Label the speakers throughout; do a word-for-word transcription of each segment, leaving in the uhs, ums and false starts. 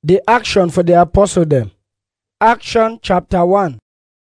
Speaker 1: The action for the apostle them. Action chapter one.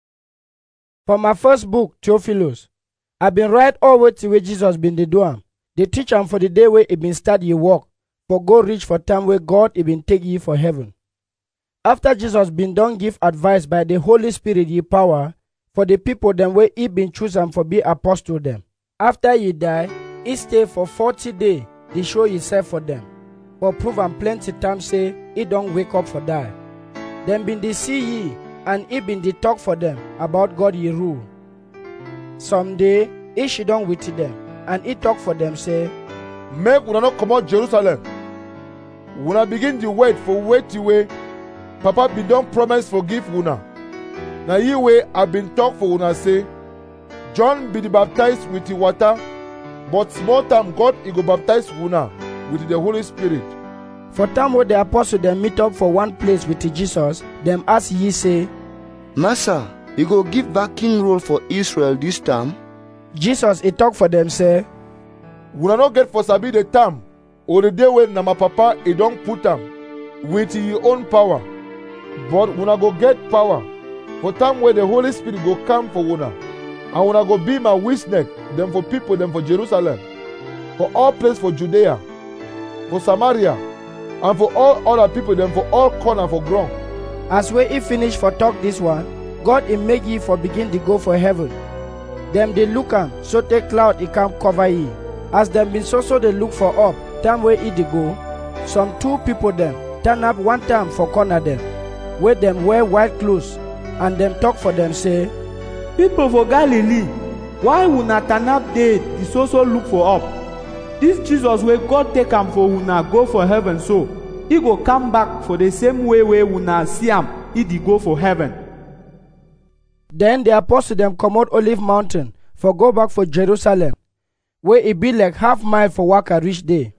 Speaker 1: For my first book, Theophilus, I been write all way to where Jesus been the do am. They teach am for the day where he been start ye walk, for go reach for time where God he been take ye for heaven. After Jesus been done give advice by the Holy Spirit ye power, for the people them where he been choose am for be apostle them. After ye die, he stay for forty days, they show himself for them. For prove am plenty times say he don't wake up for die. Them been they see ye, and he been they talk for them about God ye rule. Someday he should done with them, and he talk for them say,
Speaker 2: Make una not come out Jerusalem. Una begin the wait for wait way. Papa be done promise forgive una. Now ye way I been talk for una say, John be the baptized with the water, but small time God he go baptize una with the Holy Spirit.
Speaker 1: For time where the apostle them meet up for one place with Jesus, them ask ye say,
Speaker 3: Master, you go give back king rule for Israel this time?
Speaker 1: Jesus he talk for them say,
Speaker 2: Una not get for sabi the time or the day when na my papa he don't put am with your own power. But una go get power for time where the Holy Spirit go come for una. And una go be my witness, them for people, them for Jerusalem, for all place for Judea, for Samaria, and for all other people, them for all corner for ground.
Speaker 1: As we he finish for talk this one, God he make ye for begin to go for heaven. Them they look am, so take cloud he come cover ye. As them been so so they look for up, time where he they go. Some two people them turn up one time for corner them, where them wear white clothes, and them talk for them say,
Speaker 4: People for Galilee, why una turn up dead the so so look for up? This Jesus where God take am for una go for heaven, so he go come back for the same way where una see am, he dey go for heaven.
Speaker 1: Then the apostle them come out Olive Mountain for go back for Jerusalem, where it be like half mile for waka reach day.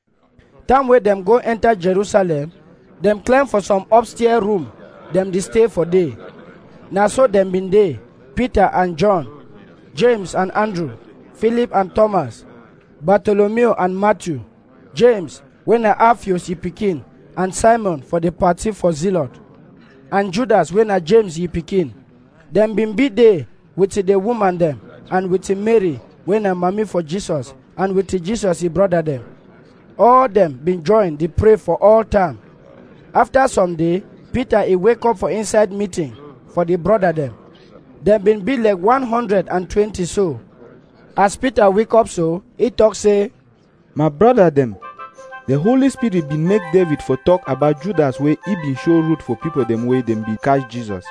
Speaker 1: Time where them go enter Jerusalem, them climb for some upstairs room, them they stay for day. Now so them been there, Peter and John, James and Andrew, Philip and Thomas, Bartholomew and Matthew, James, when I Alphaeus ye pikin, and Simon for the party for Zealot, and Judas when I James ye pikin. Them been be there with the woman them, and with Mary when I mommy for Jesus, and with Jesus he brother them. All them been joined, they pray for all time. After some day, Peter he wake up for inside meeting for the brother them. Them been be like one hundred and twenty so. As Peter wake up so, he talk say,
Speaker 5: My brother them, the Holy Spirit been make David for talk about Judas where he been show root for people them way them be catch Jesus.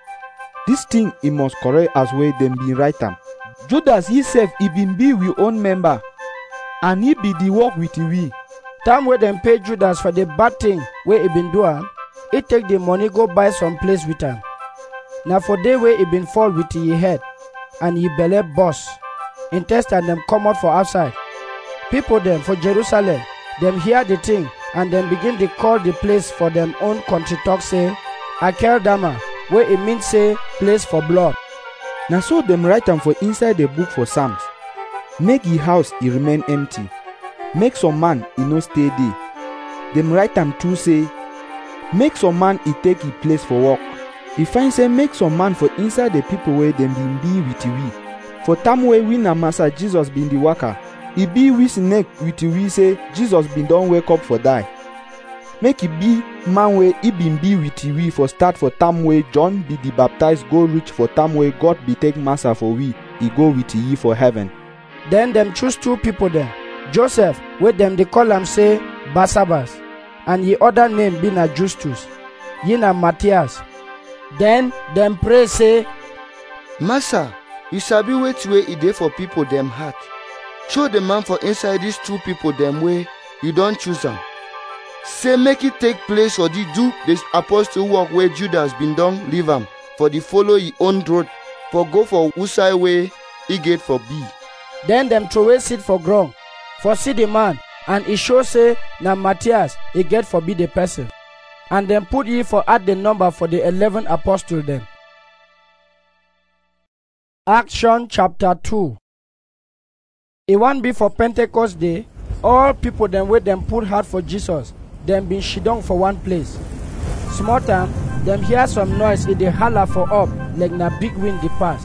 Speaker 5: This thing he must correct as way them be right am. Judas himself he been be we own member, and he be the work with we.
Speaker 1: Time where them pay Judas for the bad thing where he been do am, he take the money go buy some place with him. Now for day where he been fall with ye head, and ye belly boss, intestine them come out for outside. People them for Jerusalem, them hear the thing, and them begin to call the place for them own country talk say, Akeldama, where it means say place for blood.
Speaker 5: Now so them write am for inside the book for Psalms. Make ye house he remain empty. Make some man he no stay there. Them write am too say, make some man he take he place for work. He find say make some man for inside the people where them been be with we. For time where we na Master Jesus been the worker, he be we snake with we say Jesus been done wake up for die. Make he be man where he been be with we for start for time where John be the baptized go reach for time where God be take Master for we, he go with ye for heaven.
Speaker 1: Then them choose two people there. Joseph, where them they call him say Barsabbas, and ye other name be na Justus, ye na Matthias. Then them pray say,
Speaker 3: Master, you sabi wait way e dey for people them heart. Show the man for inside these two people them way you don't choose them. Say make it take place or the do this apostle work where Judas been done leave him for the follow he own road for go for Usai way he get for B.
Speaker 1: Then them throw away seed for ground, for see the man, and he show say na Matthias he get for be the person. And then put ye for add the number for the eleven apostles them. Action chapter two. It won't be for Pentecost day, all people them where them put heart for Jesus, them been shidong for one place. Small time, dem hear some noise, e dey holler for up like na big wind dey pass.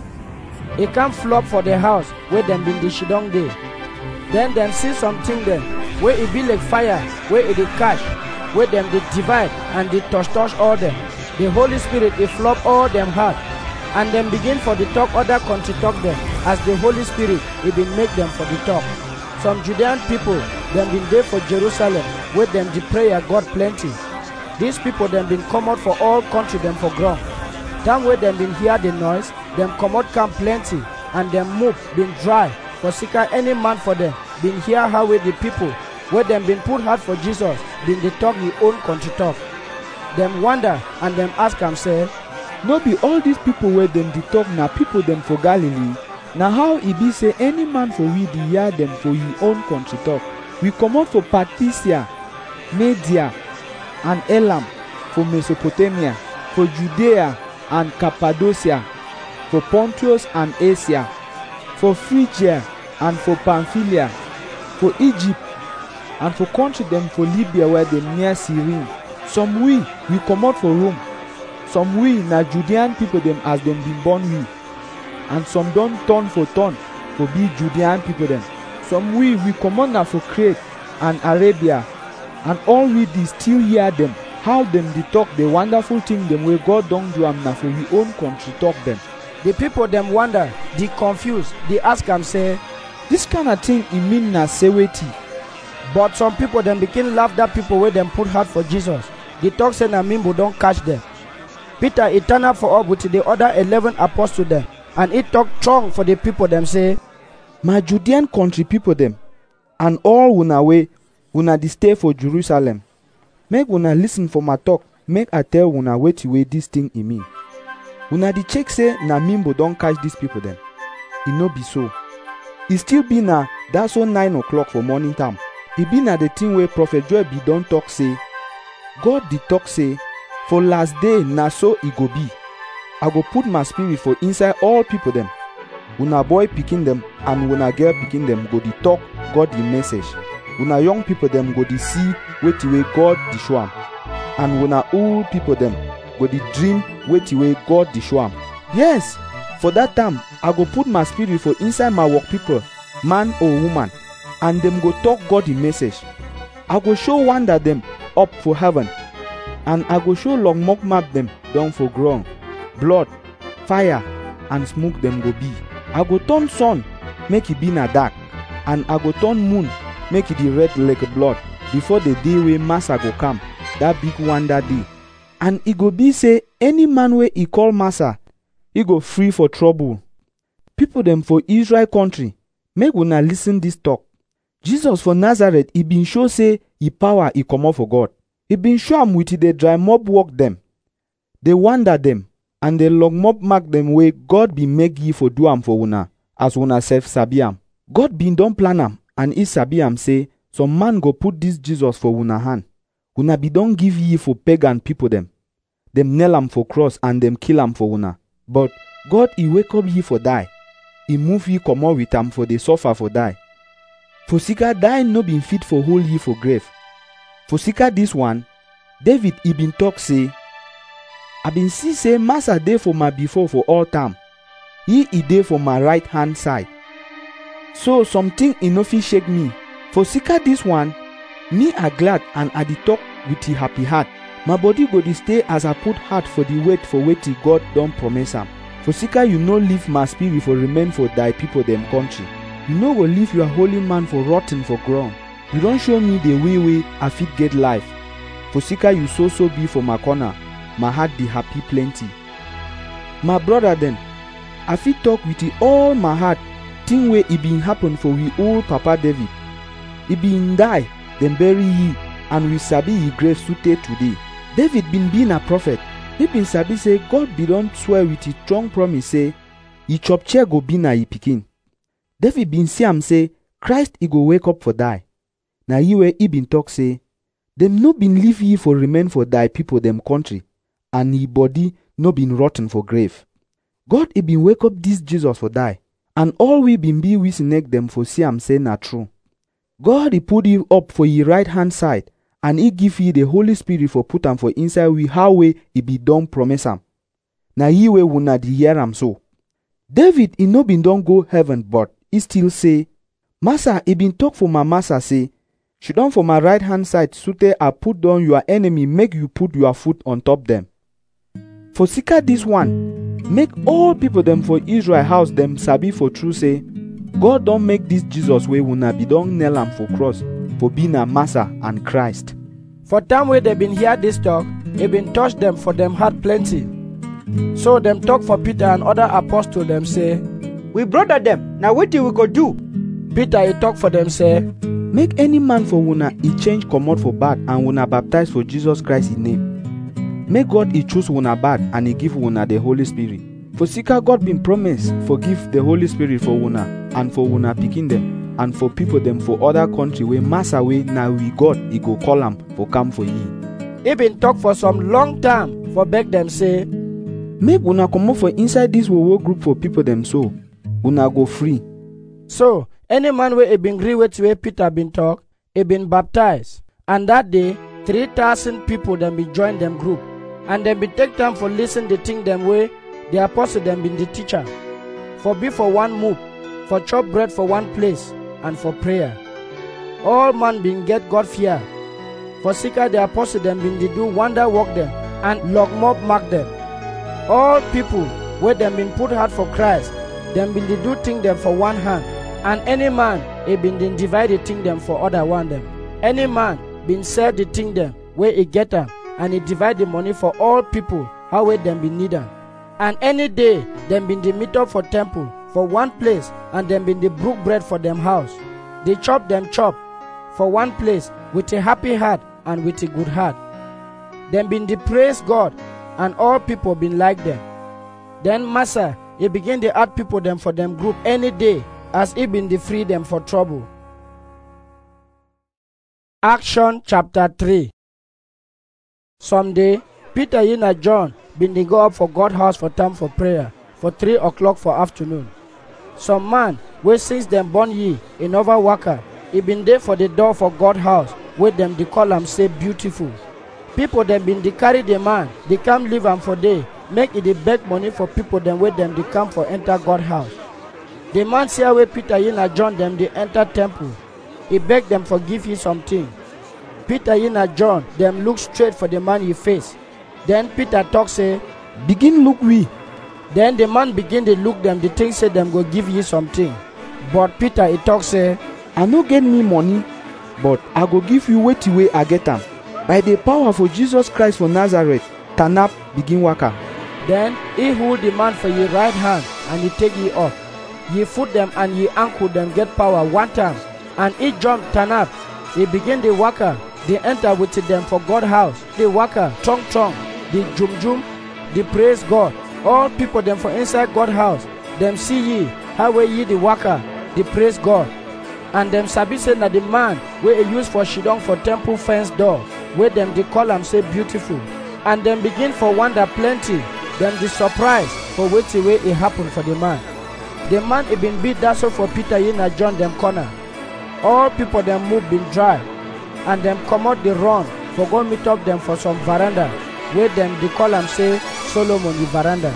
Speaker 1: E come flop for the house where dem bin dey shidong dey. Then dem see something dem wey e be like fire wey e dey catch, wey dem dey divide and dey touch touch all dem. The Holy Spirit dey flop all dem heart, and dem begin for the talk other country talk dem as the Holy Spirit e bin make dem for the talk. Some Judean people dem bin dey for Jerusalem wey dem dey prayer God plenty. These people dem bin come out for all country dem for ground. Time wey dem bin hear the noise, dem comot camp plenty, and dem move bin dry for sika any man for dem bin hear how wey the people wey dem bin put heart for Jesus bin dey talk the own country talk. Dem wonder and dem ask am say,
Speaker 5: no be all these people wey dem dey talk na people dem for Galilee? Na how e be say any man for we dey hear dem for him own country talk? We comot for Patricia, Media, and Elam, for Mesopotamia, for Judea and Cappadocia, for Pontus and Asia, for Phrygia and for Pamphylia, for Egypt, and for country dem for Libya where dem near Cyrene. Some we, we comot for Rome. Some we na Judean people dem as dem been born we. And some don turn for turn for be Judean people dem. Some we, we comot na for Crete and Arabia. And all we dey still hear dem, how dem dey talk the wonderful thing dem wey God don do am na for we own country talk dem.
Speaker 1: The people dem wonder, dey confused, dey ask am say,
Speaker 5: this kind of thing e mean na say wetin?
Speaker 1: But some people dem begin laugh that people wey dem put heart for Jesus. Dey talk say na Mimbo don catch dem. Peter e turn up for up with the other eleven apostles dem, and he talk strong for the people dem say,
Speaker 5: my Judean country people dem, and all una wey una dey stay for Jerusalem, make una listen for my talk, make I tell una wetin wey this thing e mean. Una dey check say na Mimbo don catch these people dem. E no be so. E still be na that so nine o'clock for morning time. E be na the thing wey Prophet Joel be don talk say, God dey talk say, for last day na so e go be. I go put my spirit for inside all people dem. Una boy pikin dem and una girl pikin dem go dey talk God the message. Una young people dem go dey see wetin wey God dey show am. And una old people dem go dey dream wetin wey God dey show am. Yes, for that time I go put my spirit for inside my work people, man or woman, and dem go talk God the message. I go show wonder dem up for heaven, and I go show long mock map dem down for ground. Blood, fire, and smoke dem go be. I go turn sun make e be na dark, and I go turn moon make e dey red like blood before the day wey Massa go come, that big wonder day. And e go be say any man wey e call Massa, e go free for trouble. People dem for Israel country, make una listen this talk. Jesus for Nazareth, e been show say e power e comot for God. E been show am with the dry mob work dem, the wonder dem, and the long mob mark dem wey God bin make ye for do am for una, as una self sabi am. God bin don plan am, and e sabi am say some man go put this Jesus for una hand. Una be don give ye for pagan people dem. Dem nail am for cross and dem kill am for una. But God e wake up ye for die. E move ye comot with am for the suffer for die. For sika die no been fit for hold ye for grave. For sika this one, David e been talk say, I been see say Massa dey for my before for all time. He e dey for my right hand side. So something e no fit shake me. For sika this one, me are glad and I dey talk with a happy heart. My body go dey stay as I put heart for the wait for wetin God don promise am. For sika you no leave my spirit for remain for thy people dem country. You no go leave your holy man for rotten for ground. You don show me the way way I fit get life. For sika you so so be for my corner, my heart dey happy plenty. My brother dem, I fit talk with you all my heart, thing wey e been happen for we old Papa David. E been die, dem bury ye, and we sabi ye grave suited today. David been being a prophet. He been sabi say God be don swear with a strong promise say, ye chop chair go be na ye pikin. David been see am say, Christ e go wake up for die. Na ye wey he been talk say, dem no been leave ye for remain for thy people dem country, and ye body no been rotten for grave. God e been wake up this Jesus for die, and all we been be we snake dem for see am say na true. God e put you up for ye right hand side, and he give ye the Holy Spirit for put am for inside we how way he be don promise am. Na ye way una di hear am so. David he no been don go heaven, but he still say, Master, he been talk for my master say, sit down for my right hand side, soote I put down your enemy, make you put your foot on top them. For sika this one, make all people them for Israel house them sabi for true say, God don't make this Jesus way una be don nail am for cross for being a master and Christ.
Speaker 1: For time where they been hear this talk, it been touch them for them had plenty. So them talk for Peter and other apostles them say,
Speaker 6: We brother them, now what we go do?
Speaker 1: Peter he talk for them say,
Speaker 5: Make any man for una he change comot for bad and una baptize for Jesus Christ in name. Make God he choose una bad and he give una the Holy Spirit. For sika God been promised forgive the Holy Spirit for una and for una pikin them and for people them for other country where master way now we God he go call am for come for ye.
Speaker 1: He been talk for some long time for beg them say,
Speaker 5: Make una comot for inside this war group for people them so una go free.
Speaker 1: So any man where he been agree with where Peter been talk, he been baptized. And that day, three thousand people them be join them group. And them be take time for listen the thing them way, the apostle them been the teacher. For be for one move, for chop bread for one place, and for prayer. All man been get God fear. For sika the apostle them been they do wonder work them, and log mob mark them. All people where them been put hard for Christ, them been they do thing them for one hand. And any man, he been then divide the thing them for other one them. Any man been sell the thing them where he get them, and he divide the money for all people how way them be need them. And any day them been the meet up for temple for one place, and them been the brook bread for them house. They chop them chop for one place with a happy heart and with a good heart. Them been the praise God, and all people been like them. Then Master he begin to add people them for them group any day, as he been the free them for trouble. Action chapter three. Someday, Peter and John been they go up for God house for time for prayer, for three o'clock for afternoon. Some man, where since them born ye, in over worker, he been there for the door for God house, where them they call him say beautiful. People them been they carry the man, they come live him for day, make it they beg money for people them where them they come for enter God house. The man see where Peter and John them they enter temple. He beg them forgive you something. Peter and John them look straight for the man he face. Then Peter talk say,
Speaker 5: Begin look we.
Speaker 1: Then the man begin to look them, the thing say them go give you something. But Peter he talk say,
Speaker 5: I no get me money, but I go give you wait way I get them. By the power for Jesus Christ for Nazareth, Tanap begin waka.
Speaker 1: Then he hold the man for your right hand and he take ye up. Ye foot them and ye ankle them get power one time. And he jump Tanap. He begin the waka. They enter with them for God house. They waka, trong trong, the jum jum, they praise God. All people them for inside God house. Them see ye, how way ye the waka, they praise God. And them sabi say that the man where he use for shidong for temple fence door, where them they call him say beautiful. And them begin for wonder plenty. Them the surprise for which way it happened for the man. The man he been beat that's all for Peter and John them corner. All people them move been dry. And them come out the run for go meet up them for some veranda, where them they call him say Solomon the veranda.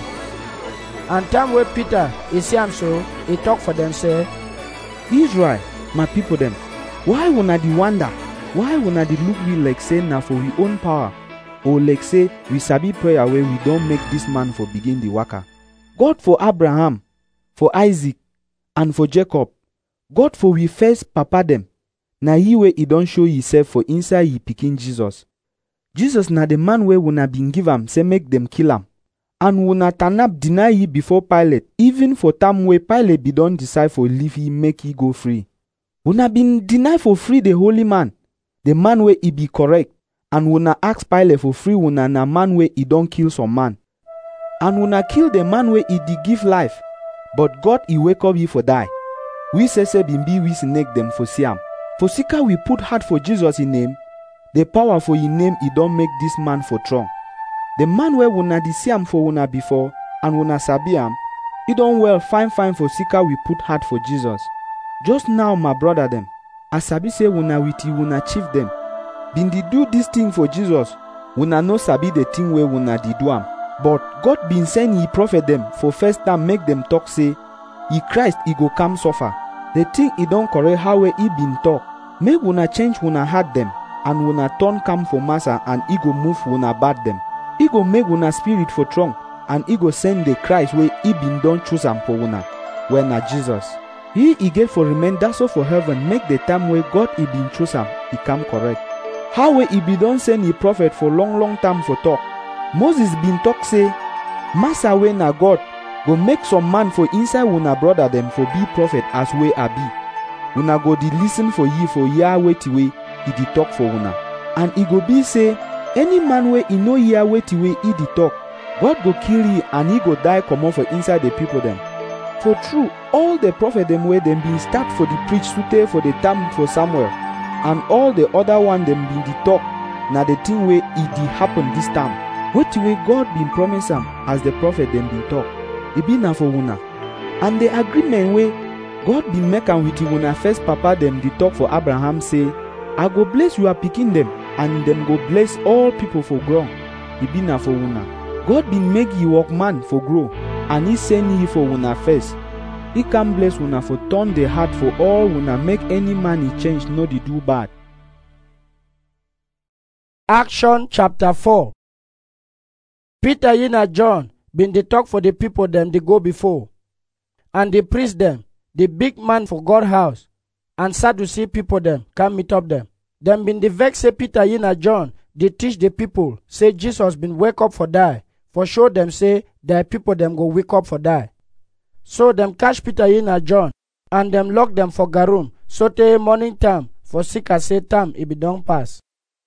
Speaker 1: And time where Peter he see him so, he talk for them say,
Speaker 5: Israel, my people them, why una the wonder? Why una the look we like say na for we own power? Or like say we sabi prayer where we don't make this man for begin the waka. God for Abraham, for Isaac, and for Jacob. God for we first papa them. Na he way he don't show himself for inside he pikin Jesus. Jesus na the man where una been give am say make them kill am. And una turn up deny ye before Pilate, even for time where Pilate be don't decide for leave he make he go free. Una been deny for free the holy man, the man where he be correct. And una ask Pilate for free una na man where he don't kill some man. And una kill the man where he did give life, but God he wake up ye for die. We say say been be we snake them for see am. For sika we put heart for Jesus in name, the power for in name he don't make this man for strong. The man where una di see am for una before, and una sabi am, he don't well fine fine for sika we put heart for Jesus. Just now my brother them, I sabi say una with you una chief them. bin dey do dis thing for Jesus, una no sabi the thing wey una dey do am. But God bin send ye prophet dem for first time make dem talk say, ye Christ e go come suffer. The thing e don correct how wey e bin talk. Make una change una heart dem, and una turn come for Massa, and e go move una bad dem. E go make una spirit for strong, and e go send the Christ wey e bin don choose am for una, wey na Jesus. He e get for remain that's so for heaven, make the time wey God e bin choose am, e come correct. How wey e be don send ye prophet for long long time for talk. Moses bin talk say, Massa wey na God, go make some man for inside una brother dem for be prophet as wey I be. Una go dey listen for ye for hear wetin wey e dey talk for una. And e go be say, any man wey e no hear wetin wey e dey talk, God go kill ye and he go die comot for inside the people dem. For true, all the prophet dem wey dem bin start for the preach sute for the time for Samuel, and all the other one dem bin dey talk, na the thing wey e dey happen this time. Wetin wey God bin promise am as the prophet dem bin talk, e be na for una. And the agreement wey God bin make am with una first papa dem dey talk for Abraham say, I go bless your pikin dem, and dem go bless all people for ground. E be na for una. God bin make ye workman for grow, and he send ye for una first. He can bless una for turn the heart for all una, make any man he change no dey do bad.
Speaker 1: Action chapter four. Peter and John bin dey talk for the people dem dey go before, and the priest dem, the big man for God house, and Sadducee people dem come meet up dem. Dem bin dey vex say Peter and John dey teach the people say Jesus bin wake up for die, for show dem say their people dem go wake up for die. So dem catch Peter and John, and dem lock dem for garoom sotey morning time, for sick as say time e be don pass.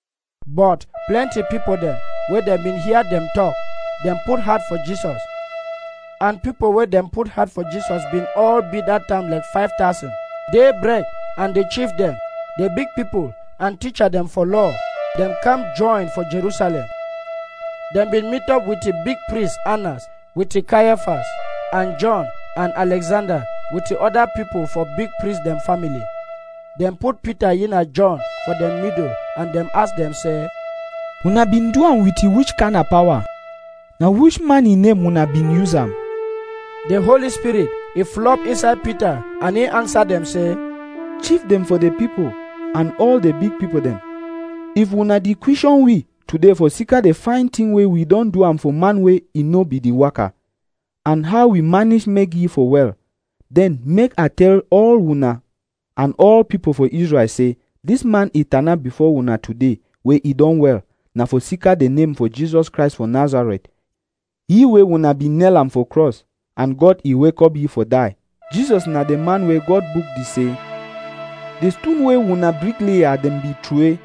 Speaker 1: But plenty people dem wey dem bin hear dem talk, dem put heart for Jesus. And people wey dem put heart for Jesus bin all be that time like five thousand. Day break, and the chief dem, the big people, and teacher dem for law, dem come join for Jerusalem. Dem bin meet up with the big priest Annas, with the Caiaphas, and John, and Alexander, with the other people for big priest dem family. Dem put Peter and John for dem middle, and dem ask dem say,
Speaker 5: Una bin do am with which kind of power? Now which man in name una bin use am?
Speaker 1: The Holy Spirit, he flop inside Peter, and he answer them say,
Speaker 5: Chief them for the people, and all the big people them. If una dey question we today for seeker the fine thing way we don't do am for man way e no be the worker, and how we manage make ye for well, then make I tell all una and all people for Israel say, this man e turn up before una today, where he done well, na for seeker the name for Jesus Christ for Nazareth. Ye way una be nail am for cross, and God he wake up ye for die. Jesus na the man where God book the say, the stone way una bricklayer them be true,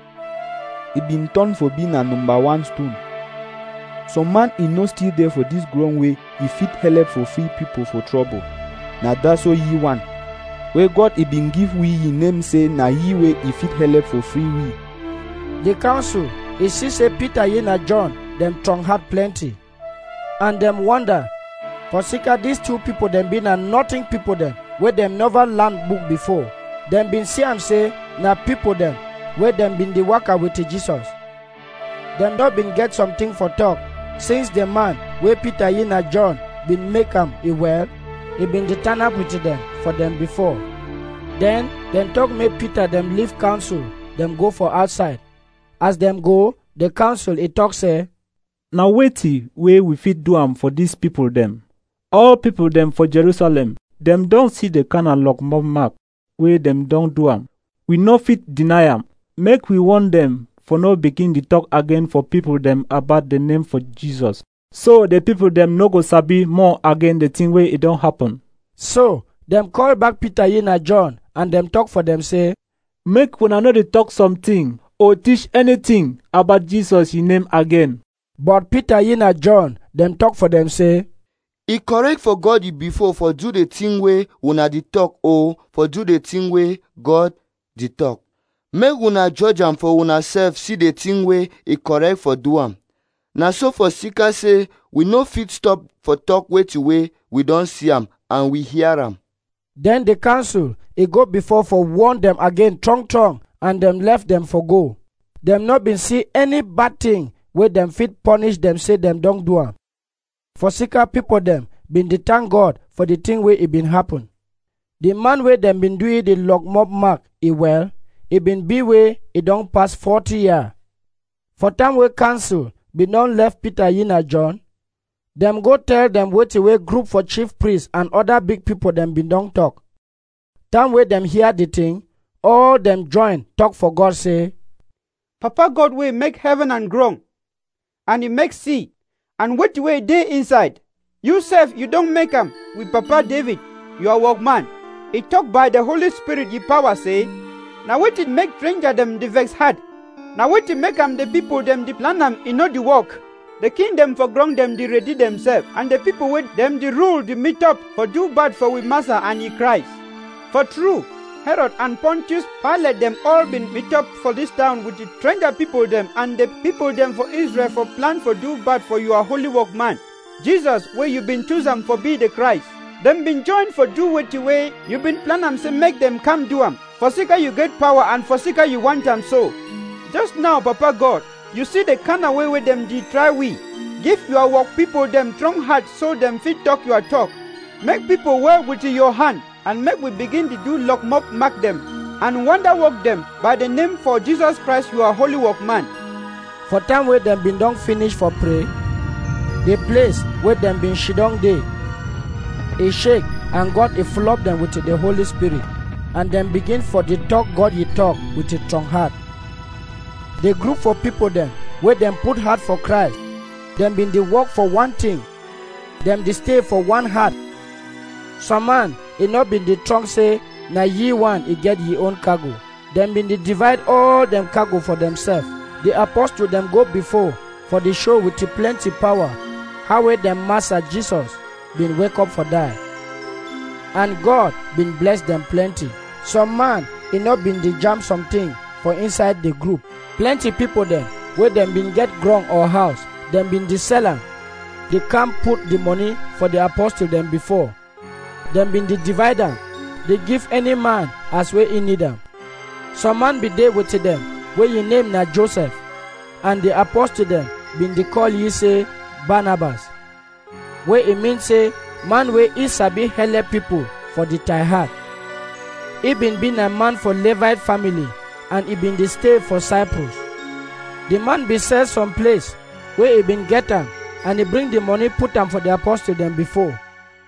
Speaker 5: e been turned for being a number one stone. Some man he no still there for this ground way, he fit help for free people for trouble. Na that's all ye want. Where God he been give we ye name say na ye way he fit help for free we.
Speaker 1: The council, he see say Peter and John, them tongue had plenty. And them wonder, for seeker these two people them been a nothing people them, where them never learned book before. Them been see and say, na people them, where them been the worker with the Jesus. Them not been get something for talk, since the man where Peter and John been make am he well, he been the turn up with them for them before. Then them talk make Peter them leave council, them go for outside. As them go, the council he talk say,
Speaker 4: Now wetin wey we fit do am for these people them. All people them for Jerusalem, them don't see the kind of lock mob mark wey them don't do am. We no fit deny am. Make we warn them for no begin to talk again for people them about the name for Jesus. So the people them no go sabi more again the thing wey it don't happen.
Speaker 1: So them call back Peter and John, and them talk for them say,
Speaker 4: Make una no dey talk something or teach anything about Jesus in name again.
Speaker 1: But Peter and John, them talk for them say,
Speaker 3: E correct for God you before for do the thing way una di talk or for do the thing way God di talk. Make una judge am for una self see the thing way e correct for do am. Na so for seeker say we no fit stop for talk way to way we don't see am and we hear am.
Speaker 1: Then the council, he go before for warn them again tongue tongue, and them left them for go. dem no been see any bad thing wey dem fit punish dem say dem don do am. For sika people dem been dey thank God for the thing wey e been happen. The man wey dem been do the lock mob mark e well, e been be wey e don pass forty year. For time wey council been don left Peter yina John, dem go tell dem wetin wey group for chief priest and other big people dem been don talk. Time wey dem hear the thing, all dem join talk for God say,
Speaker 6: Papa God wey make heaven and ground, and he make sea, and wetin wey dey inside. You sef you don make am with Papa David, your workman. He talk by the Holy Spirit ye power say, na wetin make stranger dem dey vex hard. Na wetin make am the people dem dey plan am e no dey work. The kingdom for ground dem dey ready themselves, and the people wey dem dey rule dey meet up for do bad for we master and he Christ. For true, Herod and Pontius Pilate them all been meet up for this town with the stranger people them and the people them for Israel for plan for do bad for your holy workman, Jesus, where you been chosen for be the Christ. Them been joined for do what the way you been plan am say make them come do am. For sika you get power and for sika you want am so. Just now, Papa God, you see the kind of way with them dey try we. Give your work people them strong heart so them fit talk your talk. Make people well with your hand, and make we begin to do lock mock mark them, and wonder work them by the name for Jesus Christ, your holy workman.
Speaker 1: For time where them been done finish for pray, the place where them been shidong day, he shake and God he flop them with the Holy Spirit, and then begin for the talk God he talk with a strong heart. The group for people them where them put heart for Christ, them been the work for one thing, them they stay for one heart. Some man he not been the trunk say na ye one he get ye own cargo. Them been the divide all them cargo for themselves. The apostle them go before for the show with the plenty power. How way them master Jesus been wake up for die, and God been bless them plenty. Some man he not been the jam something for inside the group. Plenty people them where them been get ground or house, them been the seller. They can't put the money for the apostle them before. Them been the divider. They give any man as way he need them. Some man be there with them where you name na Joseph, and the apostle them been the call ye say Barnabas, where it means say man where he sabi help people for the tie heart. He been been a man for Levite family, and he been the stay for Cyprus. The man be sell some place where he been get am, and he bring the money put am for the apostle them before.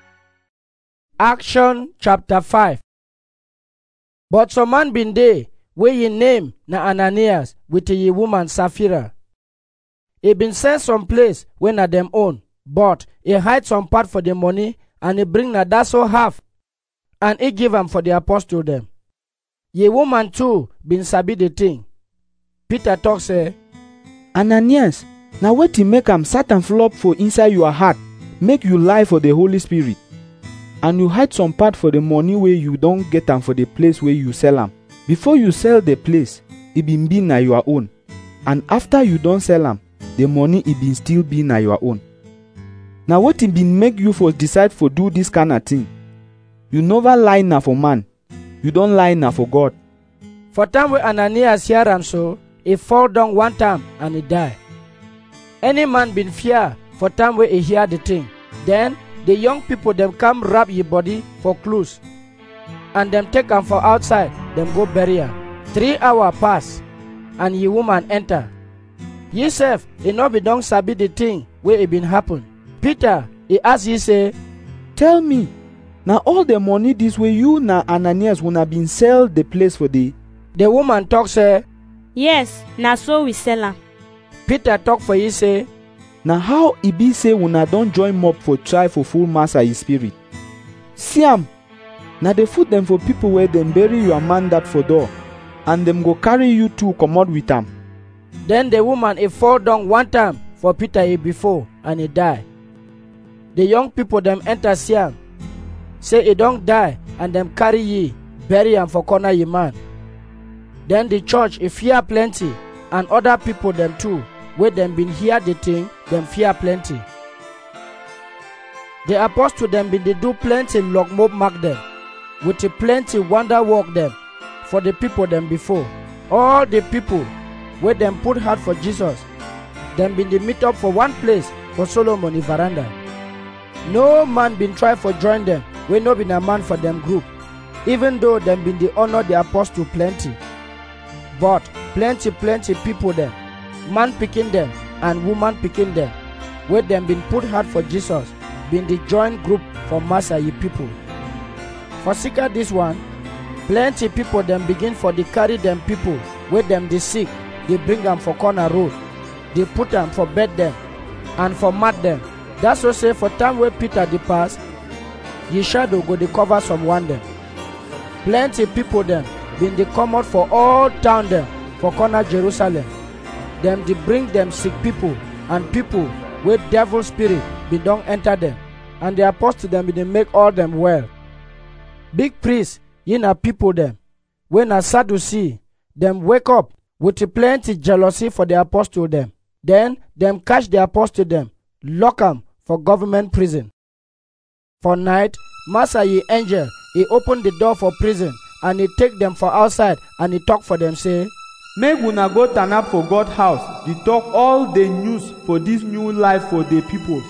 Speaker 1: Action chapter five. But some man been there where ye name na Ananias with ye woman Sapphira. He been sell some place where na them own, but he hide some part for the money, and he bring na that so half, and he give am for the apostle them. Ye woman too been sabi the thing. Peter talk say,
Speaker 5: Ananias, now wetin make am Satan flop for inside your heart, make you lie for the Holy Spirit, and you hide some part for the money where you don't get am for the place where you sell am. Before you sell the place, it been be na your own, and after you don't sell am, the money it been still be na your own. Now what it been make you for decide for do this kind of thing? You never lie na for man, you don't lie na for God.
Speaker 1: For time where Ananias hear am so, he fall down one time and he die. Any man been fear for time where he hear the thing, then the young people them come wrap your body for clothes, and them take am for outside, them go bury am. Three hour pass, and ye woman enter. Ye sef, he no be don sabi the thing where it been happen. Peter, he ask ye say,
Speaker 5: tell me, now all the money this way you na Ananias wanna been sell the place for the.
Speaker 1: The woman talk say,
Speaker 7: yes, na so we sell am.
Speaker 1: Peter talk for ye say,
Speaker 5: now how e be say una don join mob for try for full master his spirit? See am, na dey food them for people where them bury your man that for door, and them go carry you to comot with am.
Speaker 1: Then the woman he fall down one time for Peter he before, and he die. The young people them enter see am, say he don't die, and them carry ye, bury am for corner ye man. Then the church he fear plenty, and other people them too, where them been hear the thing, them fear plenty. The apostle them been they do plenty lock mob mark them, with the plenty wonder work them for the people them before. All the people wey dem put heart for Jesus. Dem bin dey meet up for one place for Solomon the veranda. No man bin try for join dem wey no be na man for dem group, even though dem bin dey honor the apostle plenty. But plenty plenty people dem, man pikin dem and woman pikin dem, wey dem bin put heart for Jesus, bin dey join group for Massa ye people. For sika this one, plenty people dem begin for dey carry dem people wey dem dey sick, dey bring am for corner road, dey put am for bed dem and for mat dem. That's so say for time wey Peter dey pass, the shadow go dey cover someone dem. Plenty people dem bin dey come out for all town dem for corner Jerusalem. Dem dey bring dem sick people and people wey devil spirit bin don enter dem, and the apostle dem bin dey make all dem well. Big priest, ye na people dem wey na Sadducee, dem wake up with plenty jealousy for the apostle dem. Then dem catch the apostle dem, lock am for government prison. For night, Massa ye angel, he open the door for prison and he take them for outside and he talk for them say,
Speaker 4: make una go turn up for God house, dey talk all the news for this new life for the people.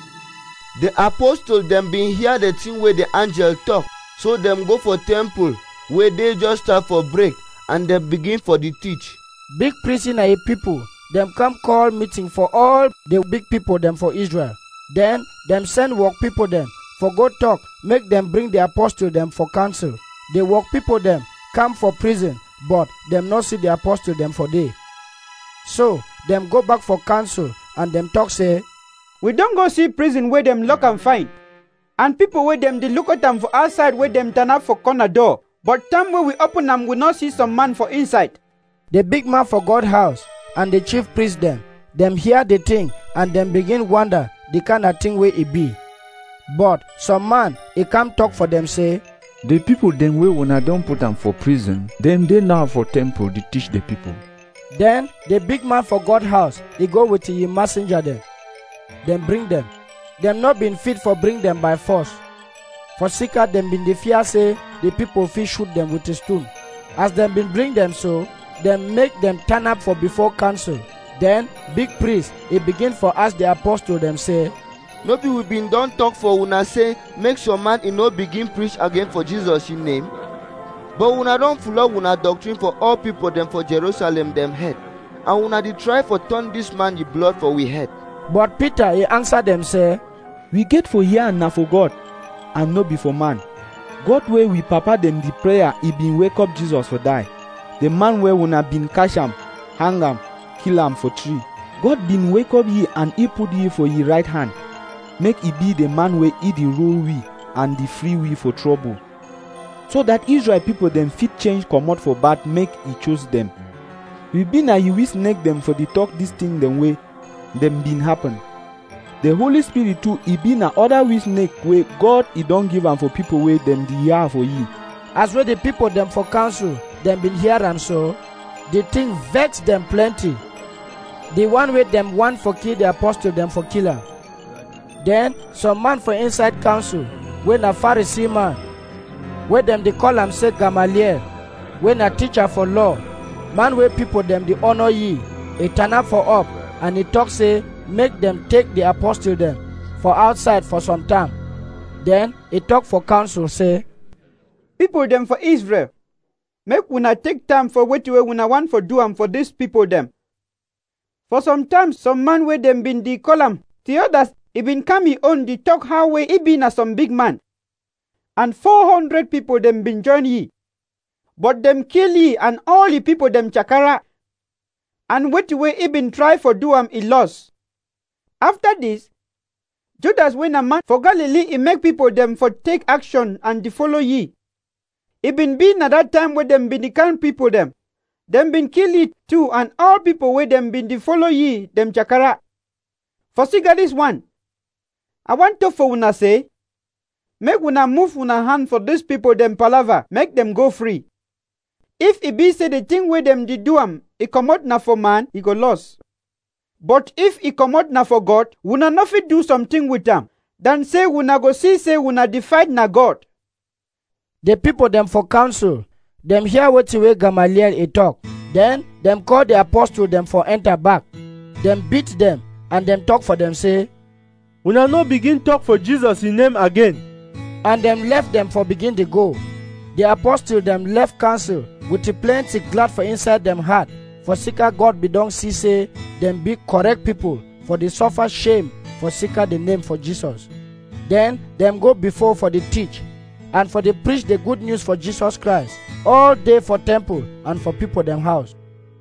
Speaker 3: The apostle dem bin hear the thing wey the angel talk, so dem go for temple wey dey just start for break and dem begin for the teach.
Speaker 1: Big priest na a people, dem come call meeting for all the big people dem for Israel. Then dem send work people dem for go talk, make dem bring the apostle dem for council. The work people dem come for prison, but dem no see the apostle dem for day. So dem go back for council and dem talk say,
Speaker 6: we don go see prison where dem lock am fine, and people where dem dey look at am for outside where dem turn up for corner door, but time wey we open am we no see some man for inside.
Speaker 1: The big man for God house and the chief priest dem, dem hear the thing and dem begin wonder the kind of thing wey e be. But some man he come talk for them say,
Speaker 5: the people dem wey una don put am for prison, dem dey now for temple dey teach the people.
Speaker 1: Then the big man for God house he go with the messenger dem. Dem bring them. Dem not been fit for bring them by force. For sika dem been the fear say the people fit shoot them with a stone. As dem been bring them so, dem make them turn up for before council. Then big priest he begin for ask the apostle dem say,
Speaker 3: no be we been don talk for una say make some man e no begin preach again for Jesus in name, but una don follow una doctrine for all people dem for Jerusalem dem head, and una dey try for turn this man the blood for we head.
Speaker 1: But Peter he answer them say,
Speaker 5: we get for here and na for God, and no be for man. God wey we papa dem the prayer he been wake up Jesus for die. The man wey una been catch am, hang am, kill am for tree. God been wake up ye and he put ye for ye right hand, make he be the man wey he the rule we and the free we for trouble, so that Israel people dem fit change comot for bad, make he chose them. We be na you we snake them for the talk this thing dem way dem been happen. The Holy Spirit too he be na other we snake way God he don't give am for people wey dem the hear for ye.
Speaker 1: As well the people them for council them been hear am so, the thing vex them plenty. The one way them want for kill the apostle them for kill am. Then some man for inside council, when a Pharisee man, where them they call him say Gamaliel, when a teacher for law, man where people them they honor ye, he turn up for up, and he talk say, make them take the apostle them for outside for some time. Then he talk for council say,
Speaker 6: people them for Israel, make una take time for what you una want for do am for these people them. For some time some man where them been the call am, the others he been come he own the talk how way he been as some big man. And four hundred people them been join ye. But them kill ye and all the people them chakara. And what way he been try for do am he lost. After this, Judas when a man for Galilee he make people them for take action and to follow ye. He been been at that time where them been the kind people them. Them been kill ye too and all people where them been the follow ye them chakara. For siga this one, I want to for una say, make una move una hand for these people them palaver, make them go free. If it be say the thing where them did do am, it come out na for man, he go lost. But if it come out na for God, una no fit do something with them. Then say una go see say una defied na God.
Speaker 1: The people them for council, them hear what way Gamaliel he talk. Then dem call the apostle dem for enter back. Dem beat dem and dem talk for dem say,
Speaker 8: una no begin talk for Jesus in name again.
Speaker 1: And dem left dem for begin dey go. The apostle dem left council with plenty glad for inside dem heart, for sika God be don see say dem be correct people for the suffer shame for sika the name for Jesus. Then dem go before for the teach and for the preach the good news for Jesus Christ all day for temple and for people dem house.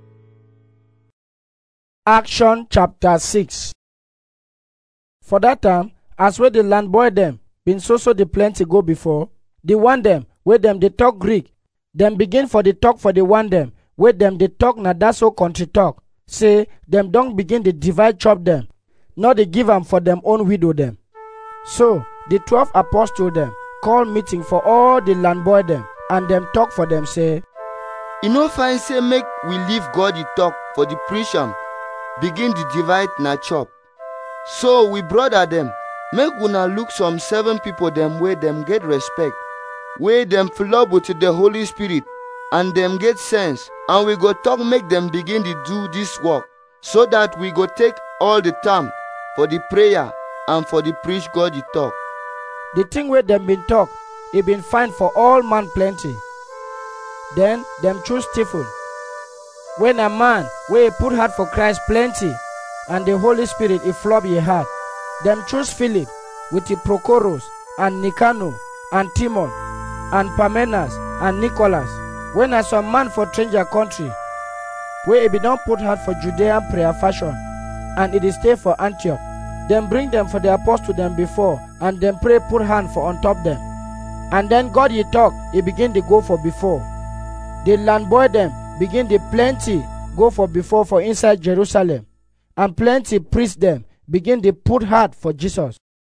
Speaker 1: Action chapter six. For that time, as wey the land boy dem been so so the plenty go before, the one dem wey dem dey talk Greek, dem begin for the talk for the one dem wey dem dey talk na that so country talk, say dem don begin dey divide chop dem, not dey give am for dem own widow dem. So the twelve apostles dem call meeting for all the land boy dem, and dem talk for dem say,
Speaker 3: e no fine say make we leave God the talk for the preach am, begin the divide na chop. So we brother dem, make una look some seven people dem wey dem get respect, wey dem fill up with the Holy Spirit, and dem get sense, and we go talk make dem begin to do this work, so that we go take all the time for the prayer and for the preach God the talk.
Speaker 1: The thing wey dem been talk, e been fine for all man plenty. Then dem choose Stephen, when a man wey e put heart for Christ plenty, and the Holy Spirit e flop ye heart. Dem choose Philip with the Prochorus and Nicanor and Timon and Parmenas and Nicholas, when as some man for stranger country, where e be don put heart for Judean prayer fashion, and it is stay for Antioch. Dem bring them for the apostle them before, and dem pray put hand for on top them. And then God ye talk, he begin to go for before. The land boy them begin the plenty go for before for inside Jerusalem, and plenty priests them begin to put heart for Jesus.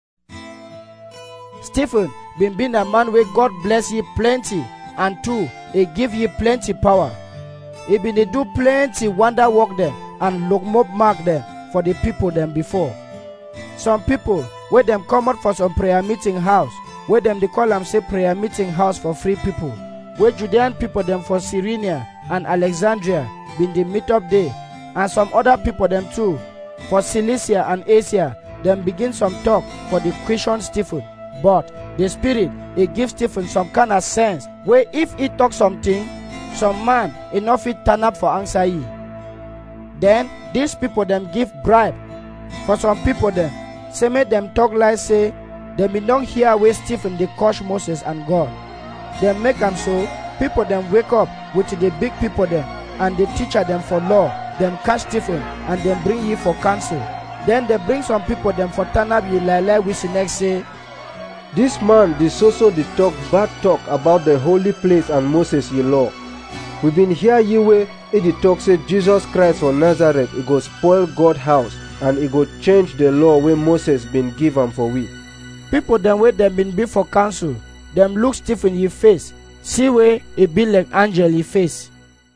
Speaker 1: Stephen been been a man where God bless ye plenty, and two, he give ye plenty power. He been to do plenty wonder work them and look mob mark them for the people them before. Some people where them come out for some prayer meeting house, where them they call them say prayer meeting house for free people, where Judean people them for Cyrenia and Alexandria been the meet up day, and some other people them too for Cilicia and Asia them begin some talk for the Christian Stephen. But the Spirit he gives Stephen some kind of sense where if he talk something, some man enough it turn up for answer ye. Then these people them give bribe for some people them, say make them talk like say them be don't hear where Stephen they curse Moses and God. Them make them so people them wake up with the big people them, and the teacher them for law, them catch Stephen and them bring ye for council. Then they bring some people them for turn up ye like like we see next say,
Speaker 8: This man dey so so dey talk bad talk about the holy place and Moses ye law. We been hear ye way e dey talk say Jesus Christ for Nazareth e go spoil God house, and e go change the law wey Moses been give am for we.
Speaker 1: People them wey them been be for council, them look Stephen ye face, see way e be like angel ye face.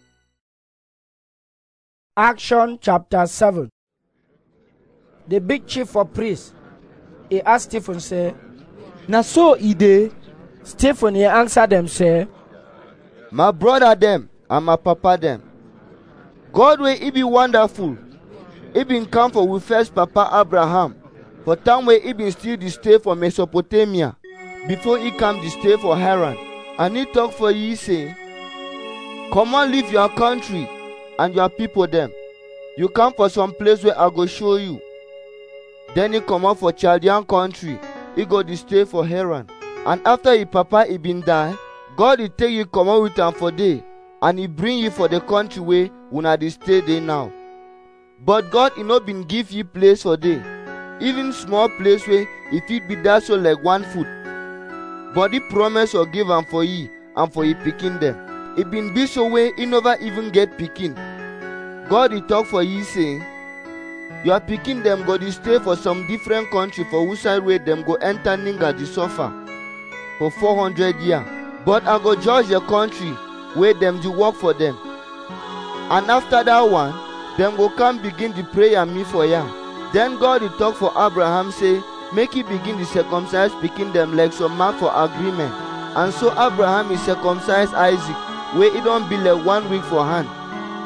Speaker 1: Action chapter seven. The big chief for priests, he asked Stephen say,
Speaker 5: Na so e dey?
Speaker 1: Stephen he answer them say,
Speaker 3: My brother them and my papa them, God wey he be wonderful, he been come for we first papa Abraham, for time where he been still the stay for Mesopotamia, before he come the stay for Haran. And he talk for ye say, Come on, leave your country and your people them. You come for some place where I go show you. Then he come out for Chaldean country, he go the stay for Haran. And after he papa he been die, God he take you come out with him for day, and he bring you for the country where una dey stay there now. But God he not been give you place for day, even small place where if it be that so like one foot. But he promise or give am for ye and for ye picking them. It been be so way he never even get picking. God he talk for ye saying, You are picking them go to stay for some different country for whose side way them go enter Ninga the suffer for four hundred years. But I go judge the country where them do work for them. And after that one, them go come begin the prayer me for ya. Then God he talk for Abraham say, make he begin the circumcise picking them like some mark for agreement. And so Abraham is circumcised Isaac, where it don't be like one week for hand.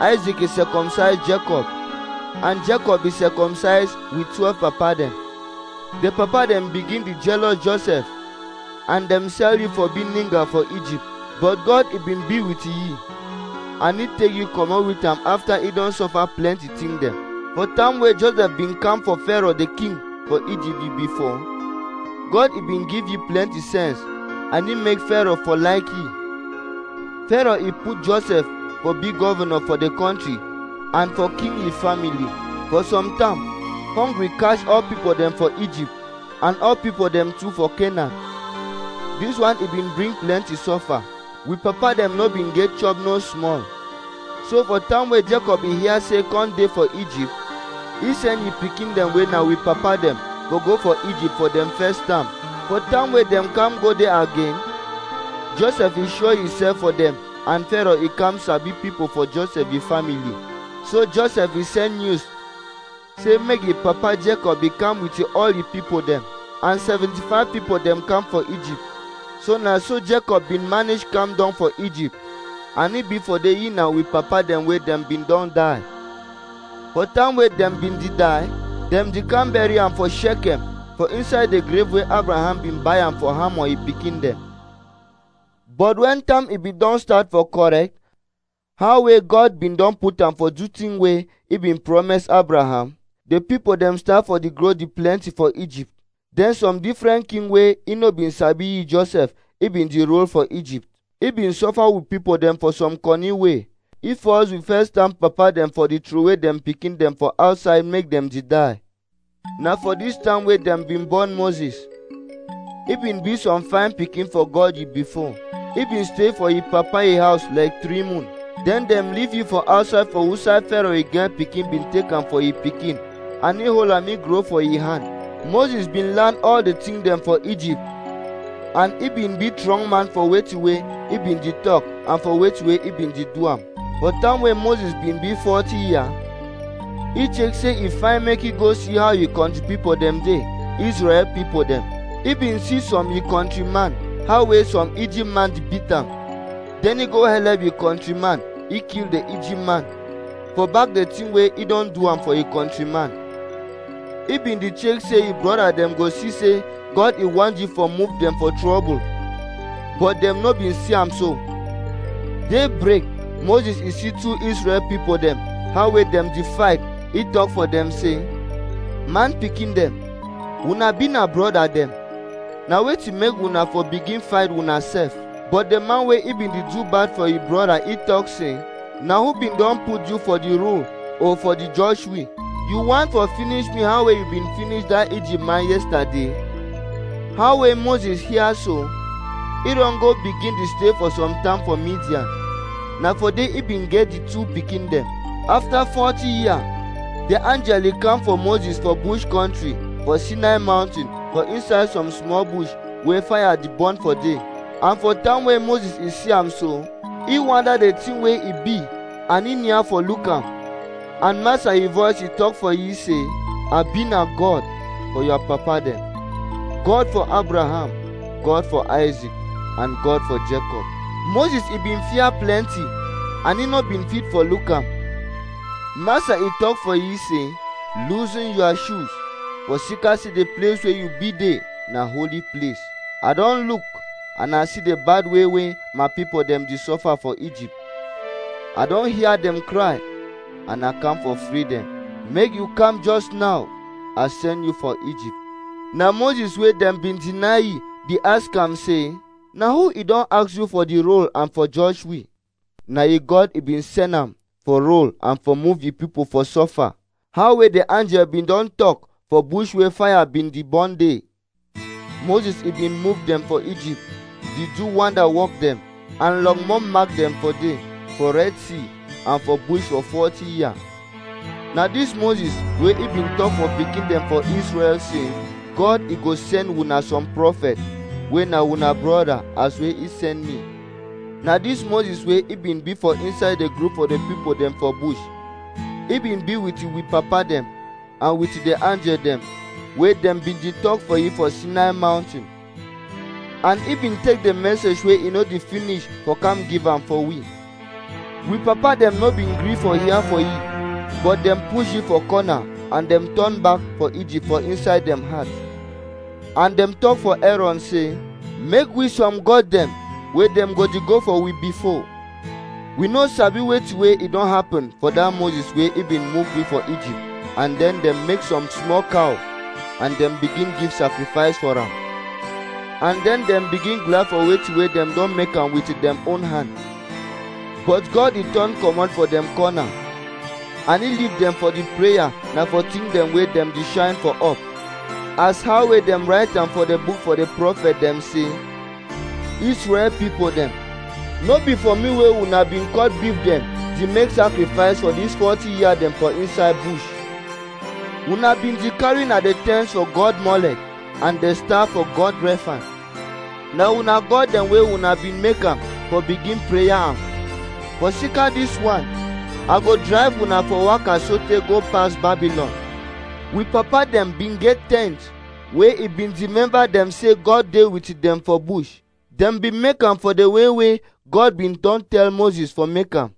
Speaker 3: Isaac is circumcised Jacob, and Jacob is circumcised with twelve papa dem. The papa dem begin the jealous Joseph, and dem sell you for being nigger for Egypt. But God he been be with ye, and he take you comot with am after he don suffer plenty thing dem. For time wey Joseph been come for Pharaoh the king for Egypt before, God he been give you plenty sense, and he make Pharaoh for like ye. Pharaoh he put Joseph for be governor for the country, and for king his family. For some time, hungry catch all people them for Egypt, and all people them too for Canaan. This one he been bring plenty suffer. We papa them no been get chop no small. So for time where Jacob he hear say come dey for Egypt, he send he pikin them wey now we papa them go go for Egypt for them first time. For time where them come go there again, Joseph he show himself for them, and Pharaoh he come sabi people for Joseph his family. So Joseph he send news, say make his papa Jacob he come with all the people them, and seventy-five people them come for Egypt. So now so Jacob been manage come down for Egypt, and he be for the year now with papa them where them been done die. For time where them been did die, them they come bury am for Shechem, for inside the grave where Abraham been buy am for Hamor he pikin them. But when time he be done start for correct, how way God been done put am for do thing way he been promised Abraham, the people them start for the grow the plenty for Egypt. Then some different king way he no been sabi Joseph, he been the role for Egypt. He been suffer with people them for some corny way. He falls with first time papa them for the true way them picking them for outside make them to die. Now for this time way them been born Moses, he been be some fine picking for God you before. He been stay for his papa a house like three moon. Then them leave you for outside for who side Pharaoh again picking been taken for his picking, and he hold and he grow for his hand. Moses been learn all the thing them for Egypt, and he been be strong man for way to way he been the talk, and for way to way he been the do am. But time when Moses been be forty year, he check say if I make you go see how you country people them dey, Israel people them. He been see some you countryman, how way some Egypt man beat them. Then he go help you countryman, he kill the Egypt man. For back the thing way he don't do am for a countryman. He been the check say his brother them go see say God he want you for move them for trouble. But them no been see am so. They break, Moses he see two Israel people them, how way them the fight, he talk for them say, man picking them, una be na brother them. Now wait to make una for begin fight una self. But the man wey he been the do bad for his brother, he talk say, now who been don put you for the rule or for the judge we? You want for finish me how way you been finish that Egypt man yesterday? How way Moses hear so? He don't go begin to stay for some time for Midian. Now for day he been get the two picking them. After forty years, the angel he come for Moses for bush country, for Sinai mountain, for inside some small bush where fire the burn for day. And for time where Moses is see am so, he wonder the thing where he be, and he near for look am. And master his voice he talk for ye say, I been a God for your papa them, God for Abraham, God for Isaac, and God for Jacob. Moses he been fear plenty, and he not been fit for look am. Master he talk for ye say, loosen your shoes, for seeker see the place where you be there, na holy place. I don't look, and I see the bad way way my people them dey suffer for Egypt. I don't hear them cry, and I come for freedom. Make you come just now, I send you for Egypt. Now Moses wey them been deny ye, they ask am say, now who he don't ask you for the role and for judge we? Now ye God he been send am for role and for move the people for suffer. How way the angel been don talk for bush where fire been the born day. Moses he been move them for Egypt, the do wonder work them, and long mom mark them for day, for Red Sea, and for bush for forty years. Now this Moses where he been talk for picking them for Israel saying, God he go send una some prophet, where na una brother as way he send me. Now this Moses where he been be for inside the group of the people them for bush. He been be with you with papa them, and with the angel them, where them been the talk for you for Sinai mountain. And he been take the message where he know the finish for come give am for we. We papa dem no bin gree for here for ye, but dem push ye for corner, and dem turn back for Egypt for inside dem heart. And dem talk for Aaron say, make we some god dem, wey dem go to go for we before. We no sabi wetin way e don happen for that Moses wey e bin move we for Egypt, and then dem make some small cow, and dem begin give sacrifice for am. And then dem begin glad for wetin way dem don make am with dem own hand. But God e turn comot for dem corner, and he leave dem for the prayer na for thing dem wey dem dey shine for up. As how wey dem write am for the book for the prophet dem say, Israel people dem, no be for me wey una bin cut beef dem to make sacrifice for this forty year dem for inside bush. Una bin dey carry na the tents for God Molech and the staff for God Rephan. Na una God dem wey una bin make am for begin prayer am. For sika this one, I go drive una for waka sote go pass Babylon. We papa dem bin get tent wey e bin remember dem say God dey with dem for bush. Dem bin make am for the way wey God bin don tell Moses for make am.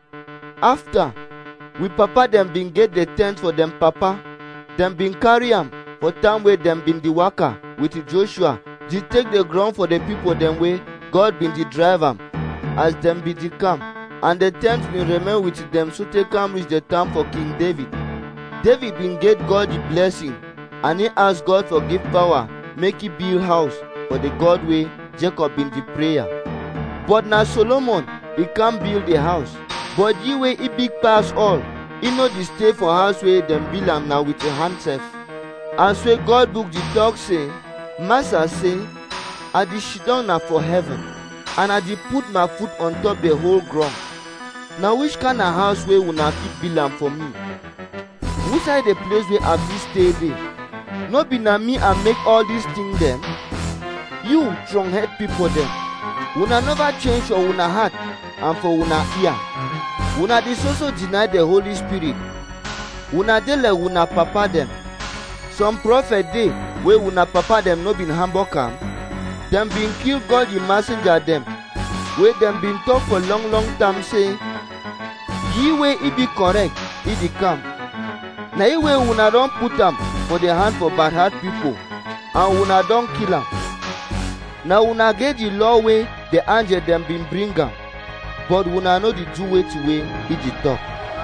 Speaker 3: After, we papa dem bin get the tent for dem papa. Dem bin carry am for time wey dem bin dey waka with Joshua, dey take the ground for the people dem wey God bin dey drive am as dem bin dey come. And the tent bin remain with dem so they come reach the time for King David. David bin get God the blessing, and he ask God for give power, make he build house for the God way Jacob bin the prayer. But na Solomon he can't build the house. But ye way he big pass all, he no dey stay for house where dem build am now with a hand self. And so God book the talk say, Master say, I dey sit down now for heaven, and I dey put my foot on top the whole ground. Now which kind of house wey una fit build am for me? Which side the place where I fit stay there? No be na me I make all these things dem. You strong-head people dem, una never change for una heart and for una ear. Una dey also deny the Holy Spirit. Una dey like una papa dem. Some prophet dey wey una papa dem no bin humble am. Dem bin kill God the messenger dem, wey dem bin talk for long long time say, ye way e be correct, e dey come. Na ye way una don put am for the hand for bad heart people, and una don kill am. Now una get the law way the angel dem bin bring am, but una no dey do wetin way e dey talk.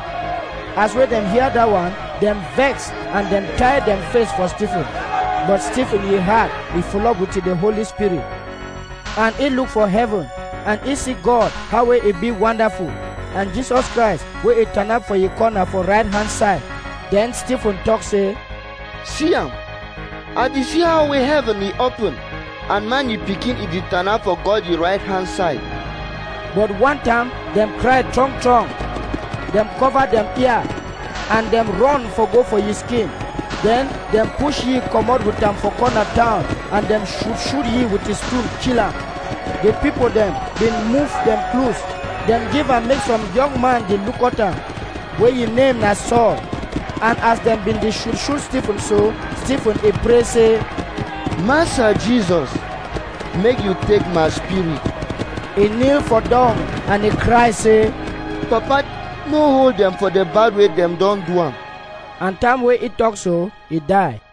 Speaker 1: As wey dem hear that one, dem vex and dem tie dem face for Stephen. But Stephen he heart, he full up with the Holy Spirit. And he look for heaven, and he see God, how way it be wonderful. And Jesus Christ, where he turn up for your corner for right hand side. Then Stephen talk say,
Speaker 3: see am, I dey see how way heaven he open, and man he pikin he dey turn up for God the right hand side.
Speaker 1: But one time, them cry trong trong. Them cover them ear, and them run for go for your skin. Then them push ye come out with them for corner town, and them shoot shoot ye with a stool, kill am. The people them been move them close. Them give and make some young man they look at them, where ye name na Saul. And as them been they shoot shoot Stephen, so Stephen he pray say,
Speaker 3: Master Jesus, make you take my spirit.
Speaker 1: He kneel for down and he cry say,
Speaker 3: Papa, no hold them for the bad way them don't do am.
Speaker 1: And time where he talk so, he die.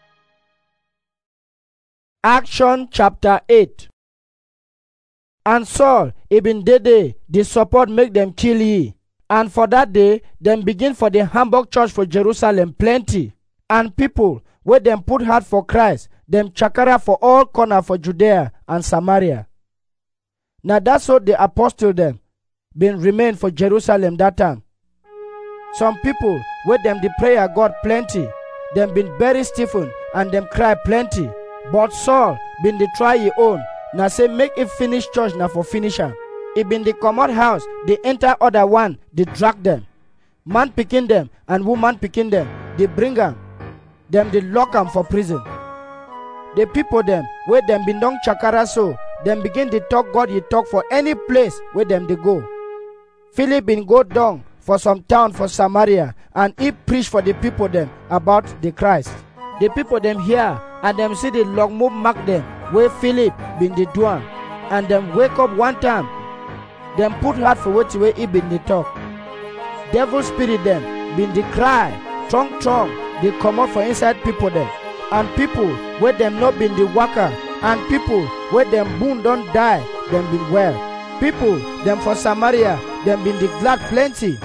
Speaker 1: Action chapter eight. And Saul, he been dead day, the support make them kill ye. And for that day, them begin for the Hamburg church for Jerusalem plenty. And people, where them put heart for Christ, them chakara for all corner for Judea and Samaria. Now that's what the apostle them been remain for Jerusalem that time. Some people, where them the prayer God plenty, them been bury Stephen and them cry plenty. But Saul been the try ye own. Now say make it finish church now for finish am. It been the common house, they enter other one, they drag them. Man picking them and woman picking them, they bring them. Them they lock them for prison. The people them, where them been done chakara so, them begin to talk God ye talk for any place where them they go. Philip been go down for some town for Samaria, and he preach for the people them about the Christ. The people them hear, and them see the long move mark them, where Philip been the doing, and them wake up one time, dem put heart for wetin wey he bin dey talk. Devil spirit dem bin dey cry trong trong dey comot for inside people dem, and people wey dem no bin dey waka, and people wey dem bone don die dem bin well. People dem for Samaria dem bin dey glad plenty.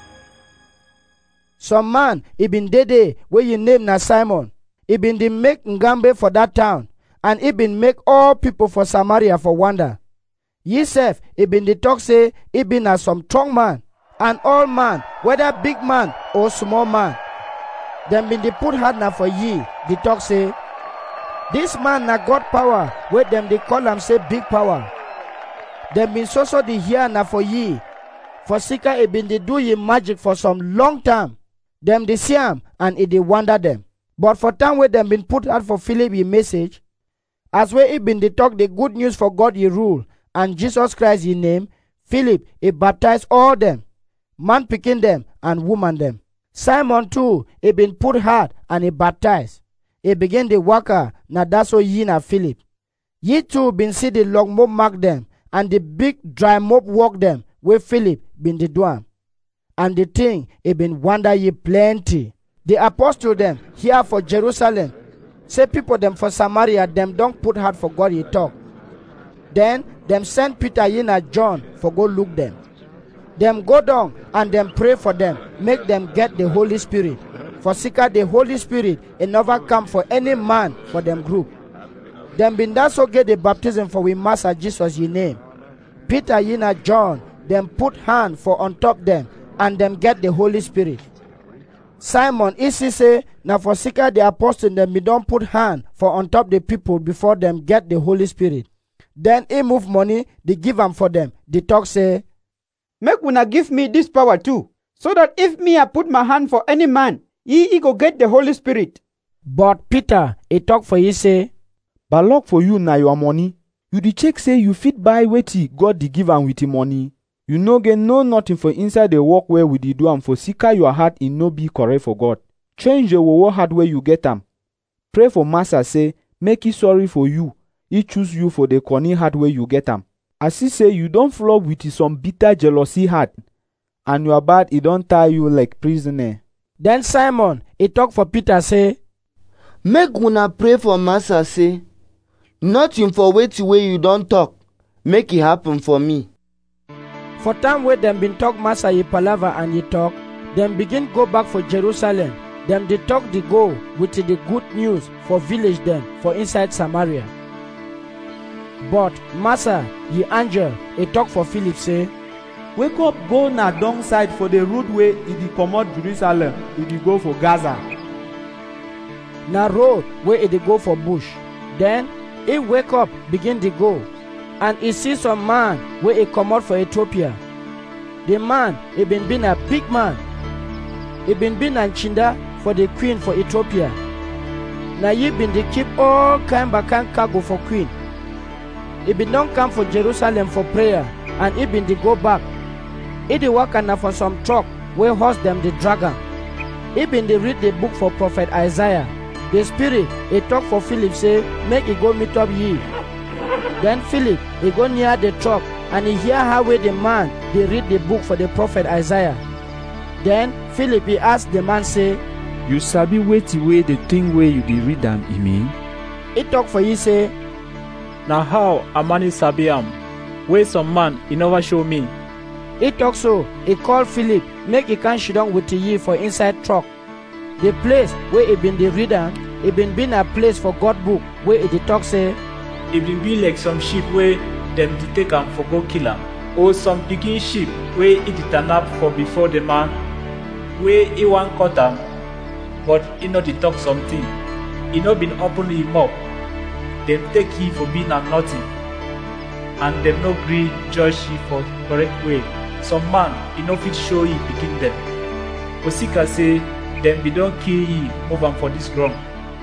Speaker 1: Some man he bin dey there wey him name na Simon. He bin dey make ngambe for that town, and he bin make all people for Samaria for wonder. Ye sef he bin dey talk say he bin na some strong man, and all man, whether big man or small man, dem bin dey put heart na for ye, dey talk say, this man na God power wey dem dey call am say big power. Dem bin so so dey hear na for ye, for sika he bin dey do ye magic for some long time. Dem dey see am and e dey wonder dem. But for time wey dem bin put heart for Philip ye message, as wey he bin dey talk the good news for God ye rule, and Jesus Christ ye name, Philip he baptize all dem, man pikin dem and woman dem. Simon too he bin put heart and he baptize. He begin dey waka, na that's so ye na Philip. Ye too bin see the long mob mark dem and the big dry mob work dem wey Philip bin dey do am. And the thing he bin wonder ye plenty. The apostle dem here for Jerusalem say people dem for Samaria dem don put heart for God ye talk. Then dem send Peter ye na John for go look dem. Dem go down and dem pray for them, make them get the Holy Spirit. For sika the Holy Spirit it never come for any man for them group. Dem bin that so get the baptism for we Master Jesus ye name. Peter ye na John dem put hand for on top them, and them get the Holy Spirit. Simon easy say na for sika the apostle dem be don put hand for on top the people before them get the Holy Spirit. Then he move money, they give am for them. They talk say,
Speaker 6: make una give me this power too, so that if me I put my hand for any man, ye he go get the Holy Spirit.
Speaker 1: But Peter he talk for ye say,
Speaker 5: but luck for you na your money. You dey check say you fit buy wetin God dey give am with him money. You no get no nothing for inside the work where we dey do am, for sika your heart in no be correct for God. Change the wowo heart where you get am. Pray for Master say, make he sorry for you. He choose you for the corny heart where you get am. As he say you don't flop with some bitter jealousy heart, and your bad he don't tie you like prisoner.
Speaker 1: Then Simon he talk for Peter say,
Speaker 3: make una pray for Master say, nothing for wetin wey you don talk, make it happen for me.
Speaker 1: For time wey dem bin talk Master ye palaver and ye talk, dem begin go back for Jerusalem. Dem dey talk the go with the good news for village dem for inside Samaria. But Master ye angel he talk for Philip say,
Speaker 4: wake up, go na down side for the road way e dey comot Jerusalem, e dey go for Gaza.
Speaker 1: Na road wey e dey go for bush. Then he wake up begin dey go, and he see some man wey he comot for Ethiopia. The man he bin been a big man. He bin been a chinda for the queen for Ethiopia. Na ye bin dey keep all kind bakan cargo for queen. He bin don come for Jerusalem for prayer, and he bin dey go back. He dey waka na for some truck wey horse dem dey drag am. He bin dey read the book for prophet Isaiah. The spirit he talk for Philip say make he go meet up ye. Then Philip he go near the truck, and he hear how wey the man dey read the book for the prophet Isaiah. Then Philip he ask the man say,
Speaker 9: you sabi wetin wey the thing wey you dey read am e mean?
Speaker 1: He talk for ye say,
Speaker 10: na how Amani sabi am, wey some man he never show me.
Speaker 1: He talk so he call Philip make he can sit down with ye for inside truck. The place where he been dey read am, he been been a place for God book where he dey talk say,
Speaker 10: e bin be like some sheep wey dem dey take am for go kill am, or some pikin sheep wey e dey turn up for before the man wey he wan cut am, but he no dey talk something. He no been open him up. Dem take he for being am nothing, and dem no gree judge he for correct way. Some man he no fit show he pikin dem. Osika say dem be don kill he move am for this ground.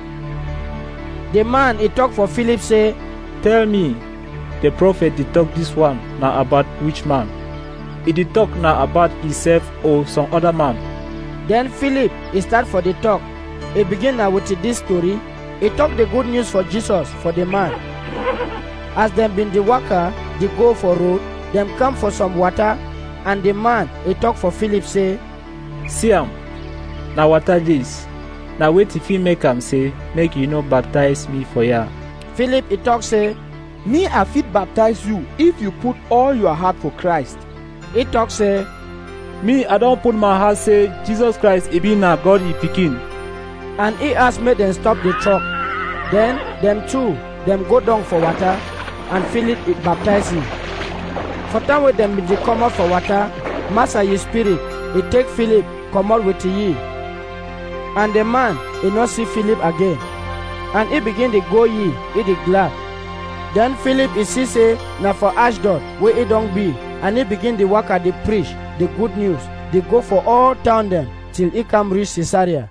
Speaker 1: The man he talk for Philip say,
Speaker 10: tell me, the prophet dey talk this one na about which man? He dey talk na about himself or some other man?
Speaker 1: Then Philip he start for the talk. He begin now with this story. He talk the good news for Jesus for the man. As them been the worker, they go for road, dem come for some water, and the man he talk for Philip say,
Speaker 10: See am, na water dis. Na wetin fit make am say, make you no baptize me for ya.
Speaker 1: Philip he talk say,
Speaker 5: Me I fit baptize you if you put all your heart for Christ.
Speaker 1: He talk say,
Speaker 10: Me I don put my heart say Jesus Christ e be na God e pikin.
Speaker 1: And he ask make dem stop the truck. Then them two, them go down for water, and Philip he baptize him. For time wey dem dey come out for water, Master ye spirit, he take Philip come out with ye. And the man he no see Philip again, and he begin to go ye, he dey glad. Then Philip he see say na for Ashdod where he don be, and he begin to work at the preach the good news. They go for all town them till he come reach Caesarea.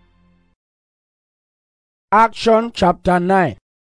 Speaker 1: Action chapter nine.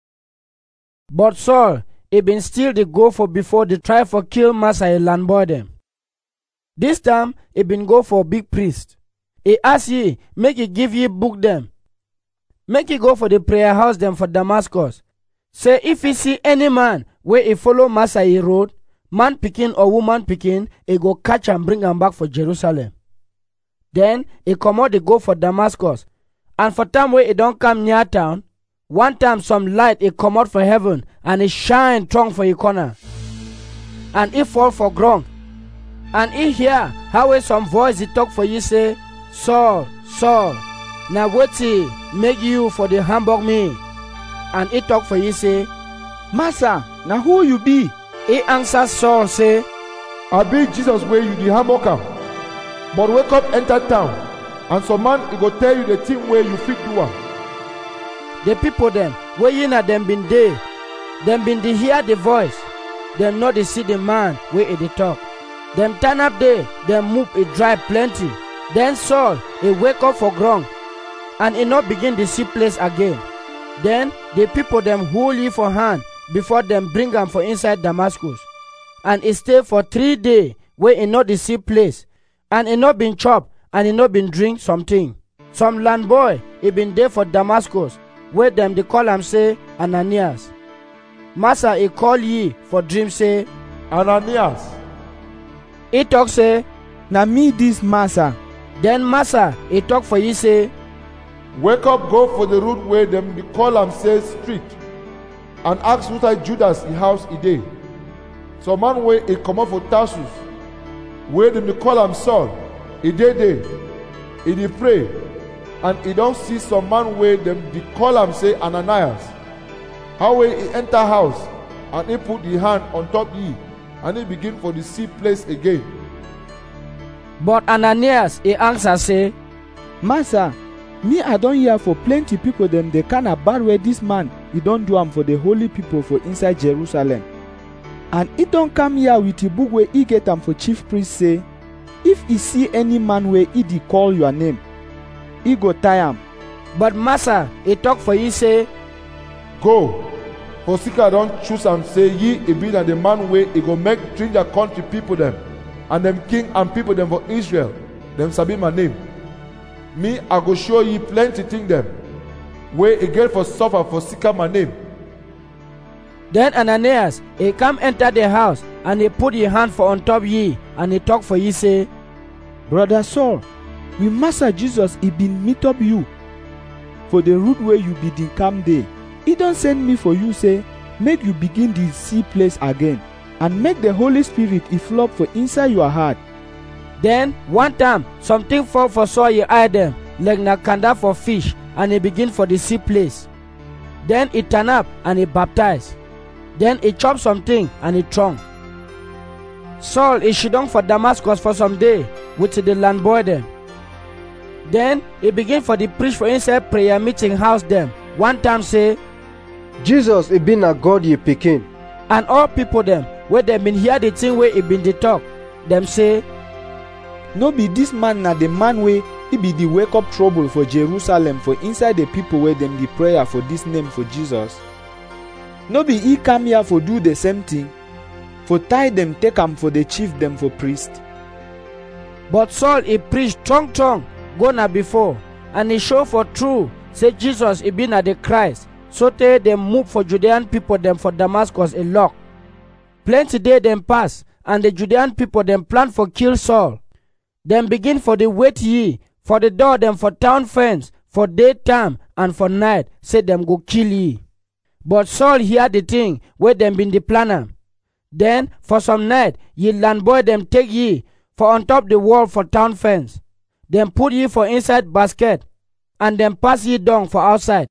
Speaker 1: But Saul, he been still the go for before they try for kill Massa a land boy them. This time, he been go for big priest. He ask ye, make he give ye book them. Make he go for the prayer house them for Damascus. Say if he see any man where he follow Massa a road, man picking or woman picking, he go catch and bring him back for Jerusalem. Then he come out they go for Damascus. And for time where he don't come near town, one time some light he come out for heaven and it shine strong for a corner. And he fall for ground. And he hear how some voice he talk for you say, Saul, Saul, now what he make you for the hamburg me? And he talk for you say,
Speaker 5: Master, now who you be?
Speaker 1: He answer Saul say,
Speaker 2: I be Jesus where you the hamburg am. But wake up, enter town. And some man he go tell you the thing where you fit do am.
Speaker 1: The people them, where you na them been there, them been to hear the voice, them not they see the man where he dey talk. Them turn up there, them move it dry plenty. Then Saul he wake up for ground, and he not begin to see place again. Then the people them hold you for hand before them bring him for inside Damascus, and he stay for three days where he not the see place, and he not been chop. And he no been drink something. Some land boy, he been there for Damascus, where them they call him say Ananias. Master he call ye for dream say,
Speaker 2: Ananias.
Speaker 1: He talk say,
Speaker 5: Na me this Master.
Speaker 1: Then Master he talk for ye say,
Speaker 2: Wake up, go for the route where them they call him say street, and ask Luther Judas the house he dey. Some man where he come up for Tarsus, where them they call him Saul. He dey there, he dey pray, and he don't see some man where them dey call him say Ananias. How way he enter house, and he put the hand on top ye, and he begin for the sea place again.
Speaker 1: But Ananias he answer say,
Speaker 5: Master, me I don hear for plenty people them they kind of bad where this man he don't do am for the holy people for inside Jerusalem. And he don't come here with the book where he get am for chief priest say, if he see any man where he dey call your name, he go tie am.
Speaker 1: But Master he talk for you say,
Speaker 2: Go, for Sika don't choose and say ye he be na the man where he go make stranger country people them, and them king and people them for Israel, them sabi my name. Me I go show ye plenty thing them, where he get for suffer for Sika my name.
Speaker 1: Then Ananias he come enter the house, and he put his hand for on top ye, and he talk for ye say,
Speaker 5: Brother Saul, we Master Jesus he been meet up you for the route where you be the come there. He don't send me for you say, make you begin the sea place again, and make the Holy Spirit he flop for inside your heart.
Speaker 1: Then one time something fall for Saul ye eye them, like na kanda for fish, and he begin for the sea place. Then he turn up and he baptize. Then he chop something and he drunk. Saul he should down for Damascus for some day with the land boy them. Then he begin for the preach for inside prayer meeting house them. One time say,
Speaker 8: Jesus he been a God ye pikin.
Speaker 1: And all people them where they been hear the thing where he been the talk, them say,
Speaker 5: No be this man na the man where he be the wake up trouble for Jerusalem for inside the people where them the prayer for this name for Jesus. No be he come here for do the same thing, for tie them take am for the chief them for priest.
Speaker 1: But Saul he preach strong strong go na before, and he show for true say Jesus he been at the Christ, so they them move for Judean people them for Damascus a lock. Plenty day dem pass, and the Judean people dem plan for kill Saul. Dem begin for the wait ye for the door dem for town fence for daytime and for night, say dem go kill ye. But Saul hear the thing wey dem bin dey plan am. Then for some night ye land boy dem take ye for on top the wall for town fence. Dem put ye for inside basket, and dem pass ye down for outside.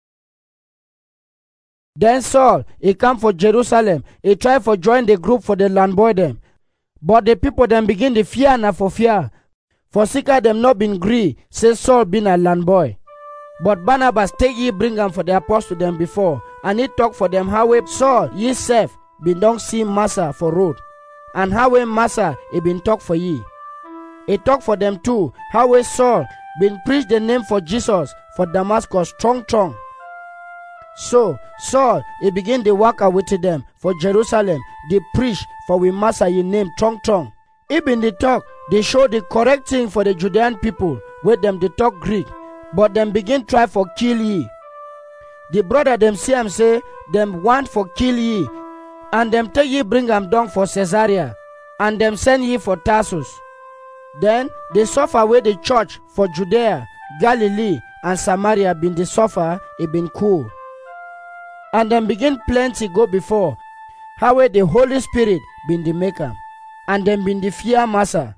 Speaker 1: Then Saul, he come for Jerusalem, he try for join the group for the land boy dem. But the people dem begin to fear na for fear, for sika dem not been gree, say Saul been a land boy. But Barnabas take ye bring am for the apostle dem before, and he talk for them how way Saul, ye self, been don't see Massa for road, and how way Massa he been talk for ye. He talk for them too, how way Saul been preach the name for Jesus for Damascus strong strong. So Saul he begin the work with them for Jerusalem, they preach for we Massa ye name strong strong. He been the talk, they show the correct thing for the Judean people, with them they talk Greek, but them begin try for kill ye. The brother them see him say, them want for kill ye, and them take ye bring am down for Caesarea, and them send ye for Tarsus. Then they suffer with the church for Judea, Galilee, and Samaria been the suffer, it been cool. And them begin plenty go before, how way the Holy Spirit been the maker, and them been the fear Massa.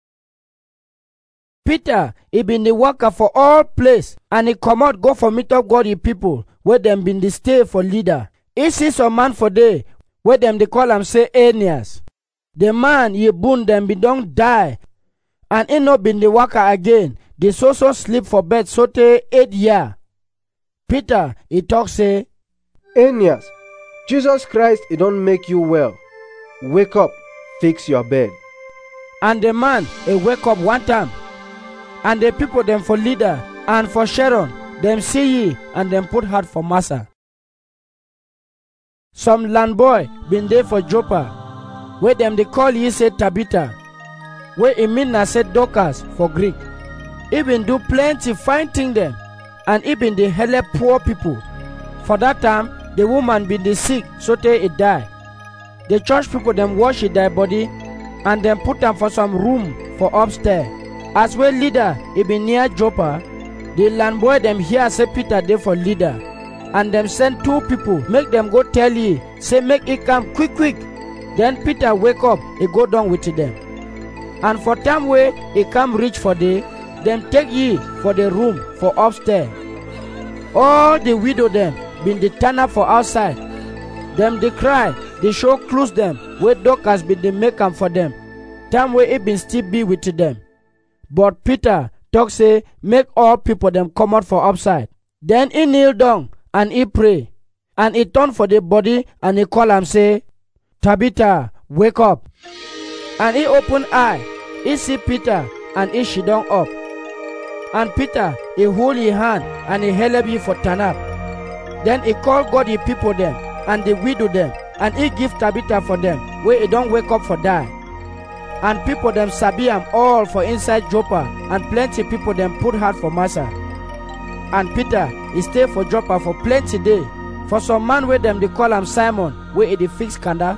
Speaker 1: Peter, he been the worker for all place, and he come out go for meet up God the people, where them been the stay for leader. He see some man for day, where them they call him say Aeneas. The man ye boon them be don't die, and he not been the worker again. They so so sleep for bed so te eight year. Peter, he talk say,
Speaker 8: Aeneas, Jesus Christ, he don't make you well. Wake up, fix your bed.
Speaker 1: And the man, he wake up one time. And the people them for leader and for Sharon, them see ye and them put heart for Massa. Some land boy been there for Joppa, where them they call ye say Tabitha, where it mean na say Dorcas for Greek. He been do plenty fine thing them, and he been the help poor people. For that time, the woman been the sick, so they it die. The church people them wash it their body, and them put them for some room for upstairs. As well leader, he been near Joppa, the land boy them here say Peter there for leader, and them send two people, make them go tell ye, say make it come quick quick. Then Peter wake up, he go down with them. And for time way he come reach for day, them take ye for the room for upstairs. All the widow them been the turn up for outside. Them they cry, they show close them where Dorcas been the make am for them. Time way he been still be with them. But Peter talk say, make all people them come out for upside. Then he kneel down and he pray. And he turn for the body and he call him say, Tabitha, wake up. And he open eye, he see Peter and he she down up. And Peter, he hold his hand and he help you for turn up. Then he call God the people them and the widow them, and he give Tabitha for them, where he don't wake up for die. And people them sabi am all for inside Joppa, and plenty people them put heart for Massa. And Peter, he stay for Joppa for plenty day, for some man where them they call him Simon, where he dey fix kanda.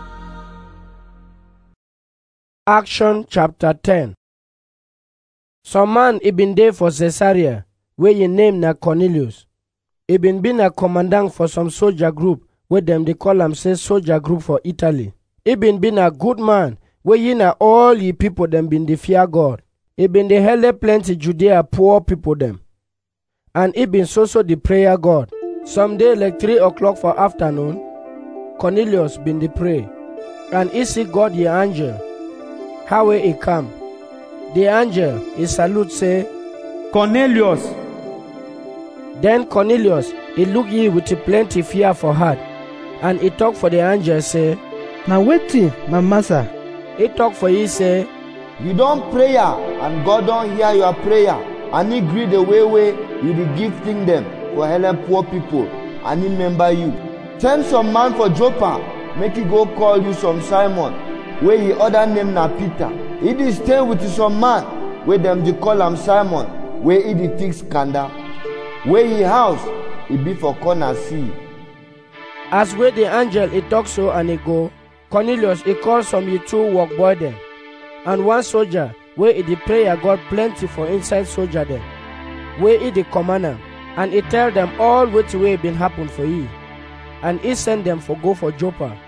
Speaker 1: Action chapter ten. Some man he been there for Caesarea, where he name na Cornelius. He been been a commandant for some soldier group, where them they call him say soldier group for Italy. He been been a good man, where ye na all ye people them been the fear God. He been the help plenty Judea poor people them. And he been so so the prayer God. Someday like three o'clock for afternoon, Cornelius been the pray. And he see God the angel. How he come? The angel he salute say,
Speaker 4: Cornelius.
Speaker 1: Then Cornelius he look ye with a plenty fear for heart. And he talk for the angel say,
Speaker 11: Now waiting, my master.
Speaker 1: He talk for ye say,
Speaker 3: You don't prayer, and God don't hear your prayer. And he agree the way way you be gifting them for help poor people. And he remember you. Send some man for Joppa, make he go call you some Simon, where he other name na Peter. He did stay with some man, where them they call him Simon, where he did fix kanda. Where he house, he be for corner sea.
Speaker 1: As where the angel he talk so and he go, Cornelius he call some ye two work boy dem, and one soldier wey he dey pray God plenty for inside soldier dem, wey he dey command am, and he tell them all wetin wey been happen for ye, and he send them for go for Joppa.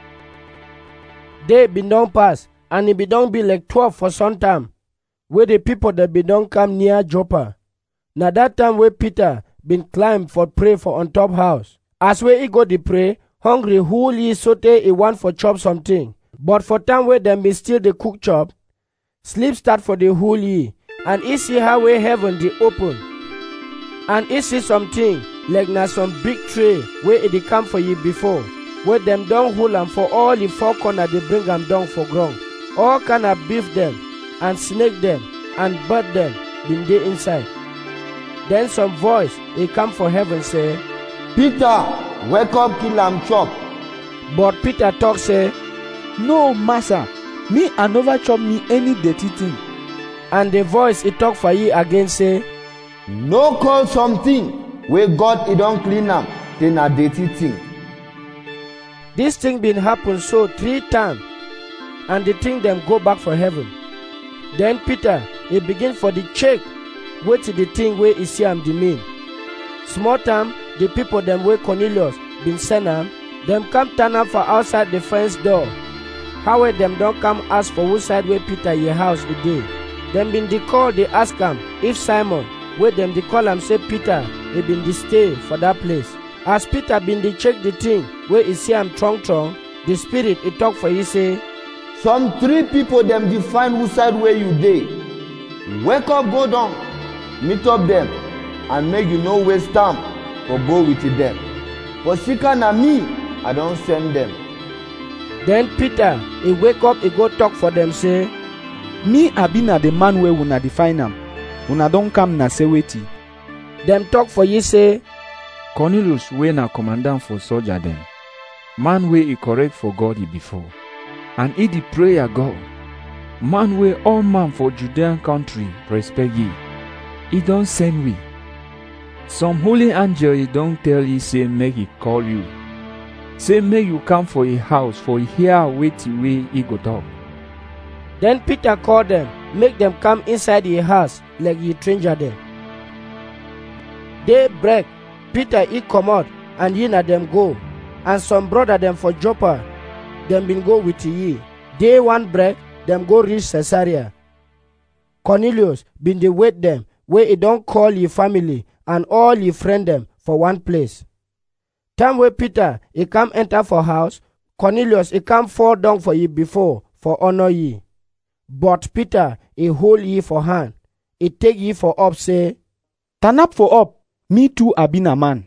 Speaker 1: Day been don pass, and e be don be like twelve for some time, wey the people that be don come near Joppa. Na that time wey Peter been climb for pray for on top house. As wey he go dey pray, hungry who ye sotey he want for chop something. But for time wey dem be still dey cook chop, sleep start for the whole ye, and he see how way heaven dey open, and he see something like na some big tray wey e dey come for ye before, wey dem don hold am for all the four corner dey bring am down for ground. All kind of beef dem, and snake dem, and bird dem been dey inside. Then some voice e come for heaven say,
Speaker 3: Peter, wake up, kill am chop.
Speaker 1: But Peter talk say,
Speaker 5: No, Master, me I never chop me any dirty thing.
Speaker 1: And the voice he talk for ye again say,
Speaker 3: No call something where God he don't clean am, then a dirty thing.
Speaker 1: This thing been happen so three times, and the thing them go back for heaven. Then Peter he begin for the check, wait till the thing where he see am the mean. Small time the people them where Cornelius been send am, them come turn up for outside the fence door. How way them don't come ask for which side where Peter your house a day. Them been the call they ask him if Simon, where them they call him say Peter, he been the stay for that place. As Peter been the check the thing where he see him trong trong, the spirit he talk for he say,
Speaker 3: Some three people them define whose side where you dey. Wake up, go down, meet up them, and make you no waste time or go with them. For Sika na me, I don't send them.
Speaker 1: Then Peter he wake up he go talk for them say,
Speaker 5: Me I be na the man where una define am. Una don't come na say weti.
Speaker 1: Them talk for ye say,
Speaker 9: Cornelius wey na commandant for soldier dem, man wey he correct for God he before, and he the prayer God, man wey all man for Judean country respect ye. He don't send we. Some holy angel he don't tell ye say make he call you. Say make you come for a house for hear wetin wey he go talk.
Speaker 1: Then Peter called them, make them come inside the house like ye stranger them. Day break, Peter he come out, and ye na them go, and some brother them for Joppa, them been go with ye. Day one break, them go reach Caesarea. Cornelius been dey wait them, where he don't call ye family and all ye friend them for one place. Time where Peter he come enter for house, Cornelius he come fall down for ye before for honor ye. But Peter he hold ye for hand, he take ye for up say,
Speaker 5: Turn up for up, me too I been a man.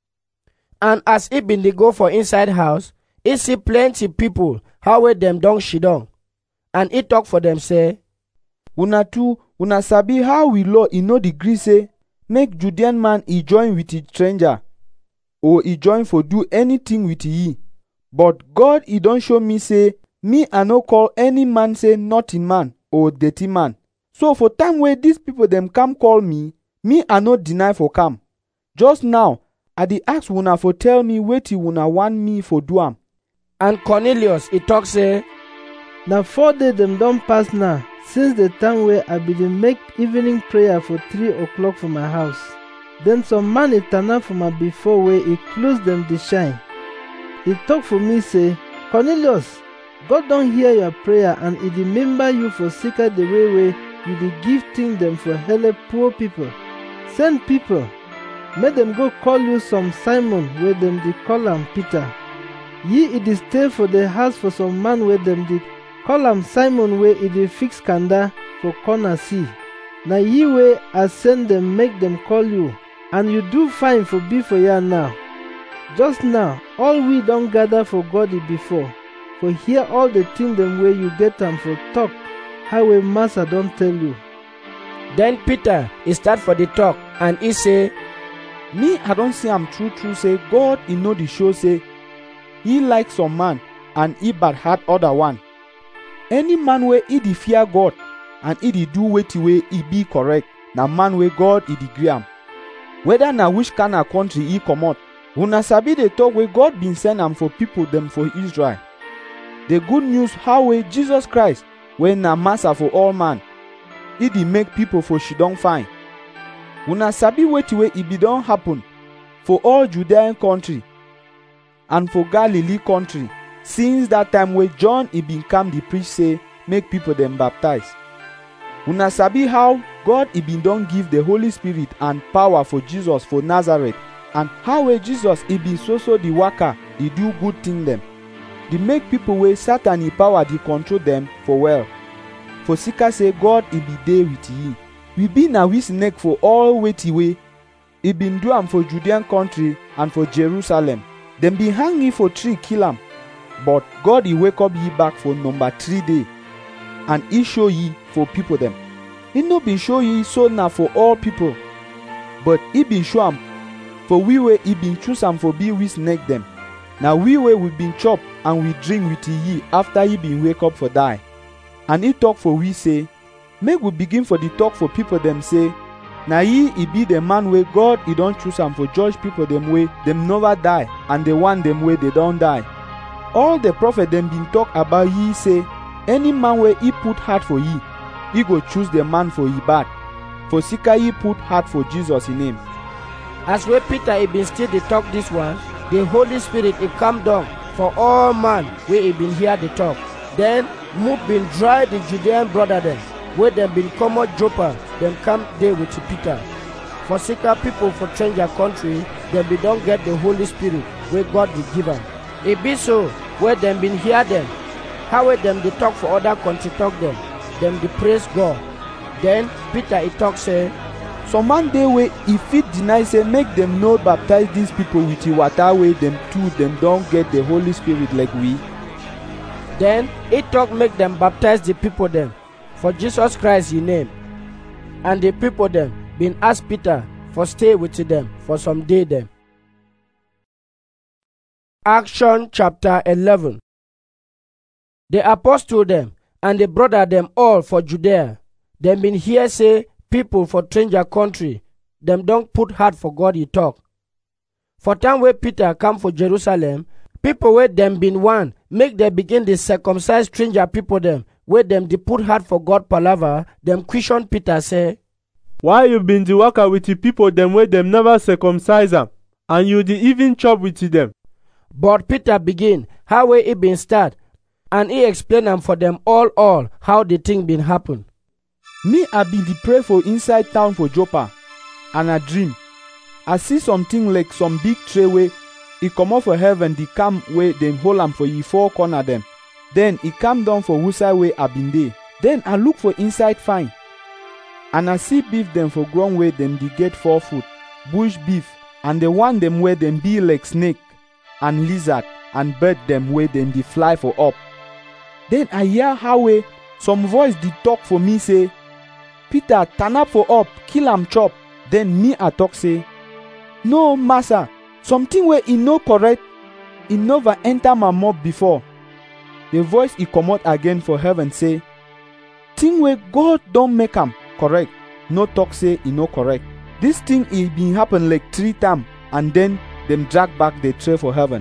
Speaker 1: And as he been dey go for inside house, he see plenty people how way them down she down, and he talk for them say,
Speaker 5: Una too, una sabi how we law in no degree say, make Judean man he join with a stranger, or he join for do anything with ye. But God he don't show me say, me I no call any man say nothing man or dirty man. So for time where these people them come call me, me I no deny for come. Just now, I dey ask una for tell me wetin una want me for do am.
Speaker 1: And Cornelius he talk say,
Speaker 11: Na four days them don pass now, since the time where I be dey make evening prayer for three o'clock for my house. Then some man he turn up for my before where he close them the shine. He talk for me say, Cornelius, God don't hear your prayer and he remember you for seeker the way where you dey give things them for help poor people. Send people, make them go call you some Simon where them dey call him Peter. Ye he dey stay for the house for some man where them dey call him Simon where he dey fix kanda for corner sea. Na ye way I send them make them call you, and you do fine for be for ya now. Just now, all we don't gather for God before, for hear all the things them where you get them for talk, how a master don't tell you.
Speaker 1: Then Peter he start for the talk, and he say,
Speaker 5: Me I don't say I'm true true say God he know the show say, he like some man and he bad heart other one. Any man where he dey fear God and he dey do wetin way he be correct, na man where God he degree am. Whether na which kind of country he come out, una sabi the talk where God been send am for people them for Israel. the good news how wey Jesus Christ wey na master for all man, e dey make people for she don fine. Una sabi wetin wey e be don happen for all Judean country and for Galilee country since that time wey John e bin come dey preach say make people dem baptize. Una sabi how God e bin don give the Holy Spirit and power for Jesus for Nazareth, and how wey Jesus e bin so so the waka dey do good thing dem, dey make people wey Satan e power dey control dem for well. For sika say God e be dey with ye. We be na we snake for all wetin wey e bin do am for Judean country and for Jerusalem. Dem bin hang ye for tree kill am, but God e wake up ye back for number three day, and he show ye for people dem. He no bin show ye so na for all people, but he bin show am for we wey he bin choose am for be we snake dem. Na we wey we bin chop and we drink with ye after he bin wake up for die. And he talk for we say, make we begin for the talk for people dem say, na ye e be the man wey God e don choose am for judge people dem wey dem never die and the one dem wey they don die. All the prophet dem bin talk about ye say, any man wey he put heart for ye, he go choose the man for ye bad. For sika ye put heart for Jesus in him.
Speaker 1: As wey Peter he been still dey talk this one, the Holy Spirit he come down for all man wey he been hear the talk. Then mood been dry the Judean brother dem, wey dem been come out Joppa, dem come there with Peter. For sika people for stranger country, dem be don get the Holy Spirit wey God dey give am. E be so where dem been hear them, how wey dem dey talk for other country talk them, dem dey praise God. Then Peter he talk say,
Speaker 5: some man dey wey e fit deny say make dem no baptize these people with the water wey dem too dem don get the Holy Spirit like we.
Speaker 1: Then he talk make them baptize the people them for Jesus Christ in name. And the people them been ask Peter for stay with them for some day them. Action chapter eleven. The apostle them and the brother them all for Judea, them been hear say people for stranger country, them don't put heart for God he talk. For time where Peter come for Jerusalem, people where them been one, make them begin the circumcise stranger people them, where them they put heart for God palaver, them question Peter say,
Speaker 12: why you been the worker with the people them where them never circumcise them, and you the even chop with them?
Speaker 1: But Peter begin how way it been start, and he explain them for them all all how the thing been happen.
Speaker 5: Me I been the pray for inside town for Joppa, and I dream. I see something like some big tray way, it come off for heaven, the come way them hold am for ye four corner them. Then it come down for whose side way I been there. Then I look for inside fine, and I see beef them for ground way them they get four foot, bush beef, and the one them where them be like snake, and lizard, and bird them where them they fly for up. Then I hear how way some voice did talk for me say, Peter, turn up for up, kill am chop. Then me I talk say, no, master, something where he no correct, he never enter my mouth before. The voice he come out again for heaven say, thing where God don't make am correct, no talk say he no correct. This thing he been happen like three times, and then them drag back the tray for heaven.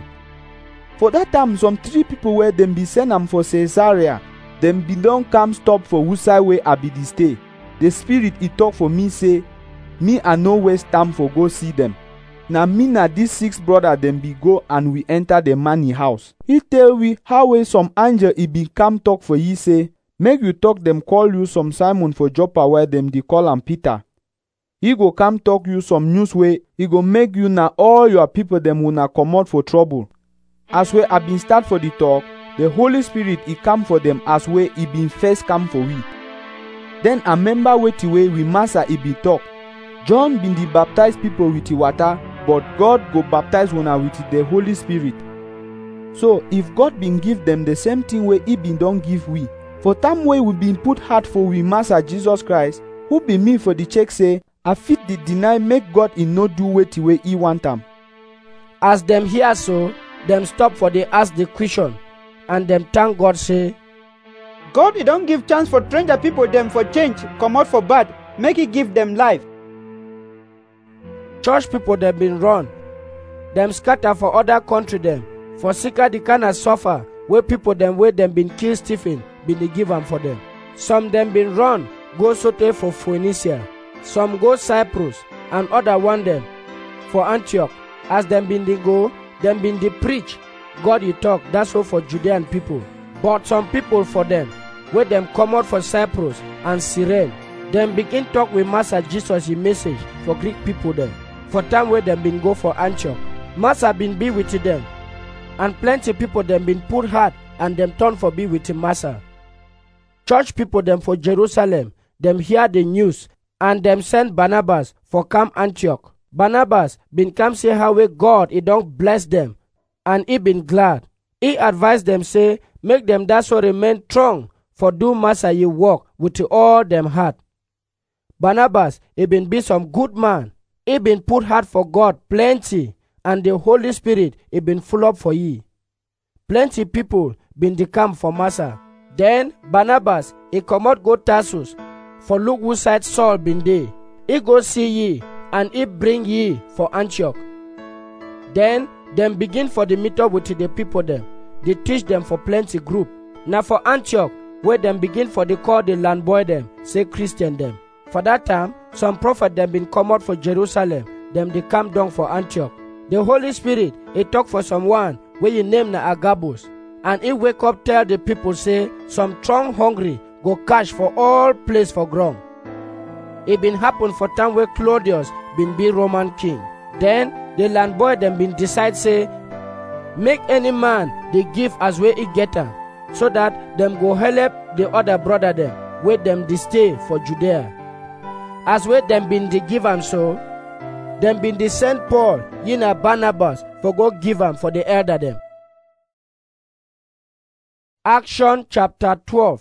Speaker 5: For that time, some three people where them be send am for Caesarea, them be don't come stop for whose side way I be the stay. The spirit he talk for me say, me I no waste time for go see them. Now me na these six brother them be go and we enter the money house. He tell we how way some angel he be come talk for ye say, make you talk them call you some Simon for Joppa where them they call am Peter. He go come talk you some news way, he go make you na all your people them will na come out for trouble. As way I been start for the talk, the Holy Spirit he come for them as way he been first come for we. Then I remember wetin way we master he be talk. John been the baptize people with the water, but God go baptize una with the Holy Spirit. So if God been give them the same thing way he been don't give we, for time way we been put heart for we master Jesus Christ, who be me for the check say, I fit the deny make God in no do wetin way he want am.
Speaker 1: As them hear so, them stop for they ask the question, and them thank God say,
Speaker 6: God he don't give chance for stranger people them for change, come out for bad, make he give them life.
Speaker 1: Church people them been run, them scatter for other country them, for sika the kind of suffer wey people dem wey dem bin kill Stephen bin dey give am for dem. Some dem bin run go sotey for Phoenicia, some go Cyprus, and other one dem for Antioch. As dem bin dey go, dem bin dey preach God he talk, that's all for Judean people. But some people for them, wey dem comot for Cyprus and Cyrene, dem begin talk with Master Jesus his message for Greek people dem. For time wey dem bin go for Antioch, Master bin be with them, and plenty people dem bin put heart and dem turn for be with Master. Church people dem for Jerusalem, dem hear the news, and dem send Barnabas for come Antioch. Barnabas bin come say how wey God he don bless them, and he been glad. He advised them say, make them that so remain strong for do Master ye work with all them heart. Barnabas, he been be some good man. He been put heart for God plenty, and the Holy Spirit he been full up for ye. Plenty people been dey come for Master. Then Barnabas, he comot go Tarsus, for look who side Saul been dey. He go see ye, and he bring ye for Antioch. Then dem begin for the meet up with the people dem. They teach them for plenty group. Now for Antioch, where them begin for the call the land boy them, say Christian them. For that time, some prophet them been come out for Jerusalem, them they come down for Antioch. The Holy Spirit, he talk for someone where you name na Agabus, and he wake up tell the people say, some strong hungry go catch for all place for ground. It been happen for time where Claudius been be Roman king. Then the land boy them been decide say, make any man they give as way he get am, so that them go help the other brother them, where them they stay for Judea. As way them been they give am so, them been they send Paul, ye na Barnabas, for go give am for the elder them. Action chapter twelve.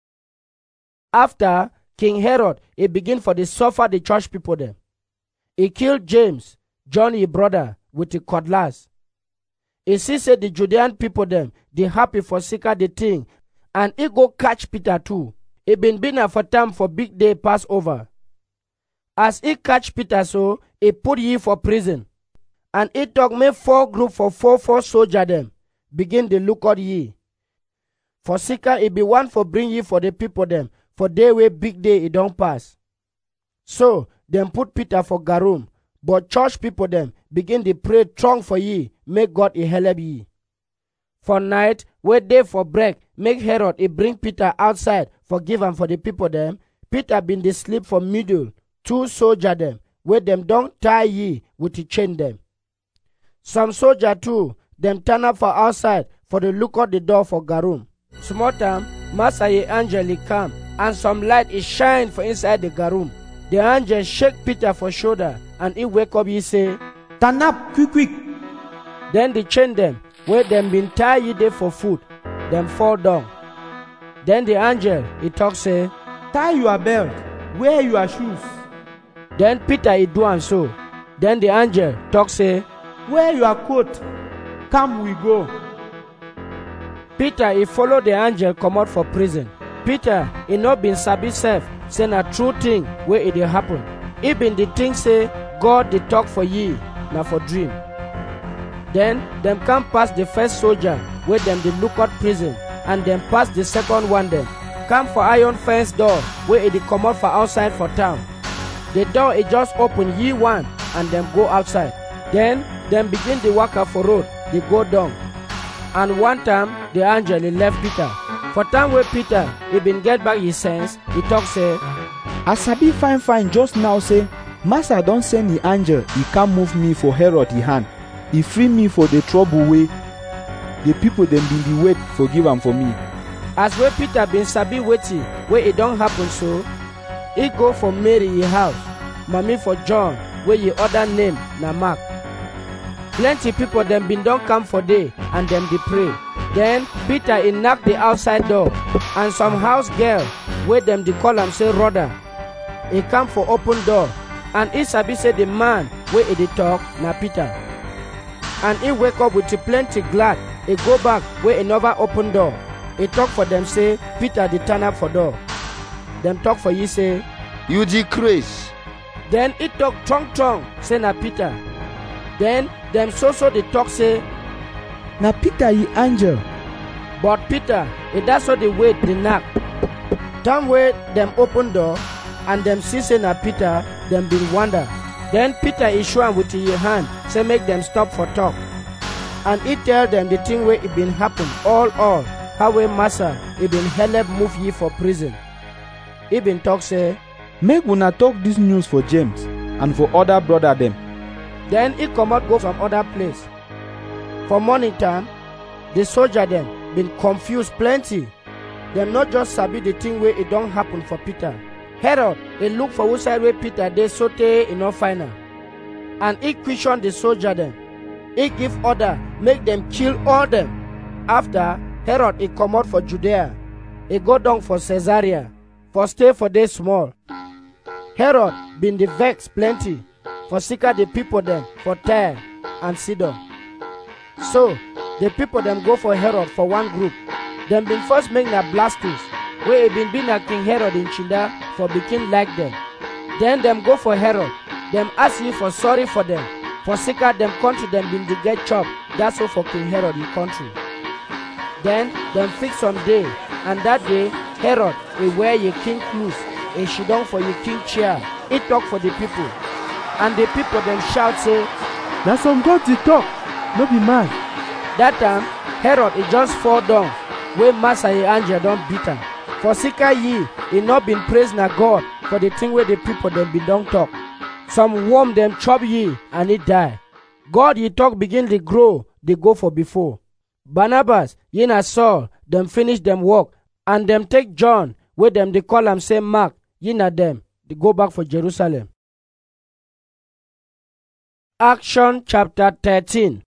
Speaker 1: After King Herod, he begin for the suffer the church people them. He killed James, John his brother, with the cutlass. He see say the Judean people them, they happy for seeker the thing, and he go catch Peter too. He been been for time for big day Passover. As he catch Peter so, he put ye for prison. And he talk make four group for four four soldier them, begin the look at ye. For seeker it be one for bring ye for the people them, for day way big day it don't pass. So, them put Peter for Garum, but church people them begin to pray strong for ye, make God he help ye. For night, where day for break, make Herod he bring Peter outside for give am for the people them. Peter been they sleep for middle, two soldier them, where them don't tie ye with the chain them. Some soldier too, them turn up for outside for the look out the door for Garum. Small time, Master ye angel he come, and some light is shine for inside the Garum. The angel shake Peter for shoulder, and he wake up, he say,
Speaker 4: stand up, quick, quick.
Speaker 1: Then they chain them, where them been tie ye there for food, them fall down. Then the angel, he talk say,
Speaker 4: tie your belt, wear your shoes.
Speaker 1: Then Peter he do and so. Then the angel talk say,
Speaker 4: wear your coat, come we go.
Speaker 1: Peter he follow the angel come out for prison. Peter he not been sabi self, say na true thing where it dey happen. He been the thing say, God dey talk for ye, na for dream. Then them come pass the first soldier where them dey look out prison, and them pass the second one them. Come for iron fence door where it dey come out for outside for town. The door it just open ye one, and them go outside. Then them begin the walk out for road, they go down. And one time the angel he left Peter. For time where Peter he been get back his sense, he talk say,
Speaker 5: I sabi fine fine just now say, Master don send the angel, he can't move me for Herod the hand. He free me for the trouble way. The people them been the wait forgive am for me.
Speaker 1: As where Peter been sabi waiting, where it don't happen so, he go for Mary his house, mommy for John, where ye other name na Mark. Plenty people them been don't come for day, and them they pray. Then Peter he knock the outside door, and some house girl, where them they call him say Rhoda, he come for open door, and he sabi say the man where he dey talk na Peter. And he wake up with plenty glad, he go back where he never open door. He talk for them say, Peter dey turn up for door. Them talk for ye say,
Speaker 3: you decrease.
Speaker 1: Then he talk strong strong, say na Peter. Then them so so they talk say,
Speaker 5: na Peter ye angel.
Speaker 1: But Peter, e dat so dey wait dey knack. Time wey dem open door and dem see say na Peter, dem bin wonder. Then Peter e show am with e hand say make dem stop for talk. And he tell dem the thing wey e bin happen all all, how wey Massa e bin helep move ye for prison. He bin talk say,
Speaker 5: make una talk this news for James and for other brother dem.
Speaker 1: Then he comot go some other place. For morning time, the soldier dem been confused plenty. Dem not just sabi the thing wey e don happen for Peter. Herod, he look for which side wey Peter dey sotey e no find am. And he question the soldier dem. He give order make dem kill all dem. After, Herod he comot for Judea. He go down for Caesarea, for stay for day small. Herod been the vex plenty, for sika the people dem for Tyre and Sidon. So, the people dem go for Herod for one group. Dem been first make na Blastus, wey e been be na King Herod in Chinda for begin like dem. Then dem go for Herod. Dem ask him for sorry for dem, for sika dem country dem been dey get chop. That's all for King Herod in country. Then dem fix some day, and that day Herod he wear ye king clothes, he sit down for ye king chair. He talk for the people, and the people dem shout say,
Speaker 12: na some God dey talk, no be man.
Speaker 1: That time Herod he just fall down, wey Massa e angel don beat am. For sika ye, he not been praise na God for the thing wey the people dem been don talk. Some worm dem chop ye and he die. God ye talk begin dey grow, dey go for before. Barnabas, ye na Saul, dem finish dem work, and dem take John, wey dem dey call am say Mark, ye na dem, dey go back for Jerusalem. Action chapter thirteen.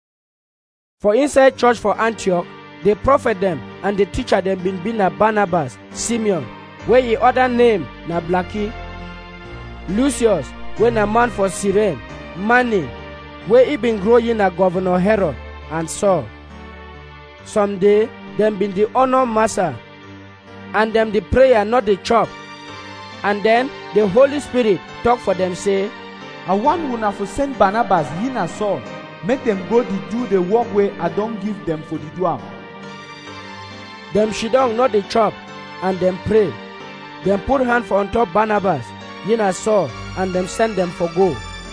Speaker 1: For inside church for Antioch, the prophet dem and the teacher dem been be na Barnabas, Simeon, wey he other name na Blaki, Lucius, wey na man for Cyrene, Mani, wey he been grow ye na Governor Herod, and Saul. Some day dem been the honor Massa, and dem the prayer not the chop. And then the Holy Spirit talk for them say,
Speaker 4: I want una for send Barnabas ye na Saul, make them go to do the work wey I don't give them for the do am.
Speaker 1: Dem sit down not the chop, and dem pray. Dem put hand for on top Barnabas, ye na Saul, and dem send them for go.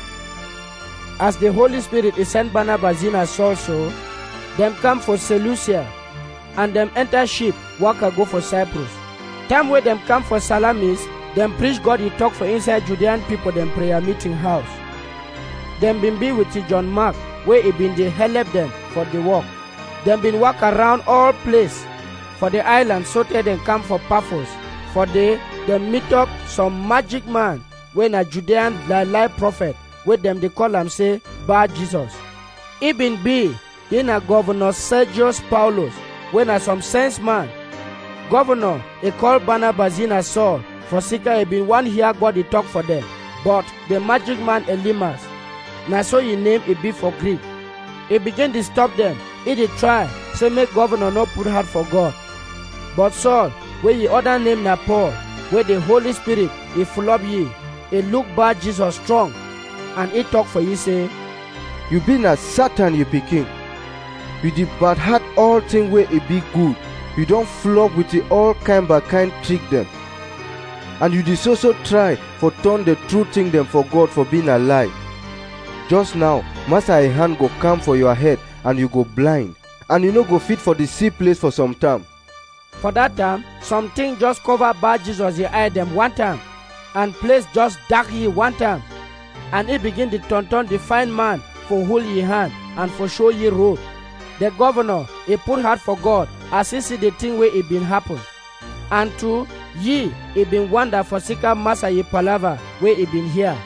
Speaker 1: As the Holy Spirit is send Barnabas ye na Saul so, dem come for Seleucia, and dem enter ship, waka go for Cyprus. Time wey dem come for Salamis, dem preach God he talk for inside Judean people dem prayer meeting house. Dem been be with John Mark, wey he been dey help dem for the work. Dem been walk around all place for the island sotey dem come for Paphos. For they dem meet up some magic man wey na Judean lie prophet, wey dem dey call am say Bar Jesus. He been be he na Governor Sergius Paulus, wey na some sense man. Governor he call Barnabas ye na Saul, for sika he been one hear God he talk for them. But the magic man Elymas, na so he name he be for Greek. He begin to stop them. He dey try say make governor not put heart for God. But Saul, wey ye other name na Paul, wey the Holy Spirit he full up ye, he look Bar Jesus strong, and he talk for ye say,
Speaker 8: you be na Satan you pikin. You the bad heart all thing wey e be good. You don't flog with the all kind by kind trick them. And you dey so so try for turn the true thing them for God for being a lie. Just now, Master a hand go come for your head, and you go blind, and you no go fit for the sea place for some time.
Speaker 1: For that time, something just cover Bar Jesus he eye them one time, and place just dark ye one time, and he begin to turn turn the fine man for hold ye hand and for show ye road. The governor he put heart for God as he see the thing where it been happen, and two ye he been wonder for sika Massa ye palaver where it been here.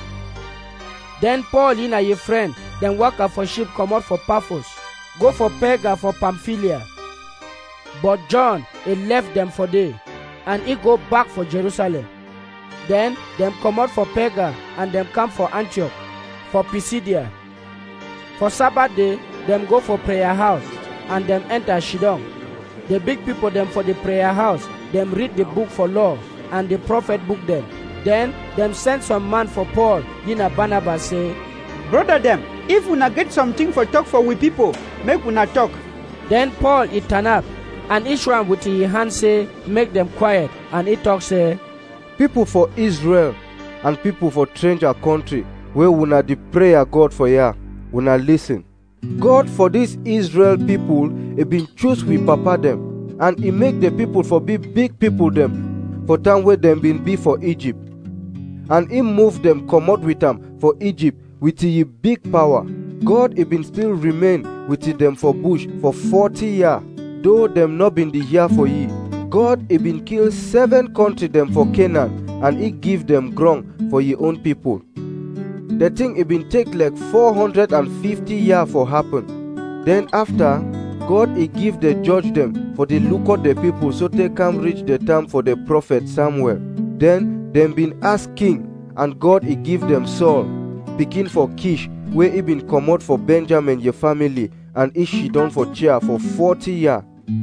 Speaker 1: Then Paul in a ye friend, then walk up for ship come out for Paphos, go for Perga for Pamphylia. But John he left them for day, and he go back for Jerusalem. Then them come out for Perga, and them come for Antioch, for Pisidia. For Sabbath day, them go for prayer house, and them enter Shidon. The big people them for the prayer house, them read the book for law, and the prophet book them. Then them send some man for Paul, ye na Barnabas say,
Speaker 6: brother them, if una get something for talk for we people, make una talk.
Speaker 1: Then Paul he turn up, and each one with his hand say, make them quiet, and he talk say,
Speaker 8: people for Israel and people for stranger country, where una the prayer God for ya, una listen. God for this Israel people, he been choose with papa them, and he make the people for be big people them, for time where them been be for Egypt. And he move them come out with them for Egypt with the big power. God he been still remain with them for bush for forty years, though them not been the year for ye. God he been kill seven country them for Canaan, and he give them ground for ye own people. The thing it been take like four hundred fifty years for happen. Then after, God he give the judge them for the look of the people, so they can reach the time for the prophet Samuel. Then them been asked king, and God he give them Saul, pikin for Kish, where he been come out for Benjamin your family, and he she done for chair for forty years.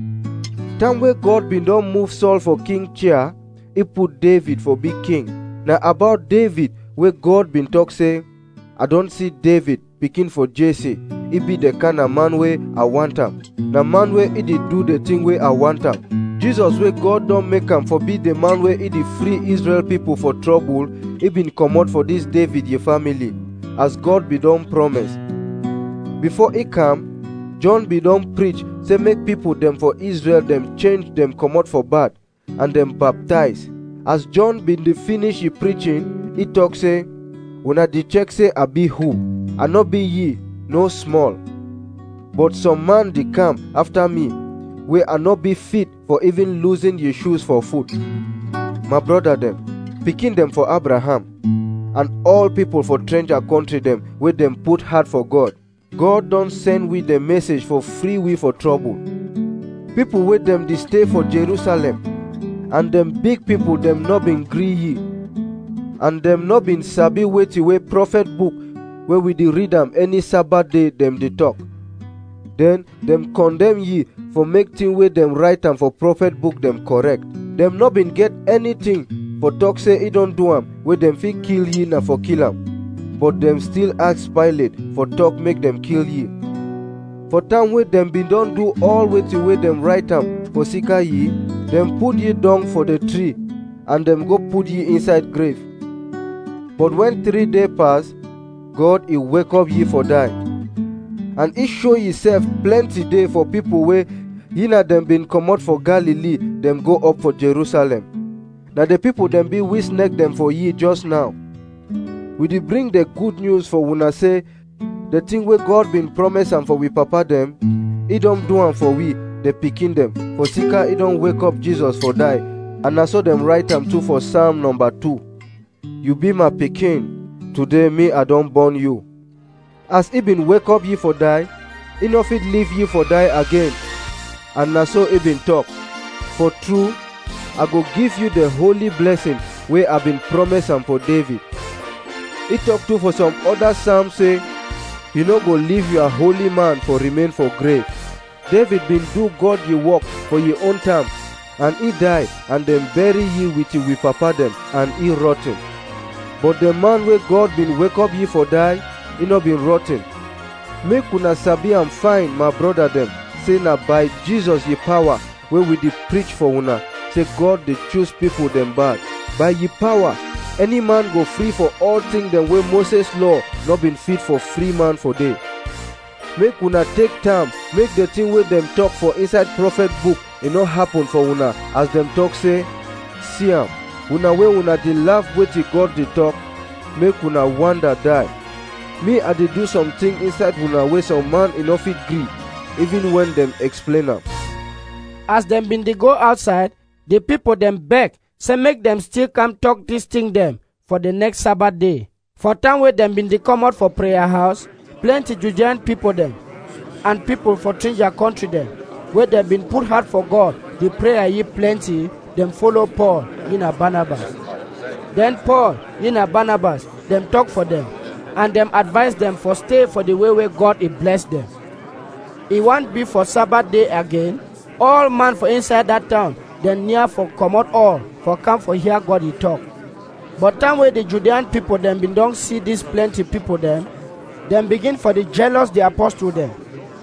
Speaker 8: Time where God been done move Saul for king chair, he put David for big king. Now about David, where God been talk say, I don't see David picking for Jesse. He be the kind of man where I want him. The man where he did do the thing where I want him. Jesus where God don't make him for be the man where he did free Israel people for trouble. He been come out for this David your family, as God be done promise. Before he come, John be done preach, say make people them for Israel them change them come out for bad, and them baptize. As John been the finish he preaching, he talk say, una the check say I be who, I not be ye, no small. But some man they come after me, where I not be fit for even losing your shoes for food. My brother them, picking them for Abraham, and all people for stranger country them, where them put hard for God. God don't send we the message for free we for trouble. People with them they stay for Jerusalem, and them big people them not been gree ye, and them not been sabi wait away prophet book where we dey read them any Sabbath day them they talk. Then them condemn ye for make thing where them write them for prophet book them correct. Them not been get anything for talk say he don't do am where them fit kill ye na for kill am, but them still ask Pilate for talk make them kill ye. For time where them been don't do all way to where them write am for sika ye, them put ye down for the tree, and them go put ye inside grave. But when three days pass, God he wake up ye for die, and he show himself plenty day for people where ye na them been come out for Galilee, them go up for Jerusalem. Now the people them be we snake them for ye just now. We dey bring the good news for una say, the thing where God been promise and for we papa them, he don't do am for we, the picking them. For sika he don't wake up Jesus for die, and I saw them write am too for Psalm number two. You be my pikin, today me I don't born you. As he been wake up ye for die, he no fit leave ye for die again. And na so he been talk. For true, I go give you the holy blessing where I been promised am for David. He talk too for some other psalm say, you no go leave your holy man for remain for grave. David been do God ye work for your own time, and he die, and them bury ye with you with papa them, and he rotten. But the man where God been wake up ye for die, he no been rotten. Make una sabi am fine, my brother them, say na by Jesus ye power, where we dey preach for una, say God dey choose people them bad. By ye power, any man go free for all things them where Moses law not been fit for free man for day. Make una take time, make the thing where them talk for inside prophet book, it not happen for una, as them talk say, see am, una where una dey laugh wetin God dey talk, make una wonder die. Me I dey do something inside una where some man e no fit gree, even when them explain am.
Speaker 1: As them been dey go outside, the people them beg, say make them still come talk this thing them for the next Sabbath day. For time where them been dey come out for prayer house, plenty Judean people them, and people for stranger country them, where them been put hard for God, the prayer ye plenty, them follow Paul in a Barnabas. Then Paul in a Barnabas, them talk for them, and them advise them for stay for the way where God he bless them. He want be for Sabbath day again, all man for inside that town, then near for come out all, for come for hear God he talk. But time where the Judean people them been don't see these plenty people them, them begin for the jealous the apostle them.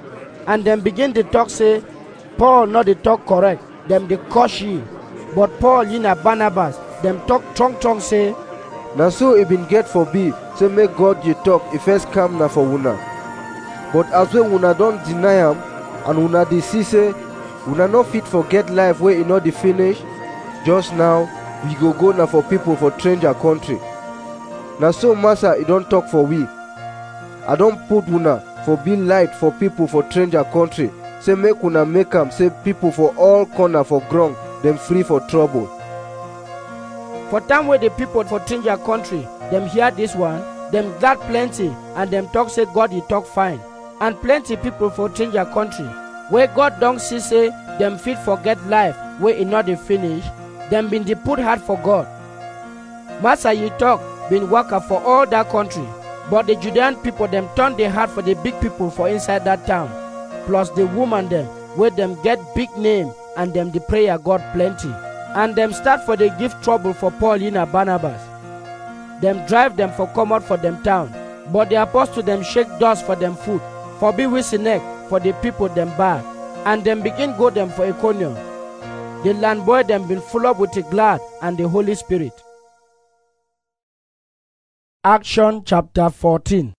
Speaker 1: and dem begin dey talk say Paul no dey talk correct, dem dey curse ye. But Paul and Barnabas dem talk strong strong say,
Speaker 8: na so e bin get for be say make God ye talk e first come na for una. But as wey una don deny am and una dey see say una no fit forget life wey e no dey finish, just now we go go na for people for stranger country. Na so Master e don talk for we. I don put una for be light for people for stranger country, say make una make am say people for all corner for ground dem free for trouble.
Speaker 1: For time wey the people for stranger country dem hear this one, dem glad plenty and dem talk say God e talk fine. And plenty people for stranger country wey God don see say dem fit forget life wey e no dey finish, dem bin dey put heart for God. Master ye talk bin waka for all that country, but the Judean people dem turn their heart for the big people for inside that town, plus the woman dem wey dem get big name and dem dey pray God plenty. And dem start for dey give trouble for Paul and Barnabas. Dem drive dem for comot for dem town, but the apostle dem shake dust for dem foot, for be whistle neck for the people dem bad, and dem begin go dem for Iconium. The land boy dem been full up with the glad and the Holy Spirit. Action chapter fourteen.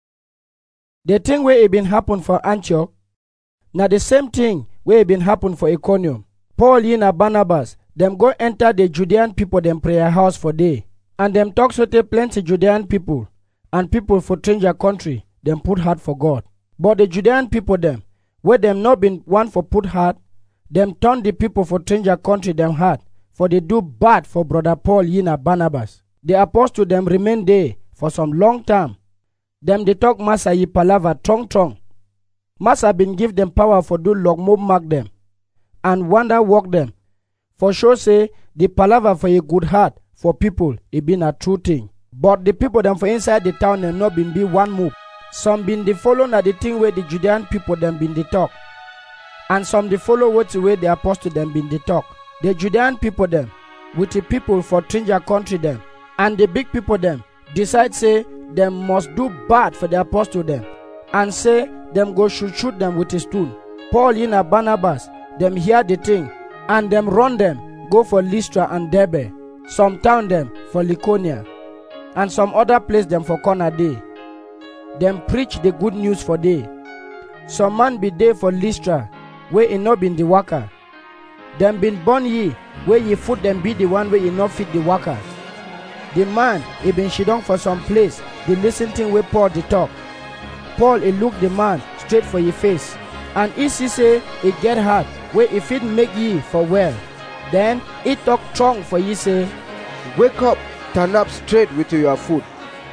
Speaker 1: The thing wey e been happen for Antioch, na the same thing wey e been happen for Iconium. Paul and Barnabas dem go enter the Judean people dem prayer house for day, and dem talk so tey plenty Judean people and people for stranger country dem put heart for God. But the Judean people dem, wey dem no been one for put heart, dem turn the people for stranger country dem heart, for they do bad for brother Paul and Barnabas. The apostle dem remain there for some long time. Dem dey talk Master ye palava trong trong. Master been give dem power for do logmo mark dem and wonder work dem, for sure say the palava for a good heart for people e been a true thing. But the people dem for inside the town dem no been be one move. Some been dey follow na the thing where the Judean people dem been dey talk, and some dey follow what way the apostle dem been dey talk. The Judean people dem with the people for stranger country dem and the big people dem decide say dem must do bad for the apostle dem, and say dem go shoot shoot dem with a stone. Paul and Barnabas dem hear the thing and dem run dem go for Lystra and Derbe, some town dem for Lycaonia, and some other place dem for corner day. Dem preach the good news for day. Some man be there for Lystra wey e no been the worker. Dem been born ye wey ye foot dem be the one wey e no fit the worker. The man he been shidong for some place dey listen thing wey Paul dey talk. Paul he look the man straight for ye face, and he see say he get heart wey e fit make ye for well. Then he talk strong for ye say,
Speaker 8: wake up, turn up straight with your foot.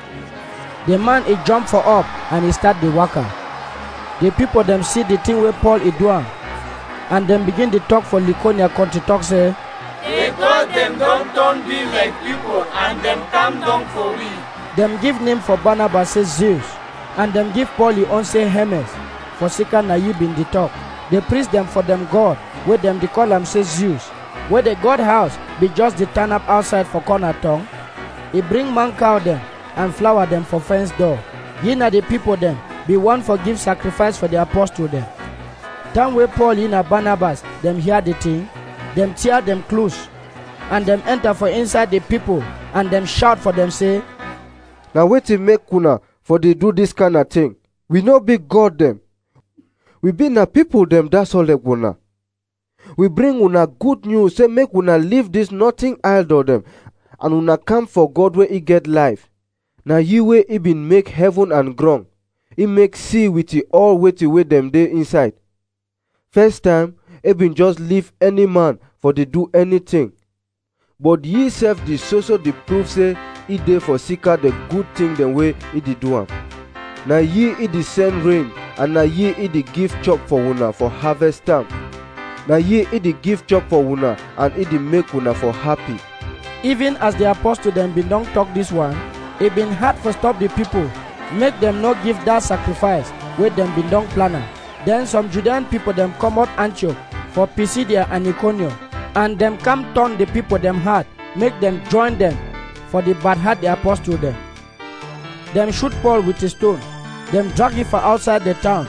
Speaker 1: The man he jump for up and he start the worker. The people them see the thing where Paul he do am, and them begin to talk for Lycaonia country talk say,
Speaker 13: they God them don't turn be like people and them come down for we.
Speaker 1: Them give name for Barnabas say Zeus, and them give Paul he own say Hermes, for sika na ye been the talk. They praise them for them God, where them they call them say Zeus, where the God house be just the turn up outside for corner tongue. He bring man cow them and flower them for fence door. Ye na the people them be one for give sacrifice for the apostle them. Time where Paul and Barnabas them hear the thing, them tear them close, and them enter for inside the people, and them shout for them say,
Speaker 8: now wetin make una for they do this kind of thing? We no be God them. We be na people them, that's all like una. We bring una good news, say make una leave this nothing idol them, and una come for God where he get life. Now ye way he been make heaven and ground. He make sea with the all way to way them dey inside. First time, he been just leave any man for they do anything. But ye self the so so the proof say he dey for seek out the good thing the way he did do am. Now ye he dey send rain, and now ye he dey give chop for una for harvest time. Now ye he dey give chop for una, and he dey make una for happy.
Speaker 1: Even as the apostle them been don't talk this one, it been hard for stop the people, make them not give that sacrifice where them been don't plan am. Then some Judean people them come out Antioch for Pisidia and Iconium, and them come turn the people them heart, make them join them for the bad heart the apostle them. Them shoot Paul with a stone, them drag him for outside the town,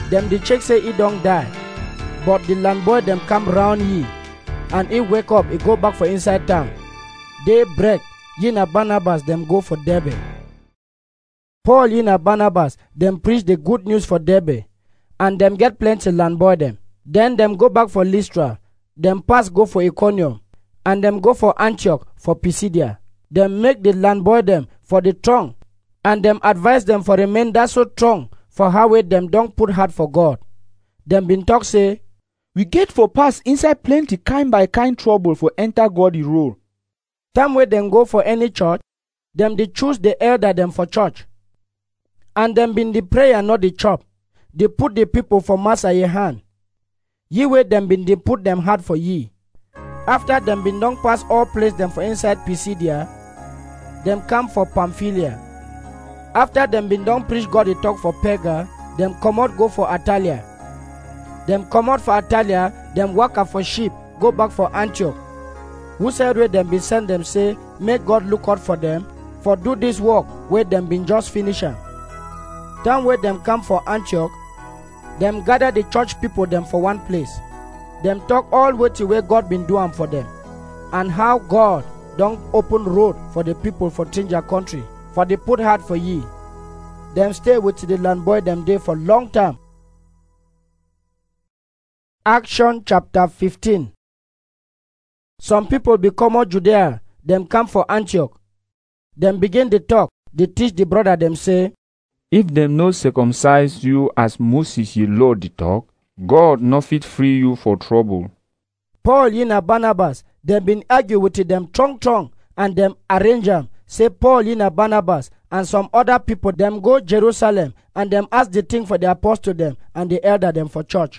Speaker 1: dem dey check say he don die. But the land boy dem come round ye, and he wake up, he go back for inside town. Day break, ye na Barnabas dem go for Derbe. Paul ye na Barnabas dem preach the good news for Derbe, and dem get plenty land boy dem. Then dem go back for Lystra, dem pass go for Iconium, and dem go for Antioch for Pisidia. Dem make the land boy dem for the tongue, and dem advise dem for remain that so strong for how way dem don put heart for God. Dem bin talk say,
Speaker 5: we get for pass inside plenty kind by kind trouble for enter God the role.
Speaker 1: Time wey dem go for any church, dem dey choose the elder dem for church. And dem bin the prayer not the chop. They put the people for master ye hand. Ye wey dem bin dey put them hard for ye. After dem bin don pass all place dem for inside Pisidia, dem come for Pamphylia. After dem bin don preach God the talk for Perga, dem comot go for Atalia. Dem comot for Atalia, dem waka for sheep, go back for Antioch. Who said wey dem bin send dem say, make God look out for them, for do this work wey dem bin just finish am. Time wey dem come for Antioch, dem gather the church people dem for one place. Dem talk all wetin wey God bin do am for them, and how God don open road for the people for change their country, for they put heart for ye. Dem stay with the land boy dem dey for long time. Action chapter fifteen. Some people be comot Judea, dem come for Antioch. Dem begin to talk, they teach the brother dem say,
Speaker 9: if dem no circumcise you as Moses ye law dey talk, God no fit free you for trouble.
Speaker 1: Paul ye na Barnabas, dem bin argue with them strong strong, and dem arrange am, say Paul ye na Barnabas and some other people dem go Jerusalem, and dem ask the thing for the apostle dem and the elder dem for church.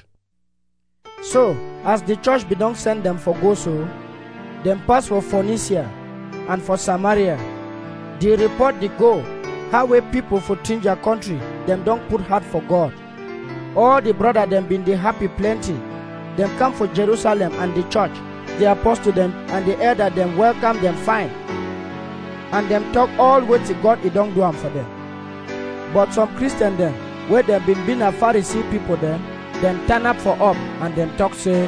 Speaker 1: So, as the church be don send them for go so, dem pass for Phoenicia and for Samaria. They report the go, how way people for change their country, them don't put heart for God. All the brother them been the happy plenty. Them come for Jerusalem and the church, the apostle them and the elder them welcome them fine. And them talk all what God he don't do them for them. But some Christian them, where them been been a Pharisee people them, them turn up for up and them talk say,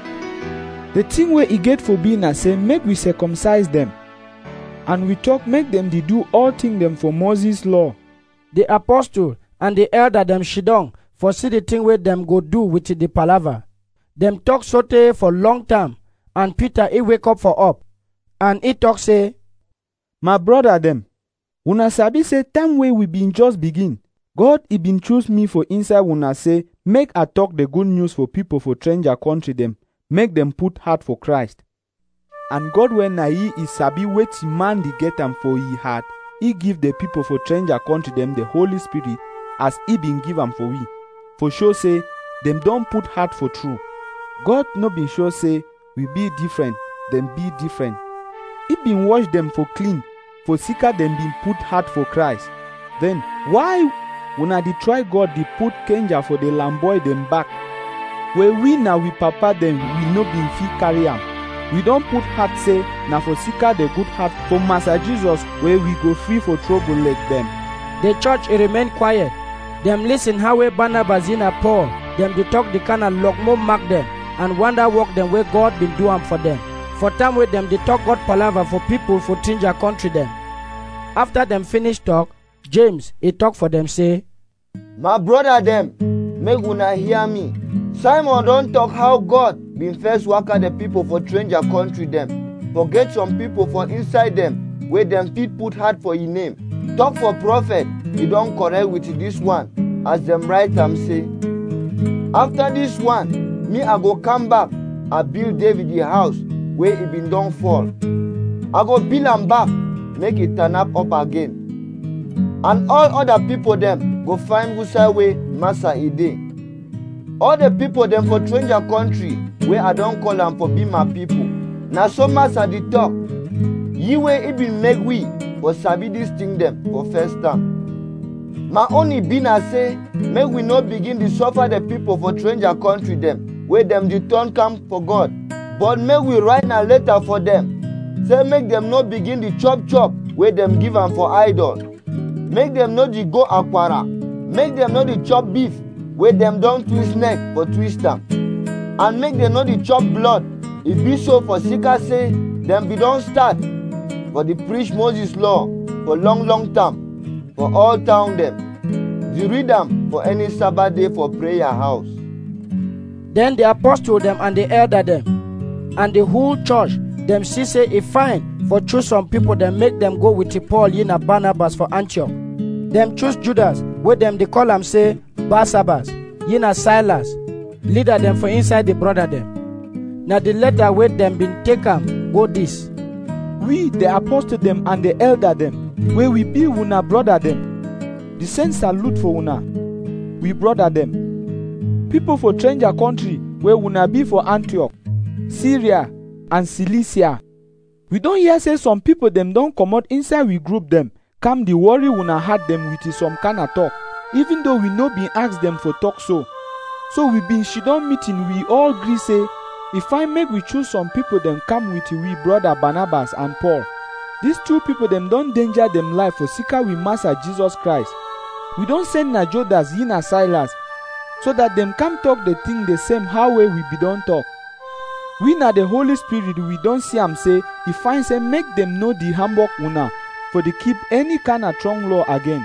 Speaker 5: the thing where he get for being a say, make we circumcise them. And we talk make them they do all thing them for Moses' law.
Speaker 1: The apostle and the elder them shidong for see the thing where them go do with the palaver. Them talk sote for long time, and Peter he wake up for up, and he talk say,
Speaker 5: my brother them, una sabi say time way we been just begin. God he been choose me for inside una say, make I talk the good news for people for change their country them, make them put heart for Christ. And God when na he is sabi wait man they get them for he heart, he give the people for change their country them the Holy Spirit as he been give them for we. For sure say, them don't put heart for true. God no been sure say, we be different, them be different. He been wash them for clean, for sicker them been put heart for Christ. Then, why when I try God they put Kenja for the lamboy them back? Where we now we papa them, we no been fit carry am. We don't put heart say, now for sicker the good heart for Master Jesus, where we go free for trouble like them.
Speaker 1: The church it remain quiet. Them listen how we Barnabas in a Paul, them they talk the kind of lock more mark them, and wonder work them where God been doing for them. For time with them they talk God palaver for people for change their country them. After them finish talk, James he talk for them say,
Speaker 3: my brother them, make una hear me. Simon don't talk how God been first work at the people for change their country them. Forget some people for inside them, where them feet put heart for his name. Talk for prophet, he don't correct with this one, as them write am say. After this one, me I go come back, I build David the house, where he been done fall. I go build am back, make it turn up up again. And all other people them go find who say way Master he dey. All the people them for change their country, where I don't call them for be my people. Now so Master the talk, ye way he been make we, but sabi this thing them for first time. My only been I say, make we not begin to suffer the people for change their country them, where them the turn come for God. But make we write a letter for them. Say make them not begin the chop chop, where them give them for idol. Make them not the go aquara. Make them not the chop beef, wey dem don twist neck for twist am, and make dem no dey chop blood. E be so for sika say dem be don start for dey preach Moses law for long long time for all town dem. Dey read am for any Sabbath day for prayer house.
Speaker 1: Then the apostle them and the elder them and the whole church them see say e fine for choose some people them make them go with the Paul ye na Barnabas for Antioch. Them choose Judas wey them they call am say Barsabas, ye na Silas, leader them for inside the brother them. Now the letter wey them been take am go this.
Speaker 5: We the apostle them and the elder them, where we be una brother them. The same salute for una. We brother them. People for stranger country where una be for Antioch, Syria and Cilicia. We don't hear say some people them don't come out inside we group them. Come the worry una had them with some kind of talk. Even though we no been ask them for talk so. So we been she don't meeting we all agree say, if I make we choose some people them come with we brother Barnabas and Paul. These two people them don't danger them life for seeker we master Jesus Christ. We don't send na Judas ye na Silas, so that them come talk the thing the same how way we be don't talk. We na the Holy Spirit we don't see am say, if I say make them know the Hamburg una, for they keep any kind of strong law again.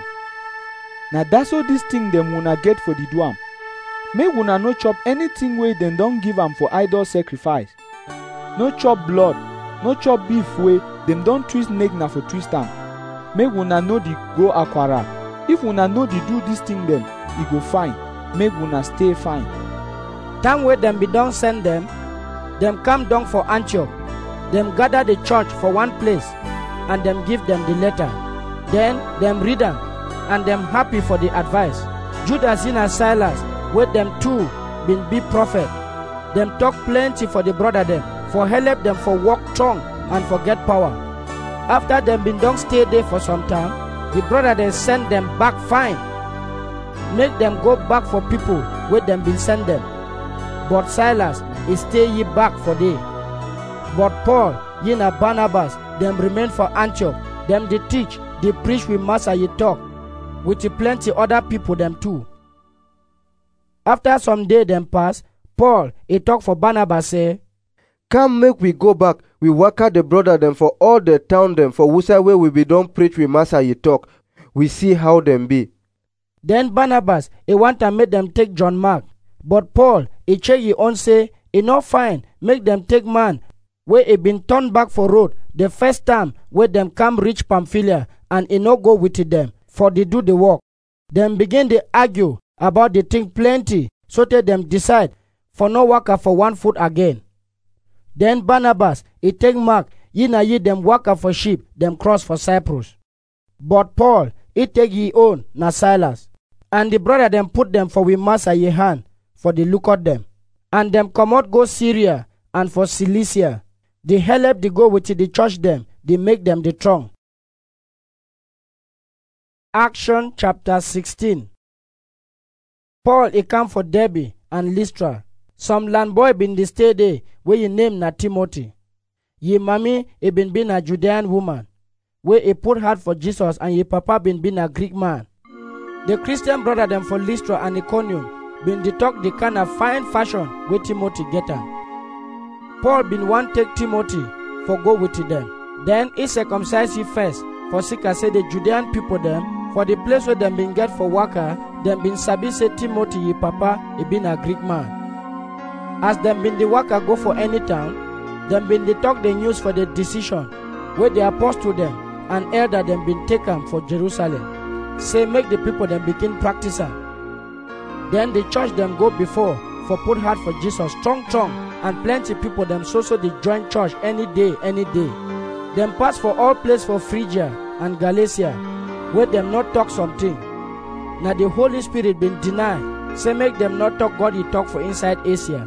Speaker 5: Now that's all this thing them una get for the duam. Make una no chop anything way them don't give am for idol sacrifice. No chop blood, no chop beef way them don't twist neck na for twist am. Make una know the go aquara. If una know the do this thing them, e go fine. Make una stay fine.
Speaker 1: Time where them be done send them, them come down for Antioch. Them gather the church for one place, and them give them the letter. Then them read them, and them happy for the advice. Judas and Silas, with them two been be prophet. Them talk plenty for the brother them, for help them for walk strong and for get power. After them been done stay there for some time, the brother then send them back fine. Make them go back for people where them been send them. But Silas is stay ye back for day. But Paul, ye na Barnabas, them remain for Antioch. Them they teach, they preach with master ye talk, with the plenty other people them too. After some day them pass, Paul he talk for Barnabas say,
Speaker 8: come make we go back, we work out the brother them for all the town them for whosa way we be don't preach with master ye talk. We see how them be.
Speaker 1: Then Barnabas he want to make them take John Mark, but Paul he check ye on say, he not fine, make them take man where he been turned back for road the first time where them come reach Pamphylia, and he no go with them for they do the work. Them begin to argue about the thing plenty, so that them decide for no worker for one foot again. Then Barnabas he take Mark, ye na ye them worker for sheep, them cross for Cyprus. But Paul he take ye own na Silas, and the brother them put them for we master ye hand for the look at them, and them come out go Syria and for Cilicia. They help they go with the church them, they make them the strong. Action chapter sixteen. Paul he come for Derbe and Lystra. Some land boy been the stay there where he name na Timothy. Ye mommy he been been a Judean woman, where he put heart for Jesus, and ye papa been been a Greek man. The Christian brother them for Lystra and Iconium been the talk the kind of fine fashion where Timothy get am. Paul been want take Timothy for go with them. Then he circumcised he first, for sika say the Judean people them, for the place where them been get for worker, them been sabi say Timothy ye papa he been a Greek man. As them been the worker go for any town, them been the talk the news for the decision, where the apostle them and elder them been taken for Jerusalem. Say make the people them begin practice am. Then the church them go before for put heart for Jesus strong strong, and plenty people them so so they join church any day any day. Them pass for all place for Phrygia and Galatia, where them not talk something. Now the Holy Spirit been deny, say make them not talk God he talk for inside Asia.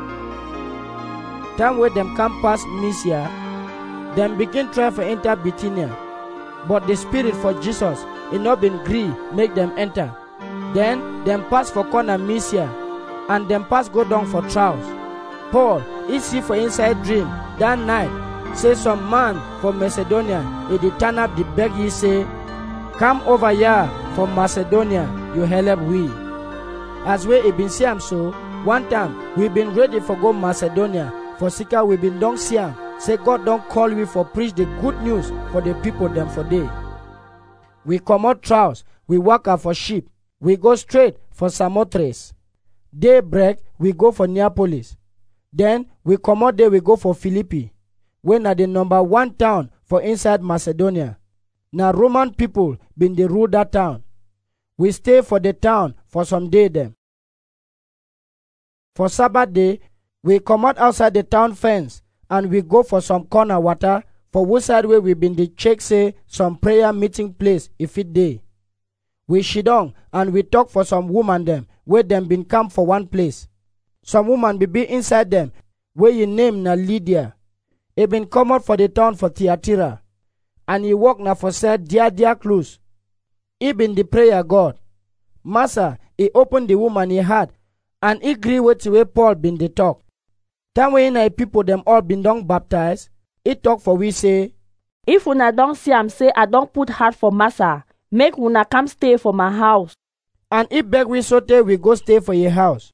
Speaker 1: Time where them come past Mysia, them begin try for enter Bithynia, but the Spirit for Jesus he not been gree make them enter. Then them pass for corner Mysia, and them pass go down for Troas. Paul he see for inside dream that night, say some man from Macedonia he did turn up the beg he say, come over here from Macedonia, you help we. as we e been see am so, one time we been ready for go Macedonia, for sika we been don see am, say God don call we for preach the good news for the people dem for day. We comot Troas, we waka for ship, we go straight for Samothrace. Day break, we go for Neapolis. Then we comot there, we go for Philippi, wey na the number one town for inside Macedonia. Na Roman people been dey rule that town. We stay for the town for some day dem. For Sabbath day, we comot outside the town fence and we go for some corner water for which side wey we been dey check say some prayer meeting place e fit dey. We sit down and we talk for some woman dem wey dem been come for one place. Some woman be be inside dem wey e name na Lydia. E been come out for the town for Thyatira, and he walk na for sell dear dear clothes. He been the prayer God. Massa, he open the woman he heart, and he gree with the way Paul been the talk. Time wey na people them all been done baptized, he talk for we say,
Speaker 14: if una don see am say I don put heart for Massa, make una come stay for my house.
Speaker 1: And he beg we so tey we go stay for your house.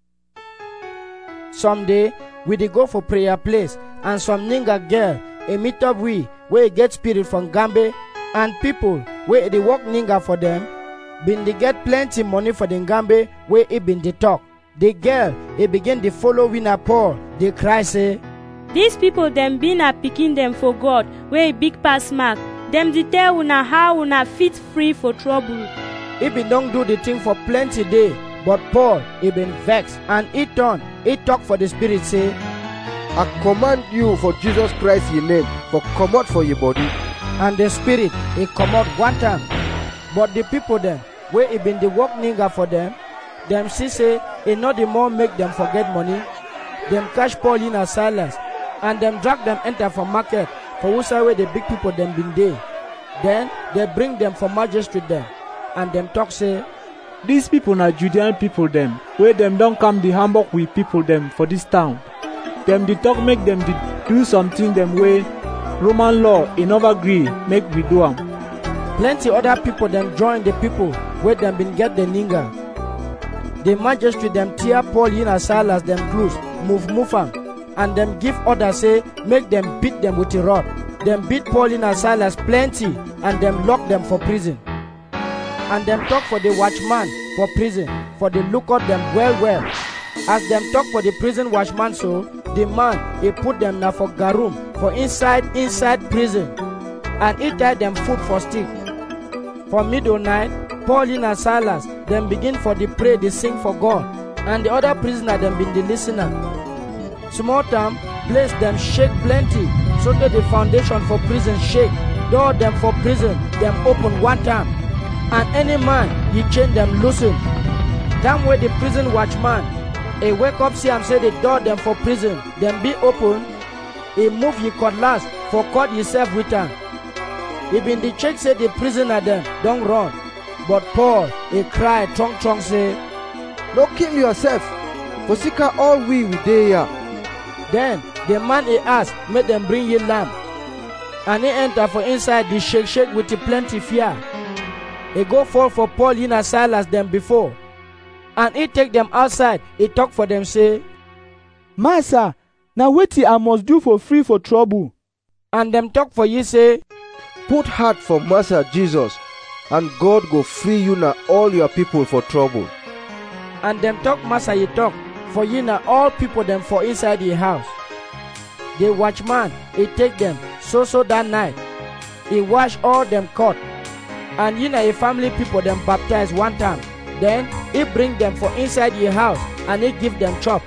Speaker 1: Someday we dey go for prayer place, and some ninga girl a meet up we wey get spirit from Gambe, and people wey dey work ninga for them been dey get plenty money for the Gambe wey e been dey talk. The girl e begin dey follow we na Paul, dey cry say,
Speaker 7: these people dem be na pikin dem for God wey big pass mark. Dem dey tell una how una fit free for trouble.
Speaker 1: He been don do the thing for plenty day, but Paul he been vexed, and he turn, he talk for the spirit say,
Speaker 8: I command you for Jesus Christ your name, for come out for your body.
Speaker 1: And the spirit he come out one time. But the people them where he been the work ninga for them, them see say he not the more make them forget money. Them catch Paul in a silence, and them drag them enter for market for who say where the big people them been there. Then they bring them for magistrate them, and them talk say,
Speaker 4: these people na Judean people them, where them don't come the Hamburg with people them for this town. Them the talk make them the do something them way Roman law in never agree make we do am.
Speaker 1: Plenty other people them join the people where them been get the ninga. The magistrate them tear Paul in a Silas them close, move move am, and them give order say make them beat them with a rod. Them beat Paul in a Silas plenty, and them lock them for prison. And them talk for the watchman for prison, for the lookout them well well. As them talk for the prison watchman so, the man he put them now for garum, for inside inside prison, and he tie them food for stick. For middle night, Paul and Silas them begin for the pray, they sing for God, and the other prisoner them been the listener. Small time, place them shake plenty, so that the foundation for prison shake. Door them for prison, them open one time, and any man he chain them loosen. Time where the prison watchman he wake up see and say the door them for prison, them be open. He move ye cutlass for cut himself with them. He been the check say the prisoner them don't run, but Paul he cry trong trong say,
Speaker 8: no kill yourself, for sika all we we dey here.
Speaker 1: Then the man he ask make them bring ye lamb, and he enter for inside the shake shake with the plenty fear. He go fall for Paul in a Silas them before, and he take them outside. He talk for them say,
Speaker 4: Master, now wetin I must do for free for trouble?
Speaker 1: And them talk for ye say,
Speaker 8: put heart for Master Jesus, and God go free you na all your people for trouble.
Speaker 1: And them talk Master ye talk for ye na all people them for inside ye house. The watchman he take them so so that night. He wash all them cut, and ye na a family people them baptize one time. Then he bring them for inside ye house, and he give them chop.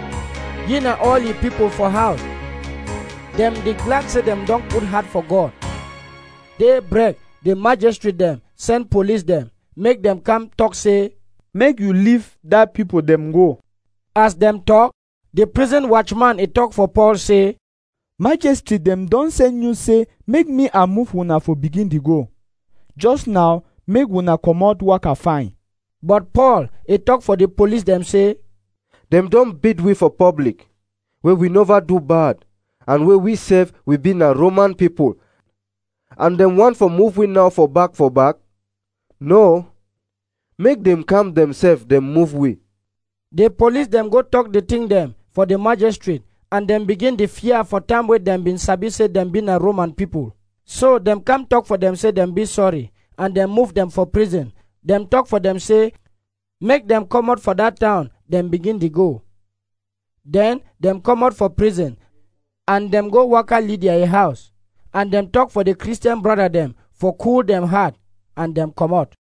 Speaker 1: Ye na all ye people for house. Them the glad say them don't put heart for God. They break, the magistrate them, send police them, make them come talk say,
Speaker 4: make you leave that people them go.
Speaker 1: As them talk, the prison watchman he talk for Paul say,
Speaker 4: magistrate them don't send you say, make me a move una for begin to go. Just now, make una come out work a fine.
Speaker 1: But Paul he talk for the police them say,
Speaker 8: them don't beat we for public, where we never do bad, and where we serve we been a Roman people, and them want for move we now for back for back. No, make dem calm themselves, dem move we.
Speaker 1: The police dem go talk the thing dem for the magistrate, and dem begin the fear for time wey dem bin sabi say dem be na Roman people. So dem come talk for dem say dem be sorry, and dem move dem for prison. Dem talk for dem say make dem come out for that town. Dem begin the go. Then dem come out for prison, and dem go waka Lydia a house, and dem talk for the Christian brother dem for cool dem heart, and dem come out.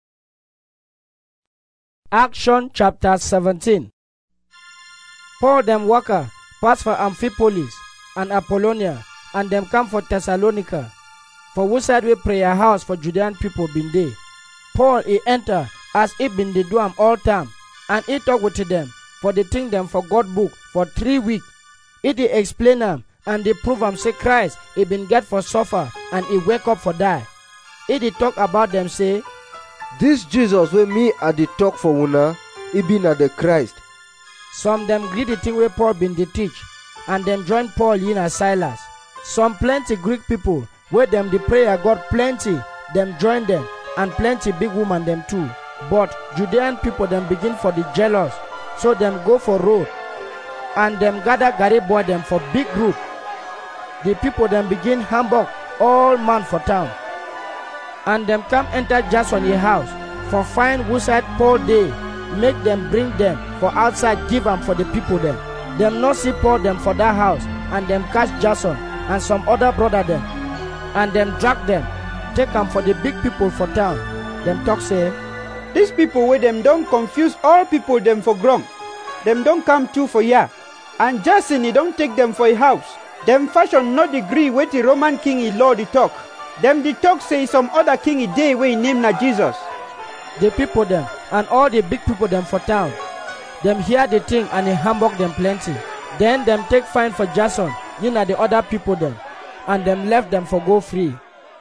Speaker 1: Action chapter seventeen. Paul dem waka pass for Amphipolis and Apollonia, and dem come for Thessalonica, for which side wey prayer house for Judean people bin dey. Paul he enter as he bin dey do am all time, and he talk with them for the thing dem for God book for three weeks. He dey explain am and dey prove am say Christ he been get for suffer and he wake up for die. He dey talk about them say,
Speaker 8: this Jesus wey me I dey talk for una, he be na the Christ.
Speaker 1: Some dem gree the thing wey Paul bin dey teach, and dem join Paul in as Silas. Some plenty Greek people wey dem dey pray God plenty, dem join them, and plenty big woman dem too. But Judean people dem begin for the jealous, so dem go for road, and dem gather Gary boy dem for big group. The people dem begin hamburg all man for town, and dem come enter Jason a house for find which side Paul dey, make dem bring dem for outside give am for the people dem. Dem no see Paul dem for that house, and dem catch Jason and some other brother dem, and dem drag dem, take am for the big people for town. Dem talk say,
Speaker 6: these people wey dem don confuse all people dem for ground, dem don come too for here, and Jason he don take dem for a house. Dem fashion no degree wey the Roman king he law dey talk. Dem dey talk say some other king he dey wey name na Jesus.
Speaker 1: The people dem and all the big people dem for town, dem hear the thing and he hamburg dem plenty. Then dem take fine for Jason, you know the other people dem, and dem left dem for go free.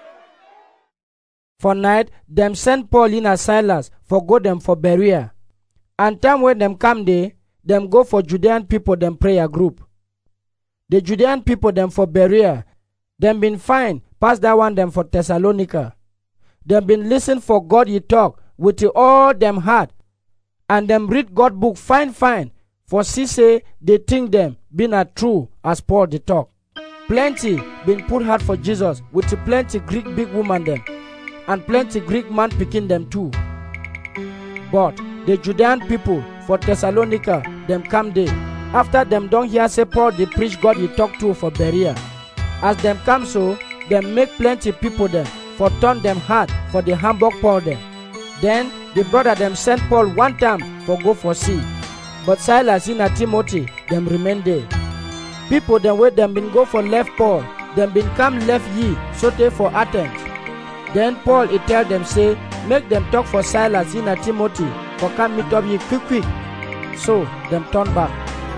Speaker 1: For night, dem send Paul in as Silas for go dem for Berea. And time when dem come there, dem go for Judean people dem prayer group. The Judean people dem for Berea, dem been fine pass that one dem for Thessalonica. Dem been listen for God he talk with all dem heart, and dem read God book fine fine, for see say they think dem be not true as Paul dey talk. Plenty been put heart for Jesus with plenty Greek big woman dem, and plenty Greek man pikin them too. But the Judean people for Thessalonica, them come there, after them don't hear say Paul they preach God he talk to for Berea. As them come so, them make plenty people them, for turn them hard for the hamburg Paul them. Then the brother them sent Paul one time for go for sea. But Silas and Timothy, them remain there. People them where them been go for left Paul, them been come left ye, so they for Athens. Then Paul he tell them say, make them talk for Silas and Timothy, for come meet up ye quick quick. So them turn back.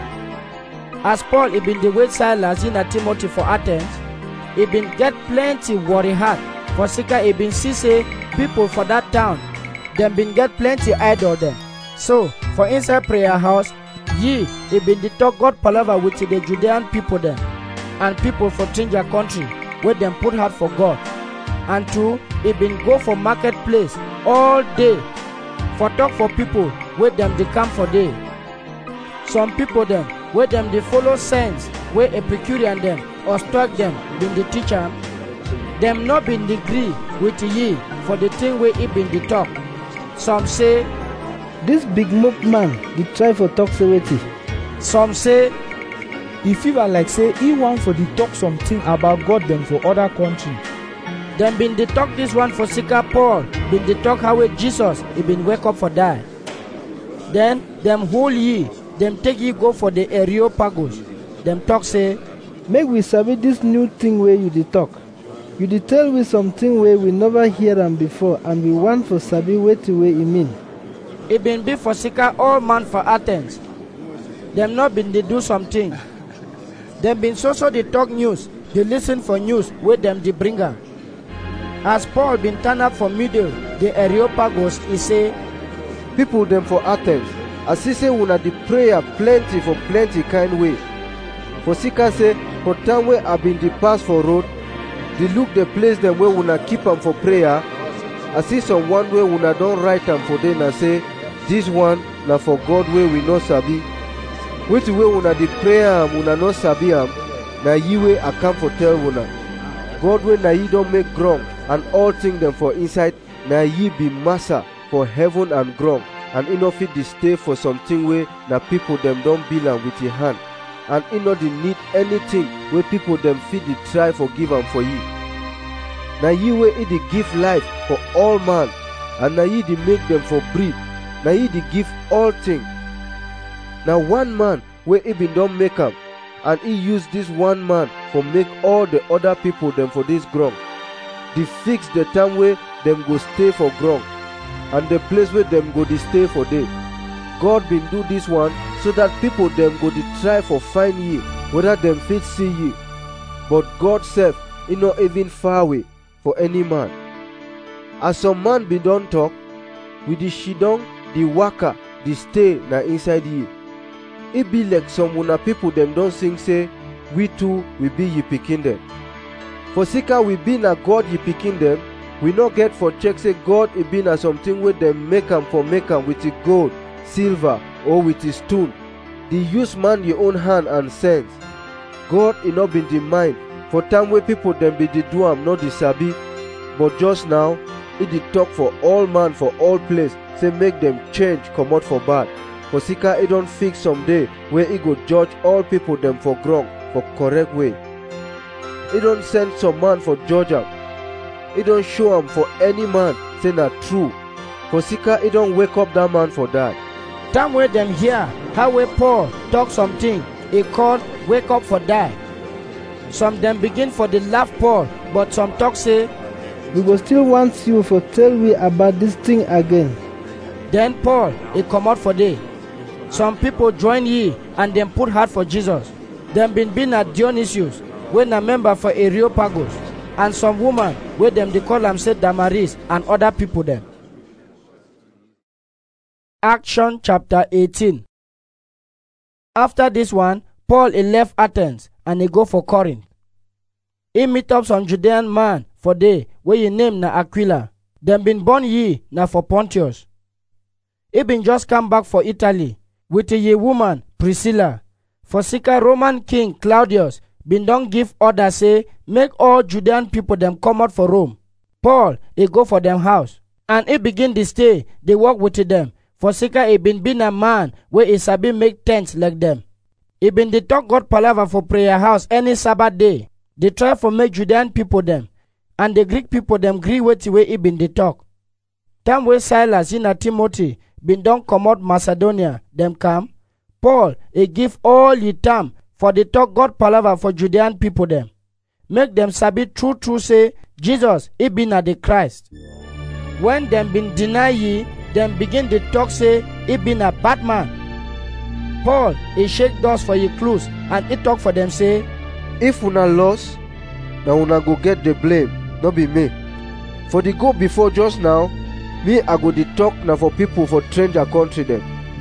Speaker 1: As Paul he been the way Silas and Timothy for Athens, he been get plenty worry heart, for sika he been see say people for that town, them been get plenty idol them. So for inside prayer house, ye he been the talk God palaver with the Judean people them, and people for stranger country, where them put heart for God. And two, he been go for marketplace all day, for talk for people where them they come for day. Some people them, where them they follow signs, where Epicurean them, or Stoic them, been the teacher, them not been degree with ye, for the thing where he been the talk. Some say,
Speaker 11: this big mouth man, they try for talk severity.
Speaker 1: Some say,
Speaker 5: he fever like say he want for the talk something about God them for other country.
Speaker 1: Them been the talk this one for Sika Paul, been the talk how Jesus he been wake up for die. Then them whole ye, them take ye go for the Areopagus. Them talk say,
Speaker 11: make we sabi this new thing where you dey talk. You dey tell we something where we never hear them before, and we want for sabi wetin way e mean.
Speaker 1: It been be for Sika all man for Athens. Them not been they do something. Them been so so they talk news, they listen for news where them they bring her. As Paul been turned up for middle, the Areopagus, he say,
Speaker 8: people them for Athens, as he say una the prayer plenty for plenty kind way. For Sika say, for time where I been the pass for road, they look the place them where una keep them for prayer, I see some one wey una don write am for there na say, this one na for God wey we no sabi. Wetin wey una dey pray am una no sabi am, na ye wey I come for tell una. God wey na ye don make ground and all things dem for inside, na ye be master for heaven and ground, and e no fit dey stay for something wey na people dem don build am with e hand, and e no dey need anything wey people dem fit dey try for give am for ye. Na ye wey e dey give life for all man, and na ye dey make dem for breathe, na ye dey give all things. Na one man wey e bin don make am, and he use this one man for make all the other people dem for this ground. Dey fix the time wey dem go stay for ground, and the place where dem go dey stay for day. God bin do this one so that people dem go dey try for find ye, whether dem fit see ye. But God sef, e no even far away for any man. As some man bin don talk, we dey shidon, dey waka, dey stay na inside ye. E be like some una people dem don sing say, we too we be ye pikin dem. For sika we be na God ye pikin dem, we no get for check say God e be na something wey dem make am for make am with e gold, silver, or with e stone. Dey use man your own hand and sense. God e no been the mind, for time wey people dem be dey do am no dey sabi, but just now e dey talk for all man for all place, say make dem change comot for bad. For sika e don fix some day wey e go judge all people dem for ground for correct way. E don send some man for judge am. E don show am for any man say na true. For sika e don wake up that man for die.
Speaker 1: Time wey dem hear how wey Paul talk something, e call wake up for die. Some dem begin for dey laugh Paul, but some talk say,
Speaker 11: we go still want you for tell we about this thing again.
Speaker 1: Then Paul e comot for there. Some people join ye and dem put heart for Jesus. Dem bin be na Dionysius, wey na member for Areopagus, and some woman wey dem dey call am say Damaris, and other people dem. Action chapter eighteen. After this one, Paul he left Athens and he go for Corinth. He meet up some Judean man for there, wey he name na Aquila. Dem bin born ye na for Pontius. He been just come back for Italy with a ye woman Priscilla. For sika Roman king Claudius bin don give order say make all Judean people dem come out for Rome. Paul he go for dem house, and he begin dey stay dey work with them. For sika he been been a man wey he sabi make tents like them. He been dey talk God palava for prayer house any Sabbath day. They try for make Judean people them, and the Greek people them gree wetin wey he been dey talk. Time wey Silas in a Timothy been don comot Macedonia, them come. Paul he give all ye time for the talk God palava for Judean people them. Make them sabi true true say Jesus he been na the Christ. When them been deny ye, them begin to talk say he been a bad man. Paul he shake dust for ye clothes and he talk for them say,
Speaker 8: if una lost, na una go get the blame, no be me. For the go before just now, me I go dey talk na for people for stranger country them.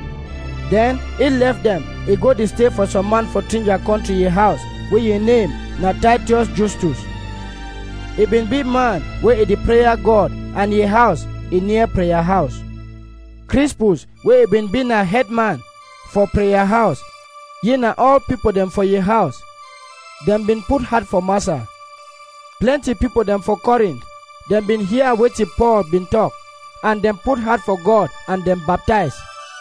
Speaker 1: Then he left them. He go to stay for some man for stranger country ye house, where ye name na Titus Justus. He been big man where he the prayer God, and ye house he near prayer house. Crispus where he been been a headman for prayer house. Ye na all people them for ye house. Them been put hard for massa. Plenty people them for Corinth. Them been hear wetin Paul been talk, and them put hard for God and them baptize.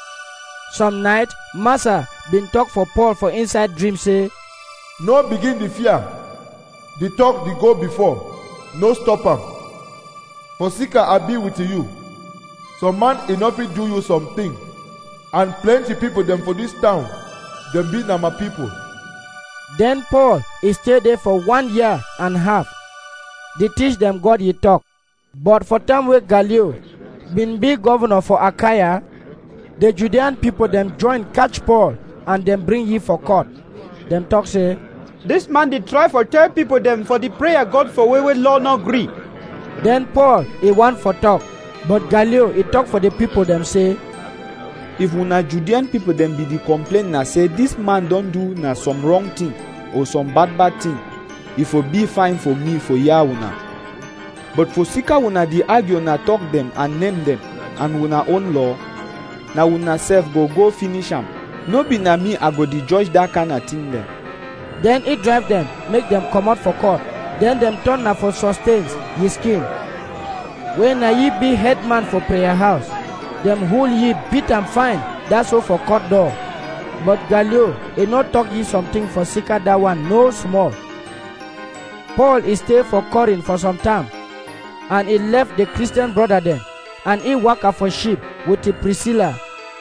Speaker 1: Some night, Massa been talk for Paul for inside dream say,
Speaker 2: no begin the fear. The talk the go before. No stop am. For sika I be with you. Some man enough fit do you something. And plenty people them for this town, them be na my people.
Speaker 1: Then Paul he stay there for one year and a half. They teach them God ye talk. But for time wey Gallio been be governor for Achaia, the Judean people them join catch Paul and them bring ye for court. Them talk say,
Speaker 6: this man did try for tell people them for the prayer God for way wey law not agree.
Speaker 1: Then Paul he want for talk, but Gallio he talk for the people them say,
Speaker 5: if una Judean people them be the complain na say this man don't do na some wrong thing or some bad bad thing, it will be fine for me for ya una. But for sika una dey argue una talk them and name them and una own law, na una sef go go finish am. No be na me I go dey judge that kind of thing dem.
Speaker 1: Then he drive them, make them come out for court. Then them turn na for sustains ye skin. When na ye be headman for prayer house, them hold ye beat and fine. That's all for court door. But Gallio, he not talk ye something for sika that one, no small. Paul he stay for Corinth for some time, and he left the Christian brother them, and he work for sheep with the Priscilla.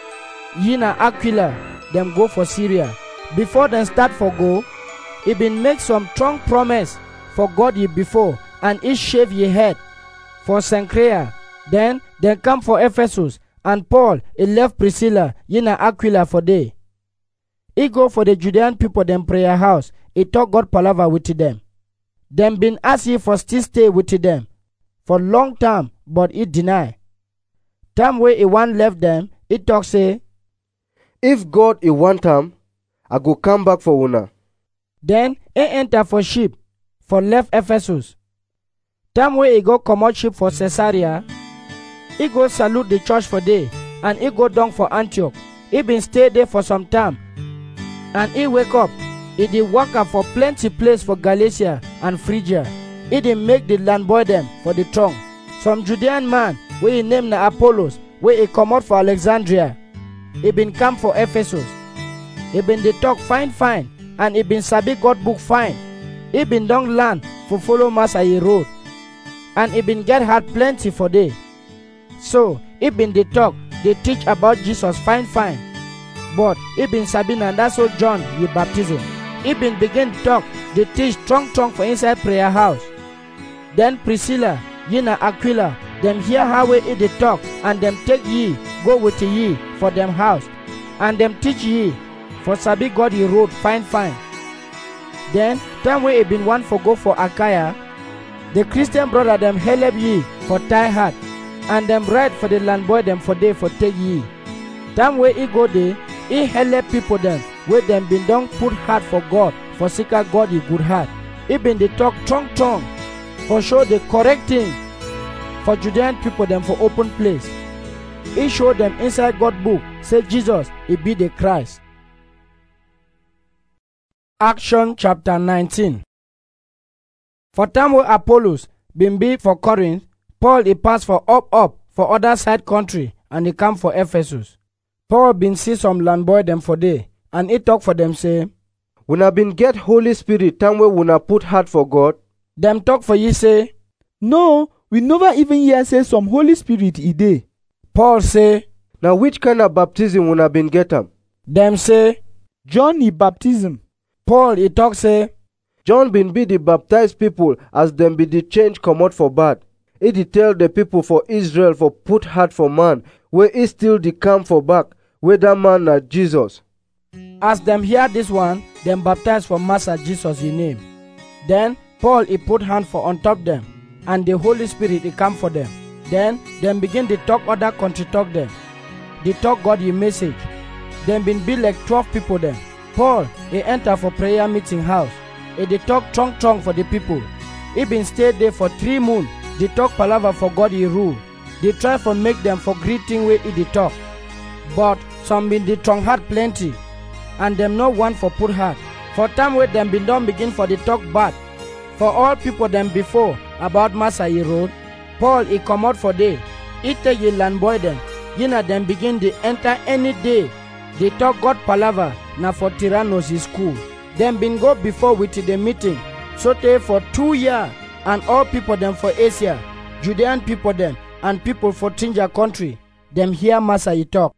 Speaker 1: Yina Aquila, them go for Syria. Before them start for go, he been make some strong promise for God ye before, and he shave ye head for Cenchrea. Then they come for Ephesus, and Paul he left Priscilla, Yina Aquila for day. He go for the Judean people them prayer house. He talk God palaver with them. Them been ask ye for still stay with them for long time, but he deny. Time where he one left them, he talk say,
Speaker 8: if God he want am, I go come back for una.
Speaker 1: Then he enter for ship for left Ephesus. Time where he go comot ship for Caesarea, he go salute the church for day, and he go down for Antioch. He been stay there for some time, and he wake up. He did work up for plenty place for Galatia and Phrygia. He did make the land boy them for the tongue. Some Judean man where he named na Apollos, where he come out for Alexandria. He been come for Ephesus. He been the talk fine fine, and he been sabi God book fine. He been down land for follow Master ye road, and he been get hard plenty for day. So he been the talk, they teach about Jesus fine fine. But he been sabi and that's all John ye baptism. He been begin talk, they teach strong strong for inside prayer house. Then Priscilla, Yina Aquila, them hear how we he dey talk, and them take ye, go with ye for them house, and them teach ye, for sabi God ye road fine fine. Then time where he been one for go for Achaia, the Christian brother them help ye for tie hat, and them ride for the land boy them for day for take ye. Time where he go there, he help people them, where them been done put heart for God, for seeker God ye good heart. He been the talk strong strong, for show the correct thing, for Judean people them for open place. He show them inside God book, say Jesus, he be the Christ. Action chapter nineteen. For time where Apollos been be for Corinth, Paul he pass for up up for other side country, and he come for Ephesus. Paul been see some land boy them for day, and he talk for them say,
Speaker 8: Una been get Holy Spirit time where una put heart for God.
Speaker 1: Them talk for ye say,
Speaker 5: no, we never even hear say some Holy Spirit e dey.
Speaker 1: Paul say,
Speaker 8: now which kind of baptism una been get am?
Speaker 1: Them say,
Speaker 5: John he baptism.
Speaker 1: Paul he talk say,
Speaker 8: John been be the baptized people as them be the change comot for bad. He dey tell the people for Israel for put heart for man, where he still dey come for back, where that man na Jesus.
Speaker 1: As them hear this one, them baptize for Master Jesus in name. Then Paul he put hand for on top them, and the Holy Spirit he come for them. Then them begin to talk other country talk them. They talk God ye message. Them been be like twelve people them. Paul he enter for prayer meeting house. He dey talk strong strong for the people. He been stay there for three moon. They talk palaver for God ye rule. They try for make them for greeting way he dey talk. But some been the strong heart plenty, and them no one for put heart. For time where them been done begin for the talk bad for all people them before about Master ye road. Paul he come out for day. He take ye land boy them. You know them begin they enter any day. They talk God palaver na for Tyrannos his school. Them been go before with the meeting. So they for two years, and all people them for Asia, Judean people them, and people for Tinja country, them hear Master he talk.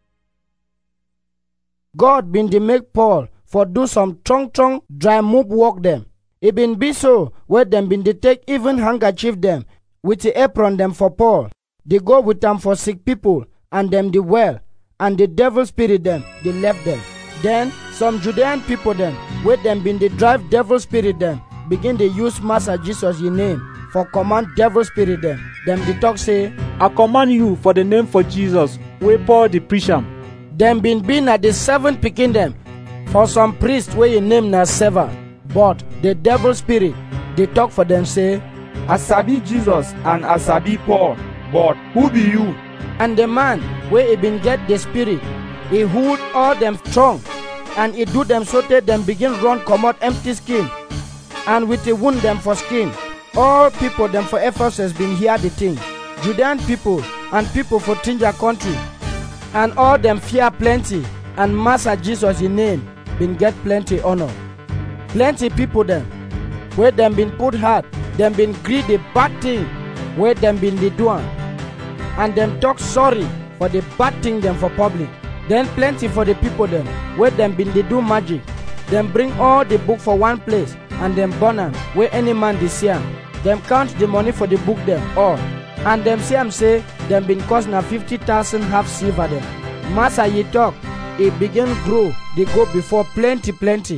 Speaker 1: God been to make Paul for do some strong strong dry move work them. It been be so where them been to take even handkerchief them with the apron them for Paul. They go with them for sick people, and them the well, and the devil spirit them, they left them. Then some Judean people them, where them been to drive devil spirit them, begin to use Master Jesus ye name for command devil spirit them. Them the talk say,
Speaker 10: I command you for the name for Jesus, where Paul the preach am.
Speaker 1: Them been been at the seven picking them for some priest where you name na seven. But the devil spirit, they talk for them say,
Speaker 5: I sabi Jesus and I sabi Paul, but who be you?
Speaker 1: And the man where he been get the spirit, he hold all them strong, and he do them so that them begin run comot empty skin, and with a wound them for skin. All people them for Ephesus been hear the thing, Judean people and people for Tinja country, and all them fear plenty, and Master Jesus in name been get plenty honor. Plenty people them, where them been put hard, them been greedy bad thing, where them been the doing, and them talk sorry for the bad thing them for public. Then plenty for the people them, where them been they do magic. Them bring all the book for one place, and them burn them, where any man they see them. Them count the money for the book them all. And them say them say, them been cost na fifty thousand half silver them. Master ye talk, it begin grow, they go before plenty plenty.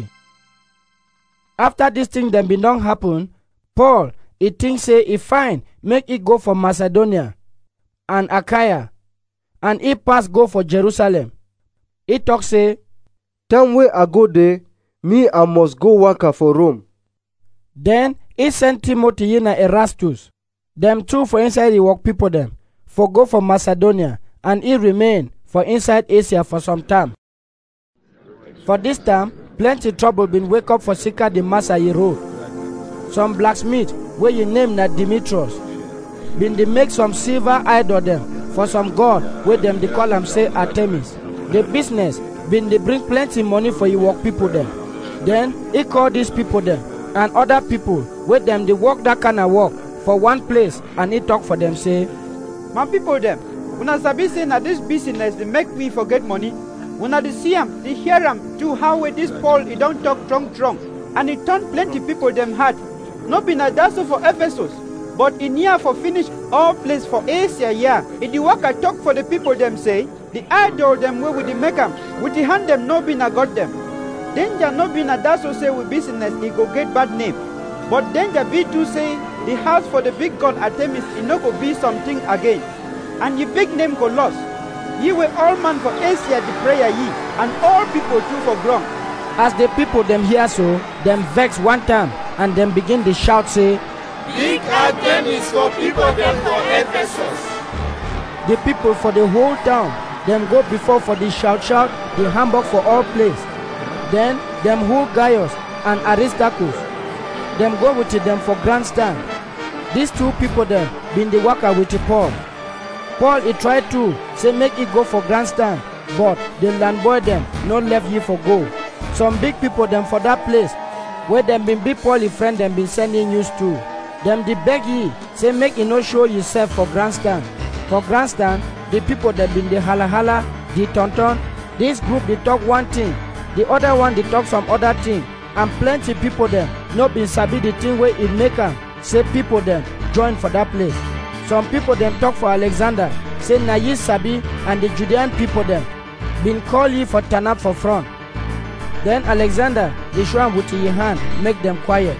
Speaker 1: After this thing them been don't happen, Paul, he think say he fine, make it go for Macedonia and Achaia, and he pass go for Jerusalem. He talk say,
Speaker 8: time wey I go there, me I must go waka for Rome.
Speaker 1: Then he sent Timothy and Erastus, them two for inside the work people them, for go for Macedonia, and he remain for inside Asia for some time. For this time, plenty trouble been wake up for Sika the Master ye road. Some blacksmith, where you name na Demetrius, been they make some silver idol them for some god, where them they call them say Artemis. The business been they bring plenty money for you work people them. Then he call these people them and other people where them they work that kind of work for one place, and he talk for them say,
Speaker 6: my people them, when I sabi say na this business they make me forget money. When I see him, they hear him too how with this Paul he don't talk strong strong, and he turn plenty people them heart. Not been a dasso for Ephesus, but in here for finish all place for Asia, yeah. In the work I talk for the people them say, the idol them where with the make them, with the hand them no been a got them. Danger no been a dasso say with business he go get bad name. But danger be to say the house for the big god Artemis it no go be something again. And your big name go lost. Ye were all man for Asia the prayer ye, and all people too for ground.
Speaker 1: As the people them hear so, them vex one time, and them begin to shout say,
Speaker 13: big Artemis for people them for Ephesus.
Speaker 1: The people for the whole town, them go before for the shout shout, the hamburg for all place. Then them hold Gaius and Aristarchus, them go with them for grandstand. These two people them been the worker with the Paul. Paul he tried to say make it go for grandstand, but the land boy them no left ye for go. Some big people them for that place, where them been big Paul he friend them been sending news to. Them they beg ye, say make you no show yourself for grandstand. For grandstand, the people that been the hala hala, the tonton, this group they talk one thing, the other one they talk some other thing, and plenty people them no been sabi the thing where it make them, say people them join for that place. Some people them talk for Alexander, say na ye sabi, and the Judean people them been call ye for turn up for front. Then Alexander, they show him with his hand, make them quiet.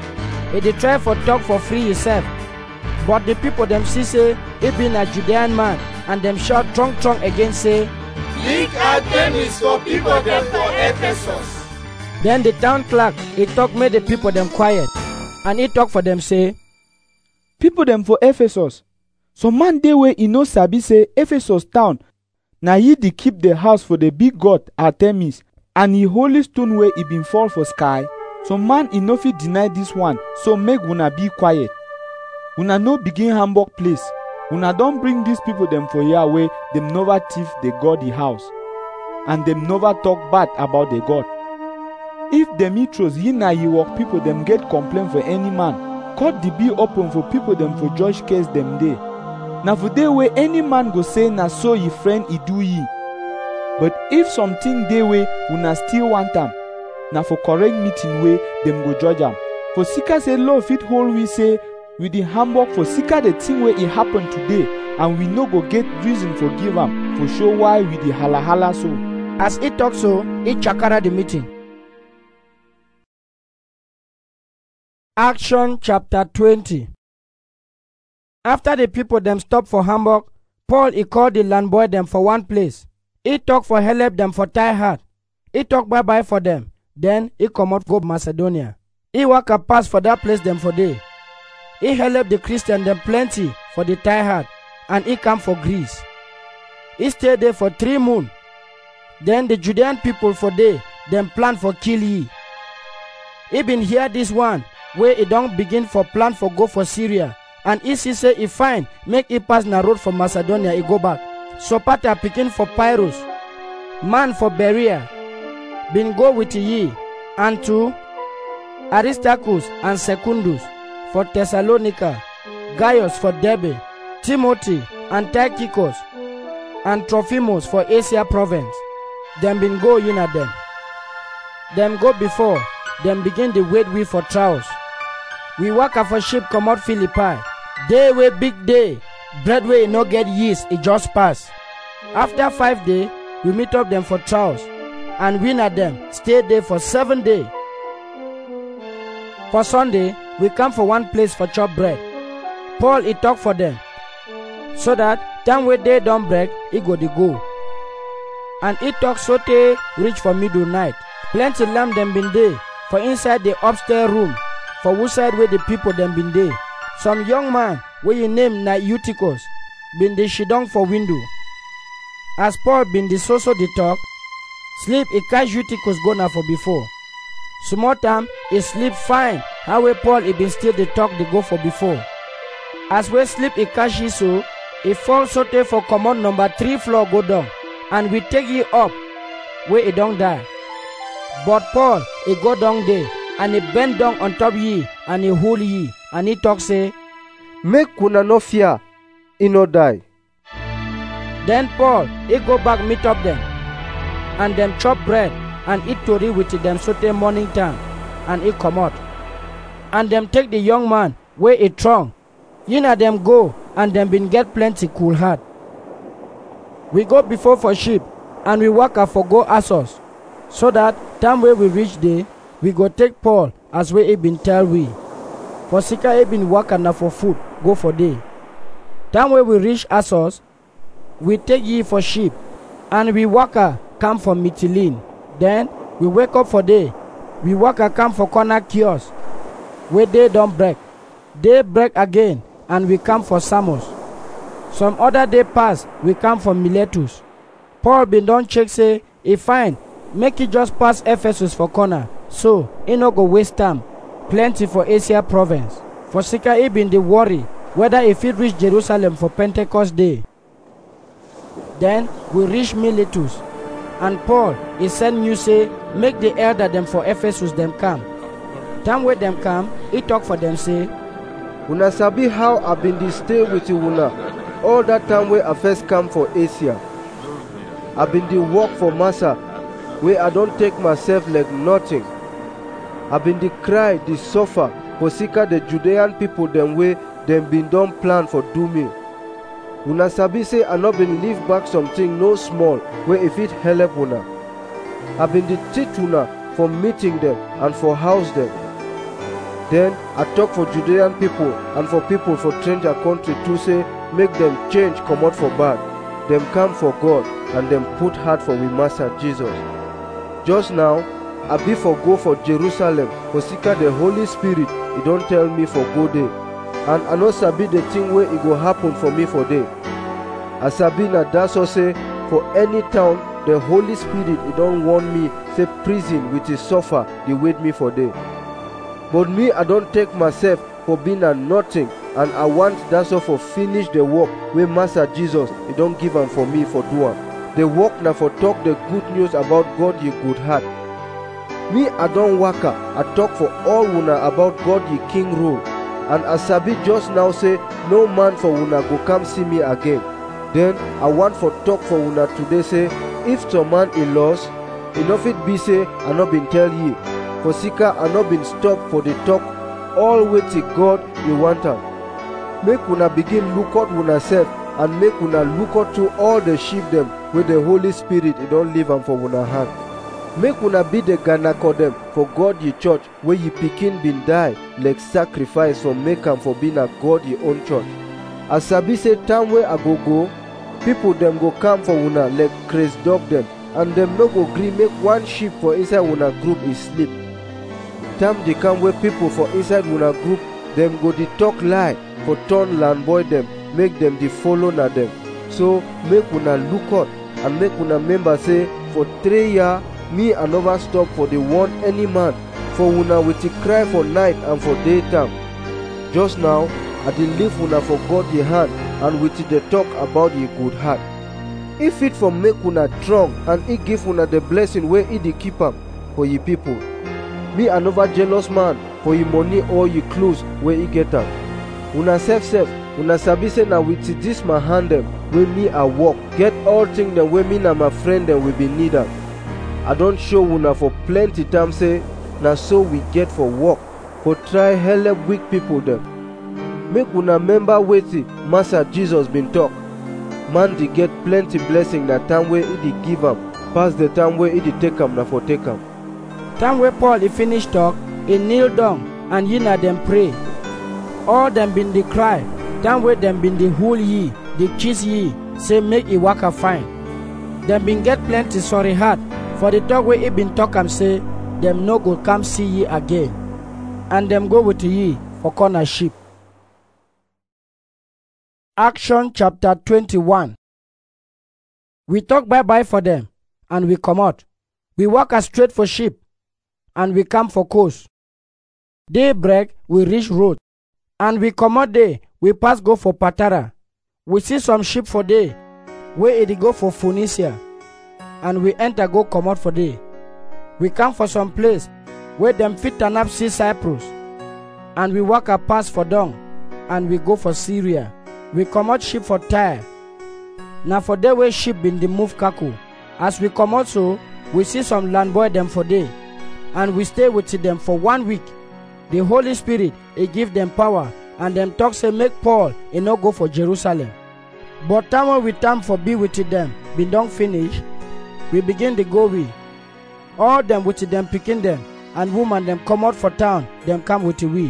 Speaker 1: He they try for talk for free himself. But the people them see say, he been a Judean man, and them shout strong strong again say,
Speaker 13: big Artemis for people them for Ephesus.
Speaker 1: Then the town clerk, he talk made the people them quiet, and he talk for them say,
Speaker 5: people them for Ephesus. Some man they way he no sabi say Ephesus town. Na ye dey keep the house for the big god Artemis, and he holy stone where he been fall for sky. Some man he no fit deny this one, so make una be quiet. Una no begin Hamburg place. Una don't bring these people them for here where them never thief the god the house, and them never talk bad about the god. If Demetrius ye na ye work people them get complaint for any man, court the be open for people them for judge case them day. Now for day where any man go say na so ye friend he do ye. But if something day way una still want am, na for correct meeting way them go judge am. For sika say law fit hold we say we the Hamburg for sika the thing where it happen today, and we no go get reason for give am for show why we the hala hala so.
Speaker 1: As he talk so, he chakara the meeting. Action chapter twenty. After the people them stop for Hamburg, Paul he called the land boy them for one place. He talk for help them for tie hard. He talk bye bye for them. Then he come out go Macedonia. He walk a pass for that place them for day. he help the Christian dem plenty for the tie hard, and he come for Greece. He stay there for three moon. Then the Judean people for there, dem plan for kill ye. He been hear this one, where he don't begin for plan for go for Syria, and he see say he fine, make he pass na road from Macedonia, he go back. Sopater pikin for Pyrrhus, man for Berea, been go with ye, and to Aristarchus and Secundus for Thessalonica, Gaius for Derbe, Timothy and Tychicus, and Trophimus for Asia province. Them been go in at them. Them go before, them begin the wait we for trials. We walk off a ship come out Philippi. Day way big day, bread way no get yeast, it just pass. After five day, we meet up them for trials, and win at them, stay there for seven day. For Sunday, we come for one place for chop bread. Paul he talk for them, so that time where they don't break, he go the go. And he talk so they reach for middle night. Plenty lamb them been there, for inside the upstairs room, for which side where the people them been there. Some young man, where you name na Eutychus, been the shidong for window. As Paul been the so-so the talk, sleep he catch Eutychus go now for before. Small time he sleep fine, how way Paul he been still the talk they go for before. As we sleep he catch he so, he fall so te for command number three floor go down, and we take ye up, where he don't die. But Paul he go down there, and he bend down on top ye, and he hold ye, and he talk say,
Speaker 8: make una no fear, he no die.
Speaker 1: Then Paul he go back meet up them, and them chop bread and eat tori with them so te morning time, and he come out. And them take the young man where he strong, you know them go, and them been get plenty cool heart. We go before for ship, and we walk up for go Assos, so that time where we reach there, we go take Paul as where he been tell we. For Sika he been working na for food, go for day. Time where we reach Assos, we take ye for ship, and we walker come from Mytilene. Then we wake up for day, we walker come for corner kiosk, where day don't break. Day break again, and we come for Samos. Some other day pass, we come from Miletus. Paul been don check say, he fine, make it just pass Ephesus for corner, so he no go waste time, plenty for Asia province. For Sika he been the worry, whether if he reach Jerusalem for Pentecost day. Then we reach Miletus, and Paul he send you say, make the elder them for Ephesus them come. Time where them come, he talk for them say,
Speaker 8: una sabi how I been dey stay with you una all that time where I first come for Asia. I been dey work for Massa, where I don't take myself like nothing. I been dey cry, dey suffer for Sika the Judean people them way them been done plan for do me. Una sabi say I not been leave back something no small where if it help una. I been dey teach una for meeting them and for house them. Then I talk for Judean people and for people for stranger country to say make them change come out for bad. Them come for God and them put heart for we Master Jesus. Just now I be for go for Jerusalem for Sika the Holy Spirit he don't tell me for go there. And I know sabi the thing where it go happen for me for day. I sabi na that's all say for any town the Holy Spirit he don't want me say prison with his suffer they wait me for day. But me I don't take myself for being a nothing, and I want that's all for finish the work where Master Jesus he don't give am for me for do am. The work na for talk the good news about God ye good heart. Me I don't waka, I talk for all una about God ye king rule. And as sabi just now say no man for una go come see me again. Then I want for talk for una today say if some man he lost, he no fit be say I not been tell ye. For Sika I not been stop for the talk all way to God you want am. Make una begin look out una self and make una look out to all the sheep them where the Holy Spirit he don't leave am for una hand. Make una be the ganako them for God ye church where ye pikin been die like sacrifice for make am for being a God ye own church. As sabi say time where I go go, people them go come for una like crazy dog them, and them no go gree make one sheep for inside una group is sleep. Time they come where people for inside una group dem go dey talk lie for turn land boy dem make dem dey follow na dem. So make una look out and make una remember say for three years me I never stop for the warn any man for una with the cry for night and for daytime. Just now I dey leave una for God ye hand and with the talk about ye good heart. He fit for make una strong and he give una the blessing where he dey keep am for ye people. Me I never jealous man for ye money or ye clothes where he get am. Una self self una sabi say na with this my hand dem wey me I work get all things dem wey me na my friend dem we be need am. I don show una for plenty time say na so we get for work for try help weak people dem. Make una remember wetin Master Jesus been talk. Man dey get plenty blessing na time wey he dey give am pass the time wey he dey take am na for take am.
Speaker 1: Time wey Paul he finish talk, he kneel down and ye na dem pray. All dem been dey cry, time wey dem been dey hold ye, dey kiss ye, say make e waka fine. Dem been get plenty sorry heart for the talk wey he been talk am say dem no go come see ye again, and dem go with ye for corner sheep. Action chapter twenty-one. We talk bye bye for them, and we come out. We walk as straight for sheep, and we come for coast. Day break, we reach road, and we come out there. We pass go for Patara. We see some sheep for day, where it go for Phoenicia, and we enter go come out for day. We come for some place where them fit turn up see Cyprus, and we walk a pass for down, and we go for Syria. We come out sheep for Tyre. Now for day where sheep been the move Kaku. As we come out so, we see some land boy them for day, and we stay with them for one week. The Holy Spirit he give them power, and them talk say make Paul he no go for Jerusalem. But time when we time for be with them been don't finish, we begin to go we. All them with them picking them, and woman them come out for town, them come with we.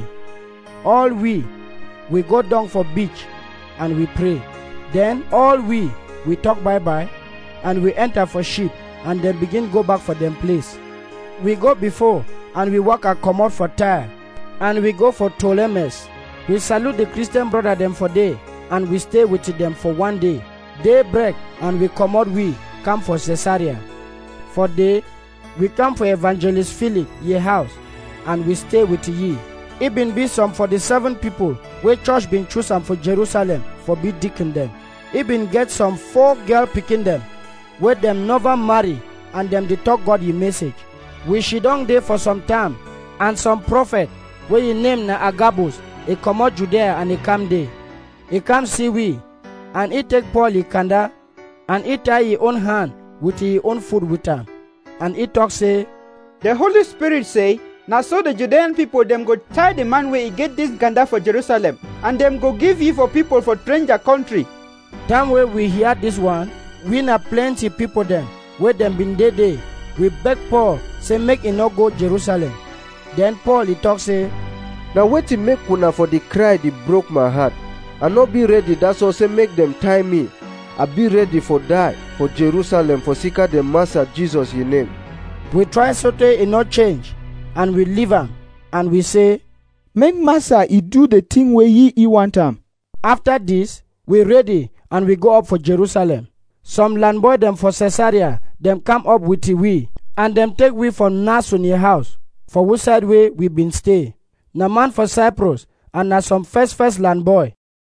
Speaker 1: All we, we go down for beach, and we pray. Then all we, we talk bye bye, and we enter for sheep, and then begin go back for them place. We go before, and we walk and come out for Tyre, and we go for Ptolemais. We salute the Christian brother them for day, and we stay with them for one day. Day break, and we come out we, come for Caesarea. For day, we come for Evangelist Philip, ye house, and we stay with ye. It been be some for the seven people where church been chosen for Jerusalem for be deacon them. It been get some four girl picking them, where them never marry, and them they talk God ye message. We she down there for some time, and some prophet where ye name na Agabus, he come out Judea and he come there. He come see we, and he take Paul he kanda, and he tie his own hand with his own food with him, and he talk say,
Speaker 6: the Holy Spirit say, now so the Judean people them go tie the man where he get this ganda for Jerusalem, and them go give ye for people for stranger country.
Speaker 1: Time where we hear this one, we na plenty people them, where them been day day. We beg Paul, say make he not go Jerusalem. Then Paul he talk say,
Speaker 8: now wetin make una for the cry they broke my heart. I not be ready, that's all say make them tie me. I be ready for die for Jerusalem for seek the Master Jesus your name.
Speaker 1: We try so to it not change, and we leave him, and we say,
Speaker 5: make Master he do the thing where ye he want him.
Speaker 1: After this, we ready, and we go up for Jerusalem. Some land boy them for Caesarea, them come up with we, and them take we for Nason your house, for which side way we been stay. Na man for Cyprus, and na some first first land boy.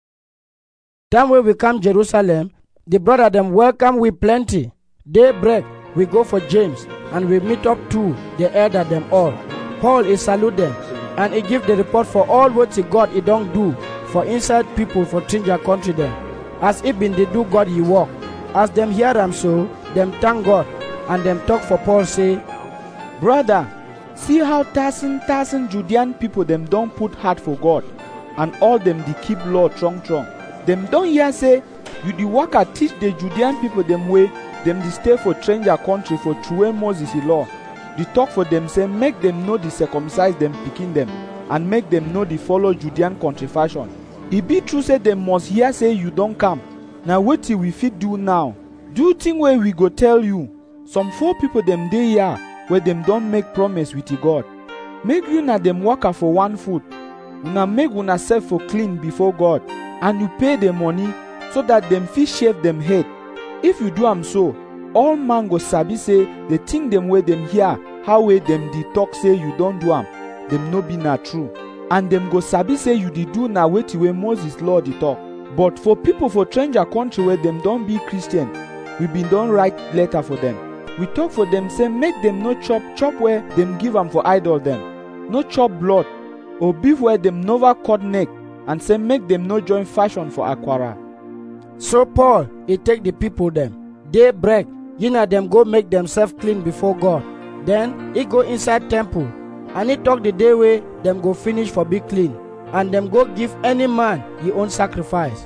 Speaker 1: Time where we come Jerusalem, the brother them welcome we plenty. Day break, we go for James, and we meet up to the elder them all. Paul is salute them, and he give the report for all what he God he don't do for inside people for stranger country them. As he been they do God he walk. As them hear them so, them thank God, and them talk for Paul say,
Speaker 5: brother, see how thousand thousand Judean people them don't put heart for God, and all them they keep law strong strong. Them don't hear say, you the worker teach the Judean people them way, them they stay for stranger country for true Moses law. The talk for them say make them know the circumcise them picking them, and make them know the follow Judean country fashion. It be true say them must hear say you don't come. Now what we fit do now? Do thing where we go tell you. Some four people them dey here where them don't make promise with God. Make you na them worker for one foot. una make una sef for clean before God, and you pay dem money so that dem fit shave dem head. If you do am so, all man go sabi say the thing dem wey dem hear how wey dem dey talk say you don do am, dem no be na true. And dem go sabi say you dey do na wetin wey Moses law dey talk. But for people for stranger country where dem don be Christian, we bin don write letter for dem. We talk for dem say make dem no chop chop where dem give am for idol dem, no chop blood or beef where dem never cut neck, and say make dem no join fashion for aquara.
Speaker 1: So Paul, he take the people them. Day break, you know them go make themselves clean before God. Then he go inside temple, and he talk the day way them go finish for be clean, and them go give any man his own sacrifice.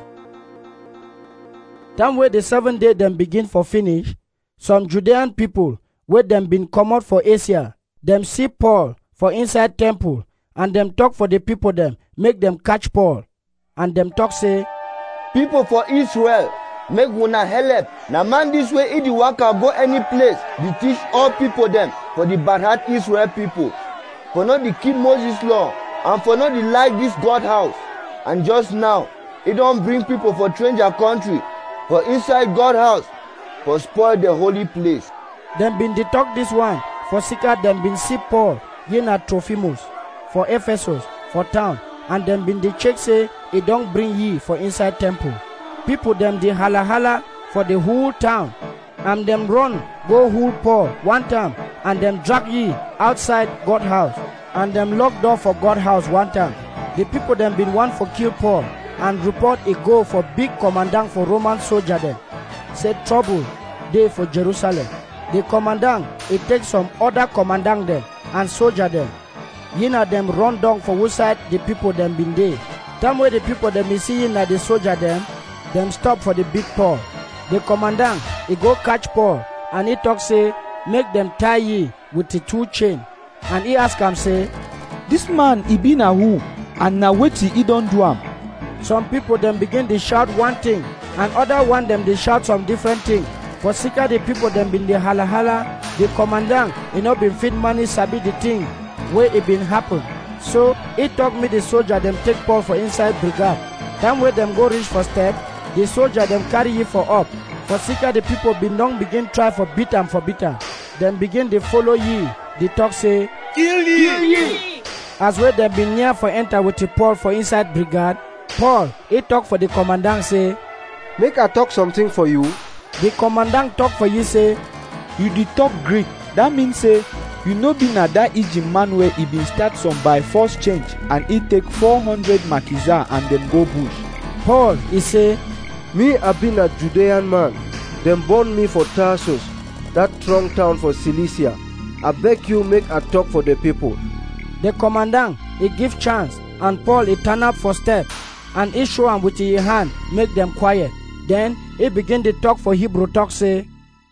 Speaker 1: Time where the seven day them begin for finish, some Judean people where them been come out for Asia, them see Paul for inside temple, and them talk for the people them, make them catch Paul, and them talk say,
Speaker 3: people for Israel, make una help. Na man this way if the worker go any place, they teach all people them for the bad heart Israel people, for not the keep Moses law, and for not the like this God house. And just now, it don't bring people for stranger country, for inside God house, for spoil the holy place.
Speaker 1: Them been they talk this one, for sika them been see Paul, ye na Trophimus, for Ephesus, for town, and them been they check say, it don't bring ye for inside temple. People them they hala hala for the whole town, and them run go hold Paul one time, and them drag ye outside God house, and them lock door for God house one time. The people them been want for kill Paul, and report it go for big commandant for Roman soldier them. Said trouble day for Jerusalem. The commandant it takes some other commandant them and soldier them. You know them run down for which side the people them been there. Time where the people them be seeing that the soldier them, them stop for the big Paul. The commandant he go catch Paul, and he talk say make them tie ye with the two chain, and he ask him say,
Speaker 5: this man he be na who, and na wetin he don't do am?
Speaker 1: Some people them begin to shout one thing, and other one them they shout some different thing. For sika the people them been the hala hala, the commandant he not been fit money sabi the thing where it been happen. So he talk me the soldier them take Paul for inside brigade. Time where them go reach for step, the soldier them carry ye for up. For sika the people been long begin try for beat am for beat am. Them begin they follow ye. They talk say, kill ye. Kill ye. As where them been near for enter with the Paul for inside brigade, Paul he talk for the commandant say,
Speaker 8: make I talk something for you.
Speaker 1: The commandant talk for you say,
Speaker 5: you did talk Greek. That means say you know be na that Egypt man where he been start some by force change, and he take four hundred makiza and them go bush.
Speaker 1: Paul he say,
Speaker 8: me I been a Judean man. Them born me for Tarsus, that strong town for Cilicia. I beg you make a talk for the people.
Speaker 1: The commandant he give chance, and Paul he turn up for step, and he show him with his hand make them quiet. Then he begin to talk for Hebrew talk say,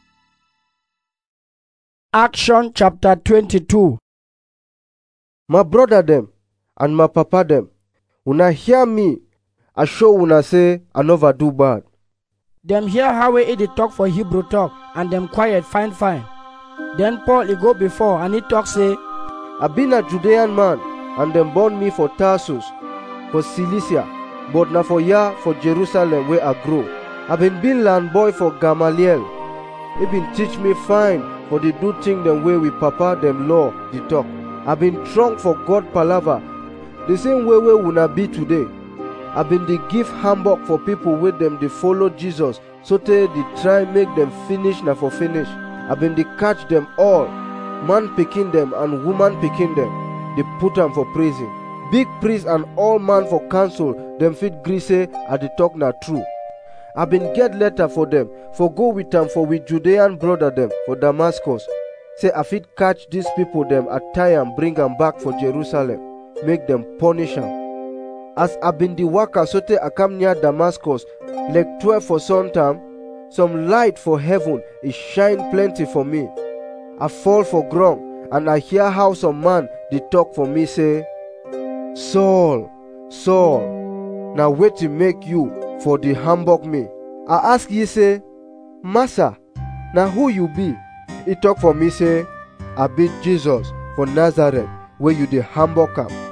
Speaker 1: Action chapter twenty-two.
Speaker 8: My brother them and my papa them, una hear me, I show una say I never do bad.
Speaker 1: Them hear how he dey talk for Hebrew talk, and them quiet fine fine. Then Paul he go before, and he talk say,
Speaker 8: I been a Judean man, and them born me for Tarsus, for Cilicia, but na for ya for Jerusalem where I grow. I been been land boy for Gamaliel. He been teach me fine for the do thing them way with papa them law the talk. I been strong for God palava, the same way where una be today. I been the give hamburg for people with them they follow Jesus, so they they try make them finish na for finish. I been the catch them all, man picking them and woman picking them. They put them for prison. Big priest and all man for council, them fit gree say I the talk na true. I been get letter for them, for go with them for with Judean brother them for Damascus. Say I fit catch these people them at tie and bring them back for Jerusalem, make them punish them. As I been the worker, so te I come near Damascus, like twelve for sometime, some light for heaven is shine plenty for me. I fall for ground, and I hear how some man they talk for me say, Saul, Saul, now wait to make you for the hamburg me. I ask ye say, Massa, now who you be? He talk for me say, I be Jesus for Nazareth, where you the hamburg am.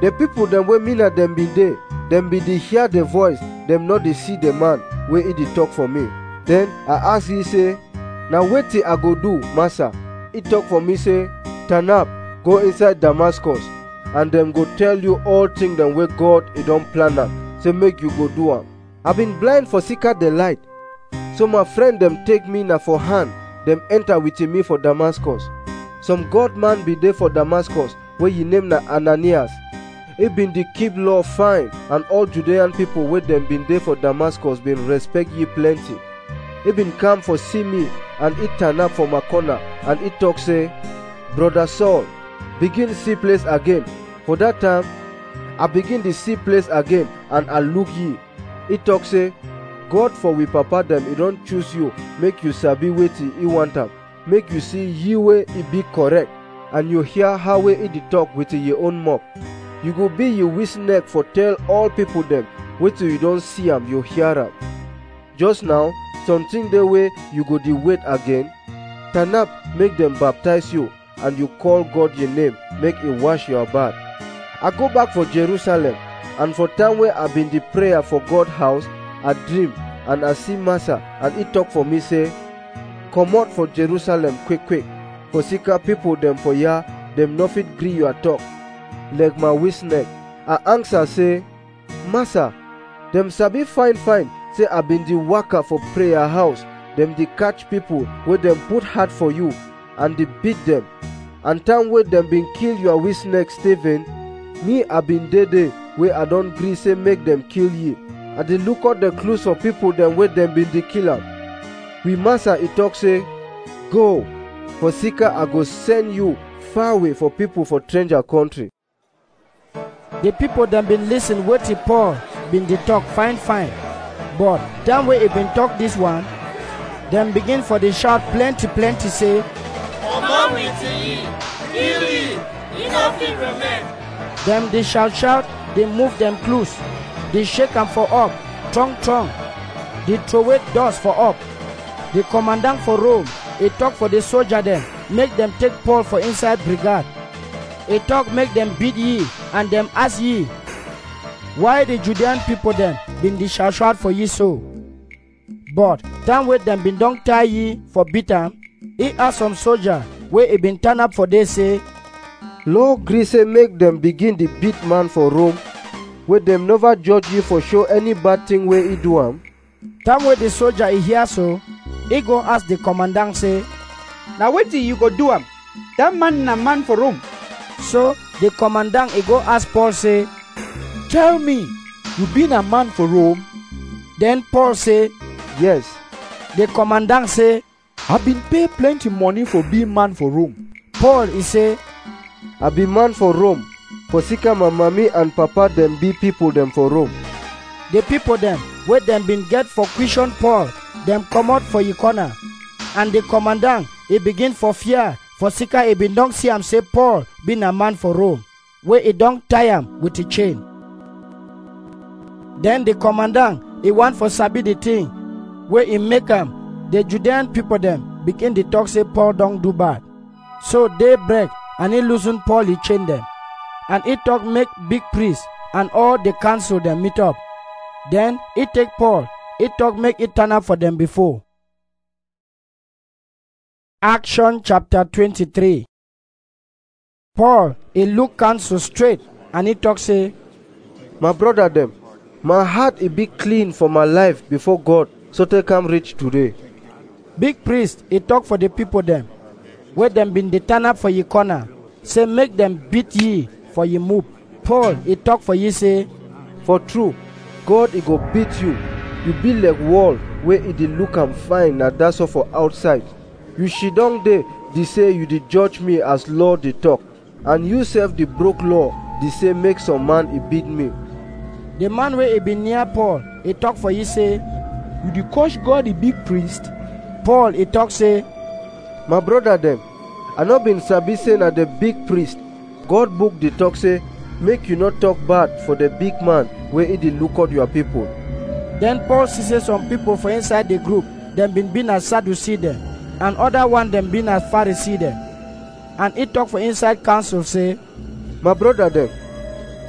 Speaker 8: The people dem wey me na dem bin dey, dem bin dey hear the voice, dem no dey see the man wey he dey talk for me. Then I ask ye say, na wetin I go do, Master? He talk for me say, turn up, go inside Damascus, and dem go tell you all things dem wey God he don plan am, say make you go do am. I been blind for seeker the light, so my friend dem take me na for hand, dem enter with me for Damascus. Some God man be there for Damascus, wey he name na Ananias. He been dey keep law fine, and all Judean people wey dem been there for Damascus been respect ye plenty. He been come for see me, and he turn up for my corner, and he talk say, Brother Saul, begin see place again. For that time, I begin to see place again, and I look ye. He talk say, God for we papa them, he don't choose you, make you sabi wetin he want am, make you see ye way he be correct, and you hear how way he dey talk with your own mouth. You go be your wish neck for tell all people them, wetin you don't see am, you hear am. Just now, something the way you go dey wait again. Turn up, make them baptize you, and you call God your name, make he wash your bad. I go back for Jerusalem, and for time where I been the prayer for God house, I dream, and I see Massa, and he talk for me say, come out for Jerusalem quick quick, for seeker people them for ya, them no fit gree your talk. Like my wish neck, I answer say, Massa, them sabi fine fine, say I been the worker for prayer house, them the catch people where them put hard for you, and they beat them. And time where them been kill your wish neck Stephen, me I been dead there, where I don't gree say make them kill ye. And they look out the clues for people them where them been the killer. We Massa he talk say, go, for seeker I go send you far away for people for stranger country.
Speaker 1: The people them been listen wetin Paul been dey talk fine fine, but time wey he been talk this one, them begin for the shout plenty plenty say,
Speaker 13: Come with ye, kill ye, ye no fit remain.
Speaker 1: Them they shout shout, they move them close, they shake them for up, strong strong, they throw away doors for up. The commandant for Rome, he talk for the soldier them, make them take Paul for inside brigade. He talk make them beat ye, and them ask ye, why the Judean people then been the shout shout for ye so? But time with them been don't tie ye for beat them, he ask some soldier where he been turn up for they say,
Speaker 8: Law gree say make them begin the beat man for Rome, where them never judge you for show any bad thing where he do am.
Speaker 1: Time where the soldier he hear so, he go ask the commandant say,
Speaker 6: now wetin you go do am? That man na man for Rome.
Speaker 1: So the commandant he go ask Paul say,
Speaker 5: tell me, you been a man for Rome?
Speaker 1: Then Paul say,
Speaker 8: yes.
Speaker 1: The commandant say,
Speaker 5: I been pay plenty money for being man for Rome.
Speaker 1: Paul he say,
Speaker 8: I be man for Rome, for seeker my mommy and papa them be people them for Rome.
Speaker 1: The people them where them been get for question Paul, them come out for your corner, and the commandant he begin for fear, for seeker he been don't see him say Paul been a man for Rome, where he don't tie him with a chain. Then the commandant he want for sabi the thing, where he make him, the Judean people them begin to talk say Paul don't do bad. So they break, and he loosen Paul, he chain them. And he talk make big priest, and all the council them meet up. Then he take Paul, he talk make it turn up for them before. Action chapter twenty-three. Paul, he look council straight, and he talk say,
Speaker 8: my brother them, my heart it be clean for my life before God, so they come rich today.
Speaker 1: Big priest, he talk for the people them, where them been they turn up for ye corner, say make them beat ye for ye move. Paul, he talk for ye say,
Speaker 8: for true, God he go beat you. You be like wall where it look am fine, na that's all for outside. You shit down there, they say you did judge me as law they talk, and you self the broke law, they say make some man he beat me.
Speaker 1: The man where he be near Paul, he talk for ye say,
Speaker 5: you the coach God the big priest?
Speaker 1: Paul, he talk say,
Speaker 8: my brother them, I not been sabi say na the big priest. God book the talk say, make you not talk bad for the big man where he did look out your people.
Speaker 1: Then Paul see some people for inside the group, them been been as Sadducee them, and other one them been as Pharisee them. And he talk for inside council say,
Speaker 8: my brother them,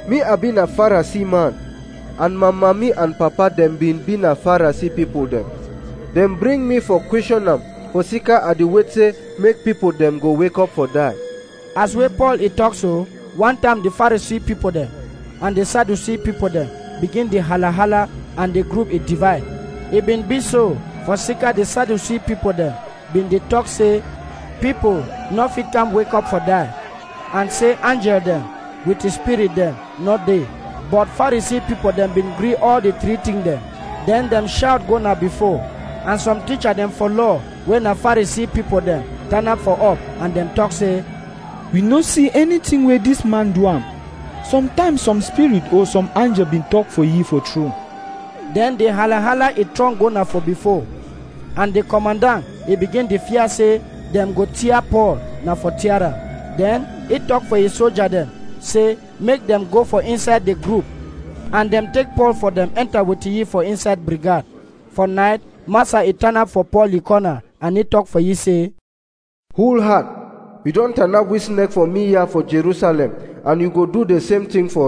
Speaker 8: Me I been a Pharisee man, and my mommy and papa them been been a Pharisee people them. Them bring me for question them, for sika at the way say make people them go wake up for die.
Speaker 1: As we Paul he talk so, one time the Pharisee people them and the Sadducee people them begin the hala hala, and the group it divide. It been be so, for sika the Sadducee people them been the talk say people no fit come wake up for die, and say angel them with the spirit them not they. But Pharisee people them been agree all the three things them. Then them shout go now before, and some teacher them for law when a Pharisee people them turn up for up, and them talk say,
Speaker 5: we no see anything where this man do am. Sometimes some spirit or some angel been talk for ye for true.
Speaker 1: Then the hala hala it strong go now for before, and the commandant he begin the fear say them go tear Paul now for tearer. Then he talk for his soldier them say make them go for inside the group, and them take Paul for them enter with ye for inside brigade. For night Master he turn up for Paul the corner, and he talk for ye say,
Speaker 8: whole heart, you don't turn up with neck for me here for Jerusalem, and you go do the same thing for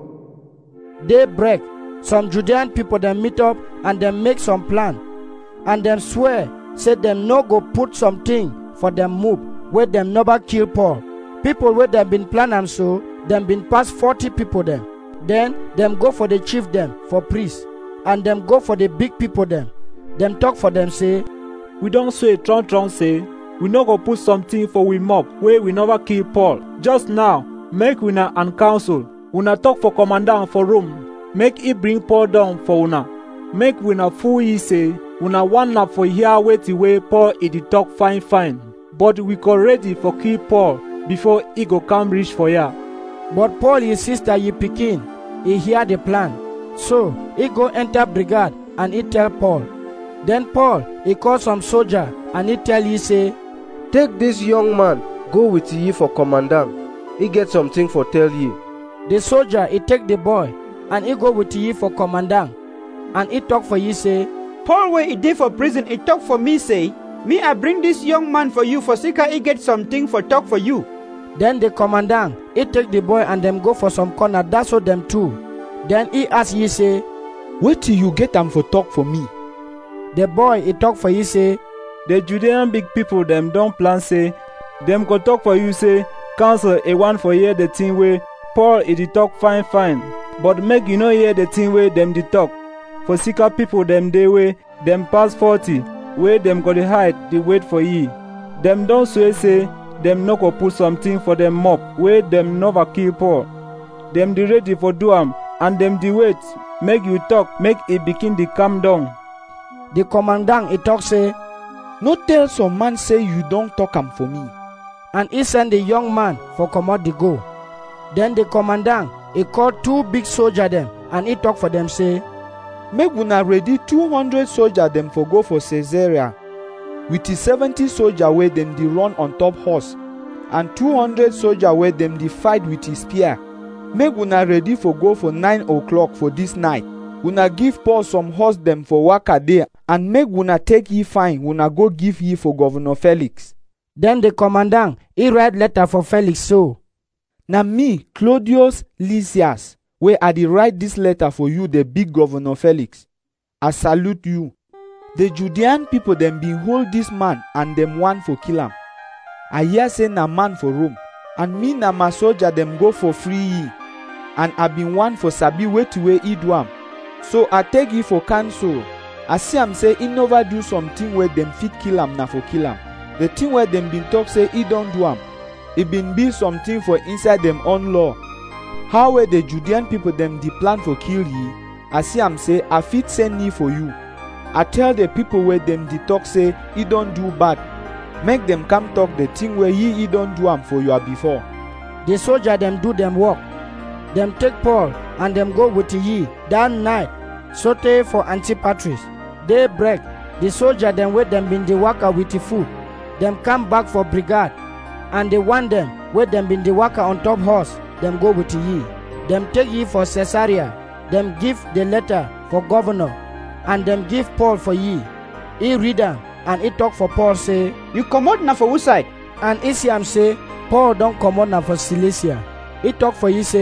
Speaker 8: Rome.
Speaker 1: Day break, some Judean people them meet up, and them make some plan, and them swear say them no go put something for them move where them never kill Paul. People where them been plan am so, them been pass forty people them. Then them go for the chief them for priest, and them go for the big people them. Them talk for them say,
Speaker 10: we don't say tron tron say, we no go put something for we mob where we never kill Paul. Just now, make una and council, una talk for commandant for Rome, make he bring Paul down for una. Make una fool ye say, una one up for here wait the way Paul he did talk fine fine, but we go ready for kill Paul before he go come reach for ya.
Speaker 1: But Paul his sister ye pikin, he hear the plan, so he go enter brigade, and he tell Paul. Then Paul he call some soldier, and he tell ye say,
Speaker 8: take this young man, go with ye for commandant. He get something for tell ye.
Speaker 1: The soldier he take the boy, and he go with ye for commandant, and he talk for ye say,
Speaker 6: Paul where he did for prison, he talk for me say, me I bring this young man for you for sika he get something for talk for you.
Speaker 1: Then the commandant he take the boy, and them go for some corner, that's what them too. Then he ask ye say,
Speaker 5: wait till you get them for talk for me.
Speaker 1: The boy he talk for ye say,
Speaker 10: the Judean big people them don't plan say, them go talk for you say, council a one for hear the thing way Paul it did talk fine fine, but make you know hear the thing way them did talk. For sicker people them they way, them pass forty, where them go to hide, they wait for ye. Them don't swear say, them no go put something for them mob, where them never kill Paul. Them they ready for do am, and them they wait, make you talk, make it begin to calm down.
Speaker 1: The commandant he talk say,
Speaker 5: no tell some man say you don't talk am for me.
Speaker 1: And he send the young man for command the go. Then the commandant he call two big soldier them, and he talk for them say,
Speaker 5: make una ready two hundred soldier them for go for Caesarea, with the seventy soldier where them dey run on top horse, and two hundred soldier where them dey fight with his spear. Make una ready for go for nine o'clock for this night. Una give Paul some horse them for waka day, and make una take ye fine, una go give ye for Governor Felix.
Speaker 1: Then the commandant he write letter for Felix so.
Speaker 5: Na me, Claudius Lysias, where I dey write this letter for you, the big Governor Felix. I salute you. The Judean people them been hold this man, and them want for kill him. I hear say na man for Rome, and me na my soldier them go for free ye, and I been one for sabi way to way he do am. So I take ye for counsel. I see am say he never do something where them fit kill am na for kill am. The thing where them been talk say he don't do am, it been be something for inside them own law. How where the Judean people them the plan for kill ye, I see am say I fit send ye for you. I tell the people where them the talk say he don't do bad, make them come talk the thing where ye he don't do am for you before.
Speaker 1: The soldier them do them work. Them take Paul, and them go with ye that night, sote for Antipatris. Day break, the soldier them where them been the worker with the food. Them come back for brigade, and they want them where them been the worker on top horse. Them go with ye. Them take ye for Caesarea. Them give the letter for governor, and them give Paul for ye. He read them, and he talk for Paul say,
Speaker 6: you come out now for which side?
Speaker 1: And he see am say, Paul don't come out now for Cilicia. He talk for ye say,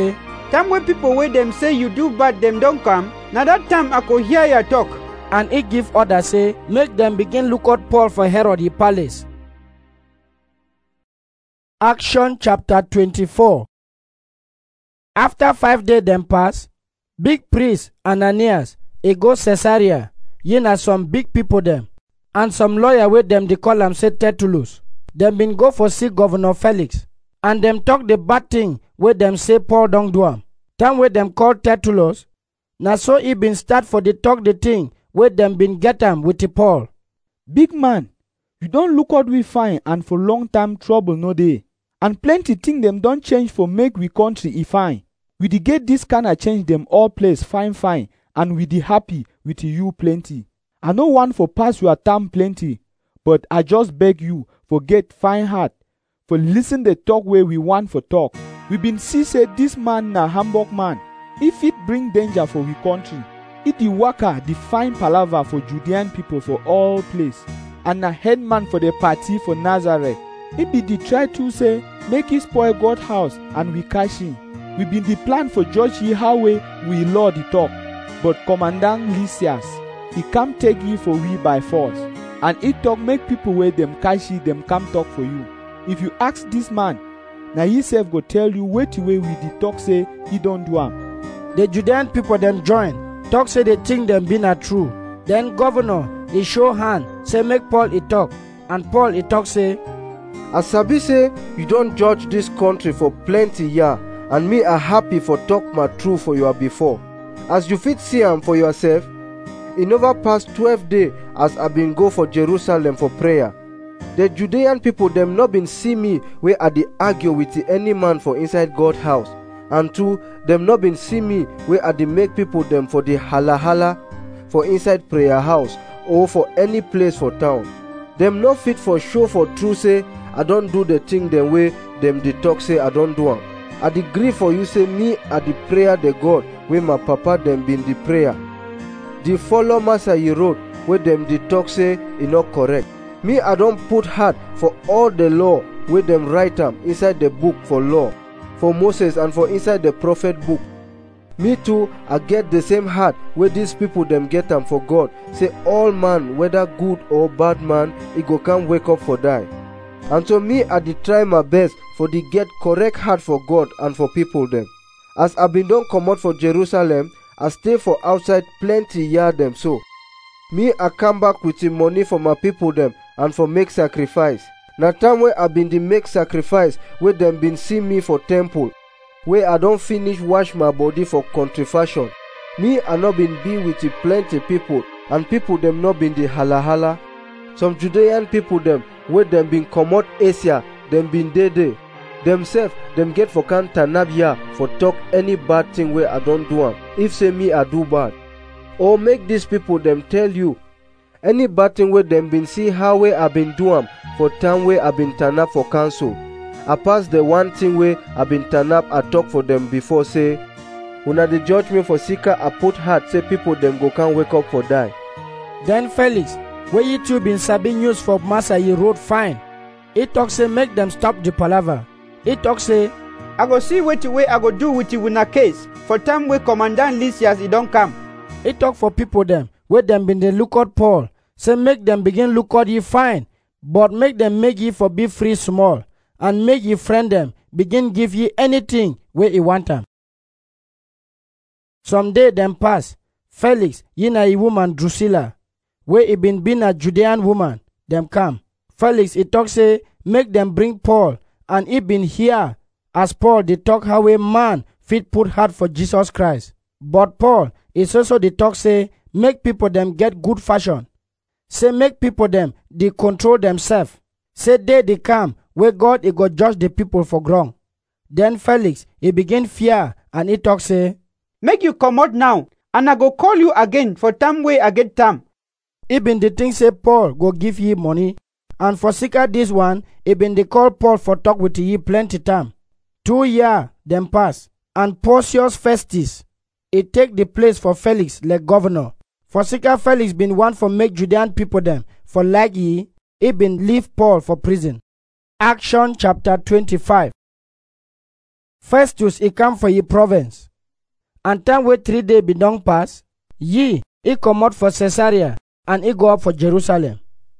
Speaker 6: Time wey people wey dem say you do bad dem don come, na that time I go hear your talk.
Speaker 1: And he give order say, make them begin look out Paul for Herod the palace. Action chapter twenty-four. After five days them pass, big priest Ananias, he go Caesarea, ye na some big people them, and some lawyer with them they call am say Tertullus. Them been go for see Governor Felix, and them talk the bad thing where them say Paul don't do am. Time where them call Tertullus, na so he been start for the talk the thing where them been get am with the Paul.
Speaker 5: Big man, you don't look out we fine and for long time trouble no dey. And plenty thing them don't change for make we country e fine. We dey get this kind of change them all place fine fine and we dey happy with you plenty. I no want for pass your time plenty, but I just beg you for get fine heart, for listen the talk where we want for talk. We been see say this man na Hamburg man. If it bring danger for we country, it the worker the fine palaver for Judean people for all place, and a headman for the party for Nazareth. It be the try to say make it spoil God house and we cash in. We been the plan for judge ye how way we law the talk, but Commandant Lysias he come take ye for we by force, and it talk make people where them cash ye them come talk for you. If you ask this man, now he self go tell you wait way we the talk say he don't do am.
Speaker 1: The Judean people them join. Talk say they think them be not true. Then governor he show hand say make Paul he talk, and Paul he talk say,
Speaker 8: As sabi say you don't judge this country for plenty year, and me are happy for talk my true for you before. As you fit see am for yourself, e never pass twelve days as I been go for Jerusalem for prayer. The Judean people them not been see me where I dey argue with any man for inside God house. And two, them not been see me where I dey make people them for the hala hala for inside prayer house or for any place for town. Them not fit for show for true say I don't do the thing them way them dey talk say I don't do am. I dey gree for you say me I the prayer the God where my papa them been the prayer. The follow Master ye road where them dey talk say e not correct. Me I don't put heart for all the law where them write am inside the book for law, for Moses and for inside the prophet book. Me too, I get the same heart where these people them get them for God. Say all man, whether good or bad man, he go come wake up for die. And so me I dey try my best for the get correct heart for God and for people them. As I been done come out for Jerusalem, I stay for outside plenty year them so. Me I come back with the money for my people them and for make sacrifice. Na time where I been the make sacrifice where them been see me for temple, where I don't finish wash my body for country fashion. Me I not been be with the plenty people, and people them not been the hala hala. Some Judean people them where them been come out Asia, them been dey dey. Themself them get for can tanabia for talk any bad thing where I don't do am. If say me I do bad, or make these people them tell you any bad thing where them been see how way I been do am for time where I been turn up for council. I pass the one thing where I been turn up I talk for them before say, una dey judge me for seeker I put heart say people them go can wake up for die.
Speaker 1: Then Felix, where you two been sabi news for Master ye road fine. He talk say make them stop the palaver. He talk say,
Speaker 6: I go see what way I go do with you in a case for time where Commandant Lysias he don't come.
Speaker 1: He talk for people them where them been the look out Paul. Say make them begin look out ye fine, but make them make ye for be free small, and make ye friend them begin give ye anything where ye want them. Some day them pass, Felix, ye na a woman Drusilla, where he been been a Judean woman, them come. Felix he talk say make them bring Paul, and he been here as Paul they talk how a man fit put heart for Jesus Christ. But Paul is also the talk say make people them get good fashion. Say make people them they control themselves. Say they they come where God he go judge the people for wrong. Then Felix he begin fear and he talk say,
Speaker 6: make you come out now, and I go call you again for time where I get time.
Speaker 1: He been the thing say Paul go give ye money, and for seeker this one he been the call Paul for talk with ye plenty time. Two year them pass, and Porcius Festus he take the place for Felix like governor. For seeker Felix been one for make Judean people them for like ye, he been leave Paul for prison. Action chapter twenty-five. Festus he come for ye province, and time wey three day be don pass, ye he comot for Caesarea and he go up for Jerusalem.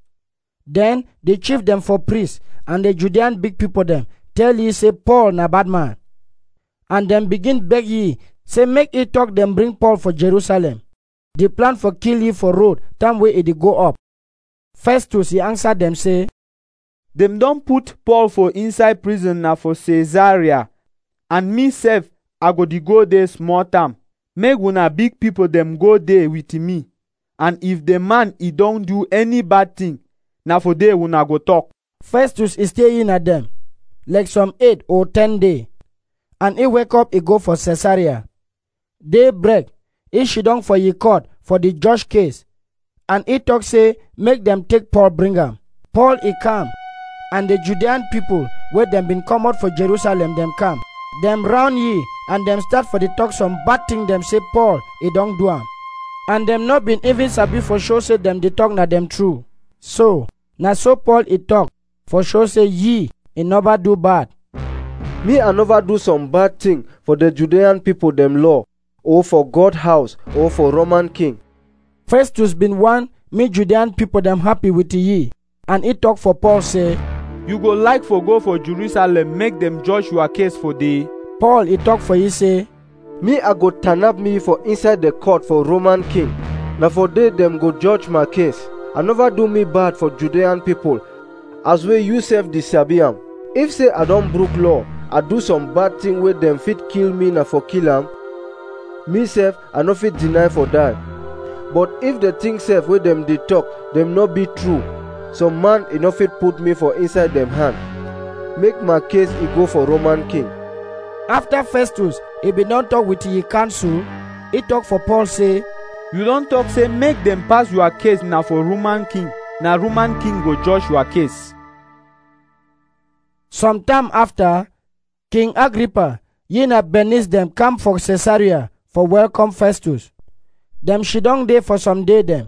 Speaker 1: Then the chief them for priests and the Judean big people them tell ye say Paul na bad man, and them begin beg ye say make he talk them bring Paul for Jerusalem. They plan for kill ye for road time wey he dey go up. Festus he answer them say,
Speaker 4: Them don put Paul for inside prison na for Caesarea, and me sef I go dey go there small time. Make una big people them go there with me, and if the man he don't do any bad thing, na for there una go talk.
Speaker 1: Festus is stay in at them like some eight or ten day, and he wake up he go for Caesarea. Day break, he sit down for ye court for the judge case, and he talk say make them take Paul bring am. Paul he come, and the Judean people where them been come out for Jerusalem them come. Them round ye, and them start for the talk some bad thing them say Paul he don't do am. And them not been even sabi for sure say them the talk na them true. So, na so Paul he talk for sure say ye he never do bad.
Speaker 8: Me I never do some bad thing for the Judean people them law, or for God house, or for Roman king.
Speaker 1: Festus been one me Judean people them happy with ye, and he talk for Paul say,
Speaker 4: You go like for go for Jerusalem, make them judge your case for thee.
Speaker 1: Paul he talk for ye say,
Speaker 8: Me I go turn up me for inside the court for Roman king. Now for they them go judge my case. I never do me bad for Judean people, as way you self disabi am. If say I don't broke law, I do some bad thing where them fit kill me na for kill am. Me self I no fit deny for die. But if the thing self where them dey talk, them no be true, some man he no fit put me for inside them hand. Make my case he go for Roman king.
Speaker 1: After Festus he be not talk with ye council, he talk for Paul say,
Speaker 4: You don't talk say make them pass your case na for Roman king. Na Roman king go judge your case.
Speaker 1: Sometime after, King Agrippa, ye na Bernice them come for Caesarea for welcome Festus. Them she down there for some day them.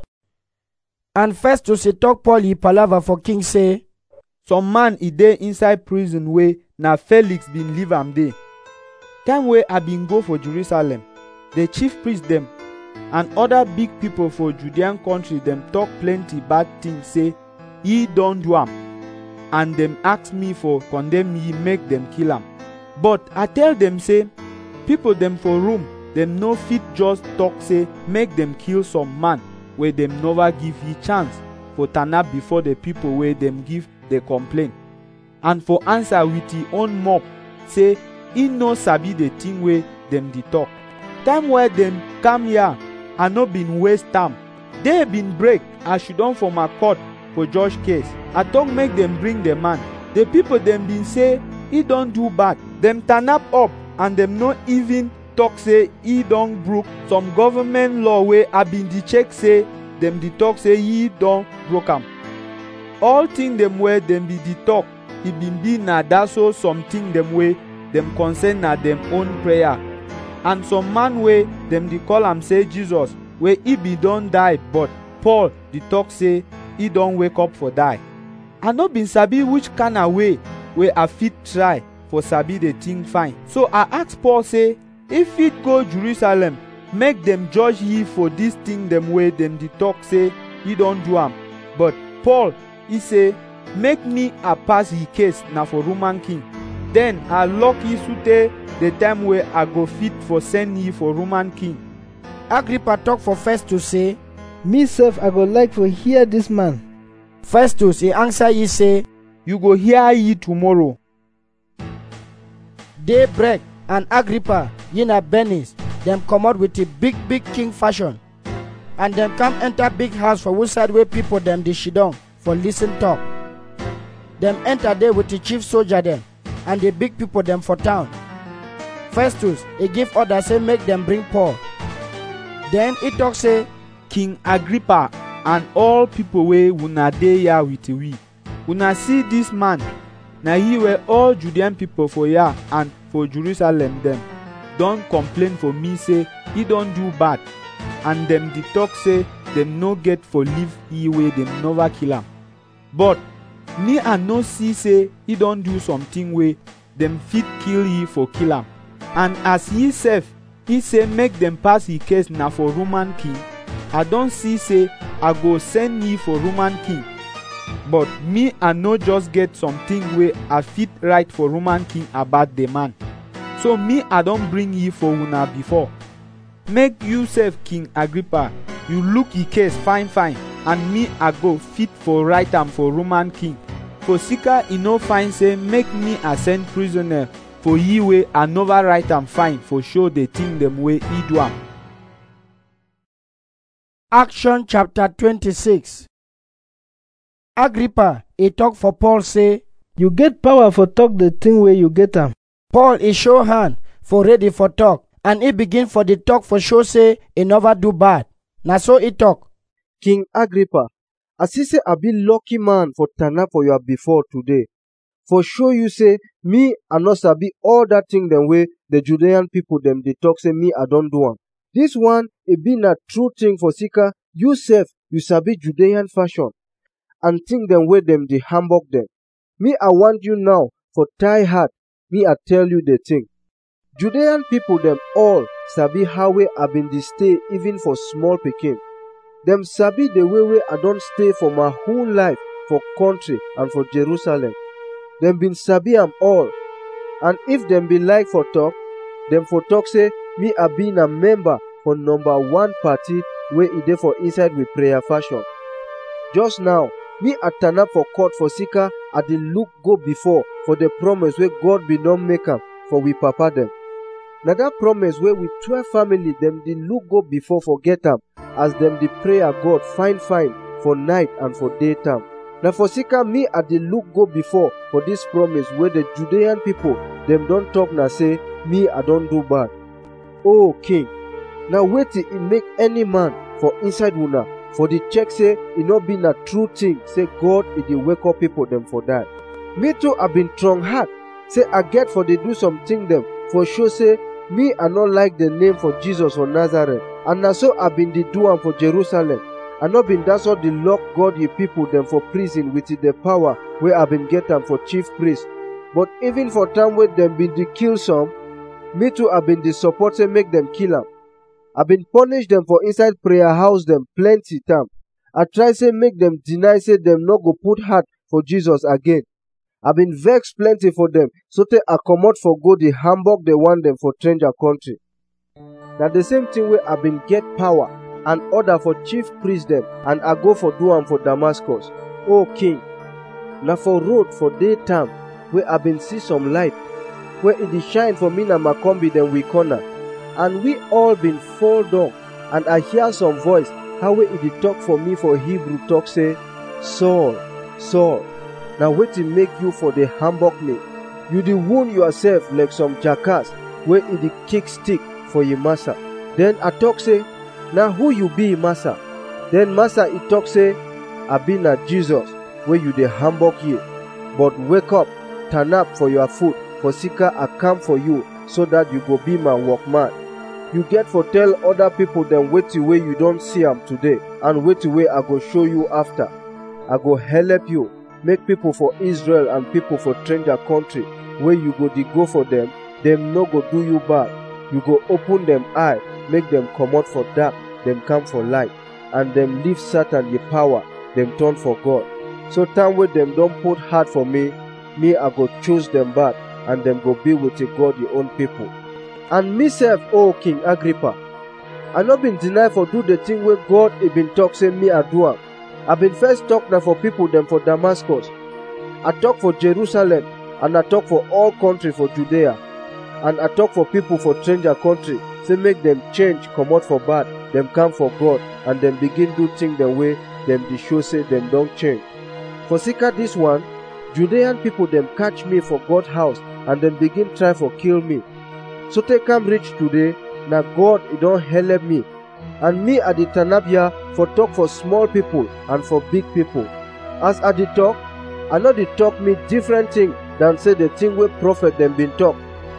Speaker 1: And Festus he talk Paul he palaver for king say,
Speaker 4: Some man he dey inside prison way na Felix been leave am there. Time wey I been go for Jerusalem, the chief priest them and other big people for Judean country them talk plenty bad things say he don't do am, and them ask me for condemn ye make them kill am. But I tell them say people them for room them no fit just talk say make them kill some man where them never give ye chance for turn up before the people where them give the complaint, and for answer with he own mouth say he no sabi the thing where them dey talk. Time where them come here I no been waste time. They been break I should don for my court for judge case. I talk make them bring the man. The people them been say he don't do bad. Them turn up up and them no even talk say he don't broke some government law where I been the check say them the talk say he don't broke am. All thing them where them be the talk, he been be na that so something them way them concern na them own prayer. And some man way them the call am say Jesus, where he be don't die, but Paul the talk say he don't wake up for die. I no been sabi which kind of way where I fit try for sabi the thing fine. So I ask Paul say, if it go Jerusalem, make them judge ye for this thing them way them the talk say he don't do am. But Paul he say, make me a pass ye case na for Roman king. Then I lock ye sute the time where I go fit for send ye for Roman king.
Speaker 1: Agrippa talk for Festus say,
Speaker 11: Me self I go like for hear this man.
Speaker 1: Festus he answer ye say,
Speaker 4: You go hear ye tomorrow.
Speaker 1: Day break, and Agrippa ye na Bernice them come out with a big big king fashion, and them come enter big house for which side where people them dey sit down for listen talk. Them enter there with the chief soldier them and the big people them for town. Festus he give order say make them bring Paul. Then he talk say,
Speaker 4: King Agrippa and all people wey una dey here with we, una see this man, na he where all Judean people for here and for Jerusalem them don complain for me say he don do bad, and them the talk say them no get for leave he way them never kill am. But me I no see say he don do something way dem fit kill ye for kill am. And as ye sef, he say make dem pass ye case na for Roman king, I don see say I go send ye for Roman king. But me I no just get something wey I fit write for Roman king about the man. So me I don bring ye for una before. Make you sef, King Agrippa, you look ye case fine fine, and me I go fit for write am for Roman king. For sika e no fine say make me I send prisoner for ye wey I never write am fine for show the thing dem wey he do am.
Speaker 1: Action chapter twenty-six. Agrippa, he talk for Paul say,
Speaker 11: You get power for talk the thing where you get am.
Speaker 1: Paul, he show hand for ready for talk, and he begin for the talk for show say he never do bad. Na so he talk.
Speaker 8: King Agrippa, I see say I be lucky man for turn up for you before today. For sure you say, me I no sabi all that thing them way the Judean people them they talk say me I don't do am. This one, it be na true thing for sika, you sef, you sabi Judean fashion. And think them way them they hamburg them. Me I want you now, for tie heart, me I tell you the thing. Judean people them all sabi how we I been dey stay even for small pikin. Them sabi the way way I don't stay for my whole life for country and for Jerusalem. Them been sabi am all. And if them be like for talk, them for talk say, me I been a member for number one party where it dey for inside with prayer fashion. Just now, me I turn up for court for sika I dey look go before for the promise where God be not make am for we papa them. Now that promise where we twelve family them dey look go before forget am as them dey pray a God fine fine for night and for daytime. Now for sika me I dey look go before for this promise where the Judean people them don't talk na say me I don't do bad. Oh king, now wait till it make any man for inside una for the check say it not been a true thing say God it dey wake up people them for that. Me too I been strong heart say I get for they do something them for sure say me I not like the name for Jesus or Nazareth and na so I been the do am for Jerusalem. I not been that's all the lock God ye people them for prison with the power where I been get them for chief priest. But even for time where them been the kill some, me too I been the support say make them kill them. I been punish them for inside prayer house them plenty time. I try say make them deny say them not go put heart for Jesus again. I been vex plenty for them so they I comot for go the Hamburg they want them for stranger country. Now the same thing where I been get power and order for chief priest them and I go for do am for Damascus. Oh king, now for road for daytime where I been see some light where it is shine for me na Macombi them we corner and we all been fall down and I hear some voice how it did talk for me for Hebrew talk say Saul, Saul, now wait to make you for the Hamburg me. You the wound yourself like some jackass where it the kick stick for your massa. Then I talk say now who you be massa? Then massa it talk say I be na Jesus where you the Hamburg ye. But wake up, turn up for your foot for sika I come for you so that you go be my workman. You get for tell other people then wait till way you don't see am today and wait till way I go show you after. I go help you, make people for Israel and people for stranger country where you go dey go for them, them no go do you bad. You go open them eye, make them come out for dark, them come for light, and them leave Satan the power, them turn for God. So time where them don't put heart for me, me I go choose them back, and them go be with the God your own people. And myself, oh King Agrippa, I not been denied for do the thing where God he been talk say me I do am. I been first talk now for people them for Damascus. I talk for Jerusalem and I talk for all country for Judea. And I talk for people for stranger country. Say make them change, come out for bad, them come for God, and them begin do thing the way them the show say them don't change. For sika this one, Judean people them catch me for God's house and them begin try for kill me. So they come reach today, now God he don't help me. And me at the turn up here for talk for small people and for big people. As I the talk, I know the talk me different thing than say the thing where prophet them been talk.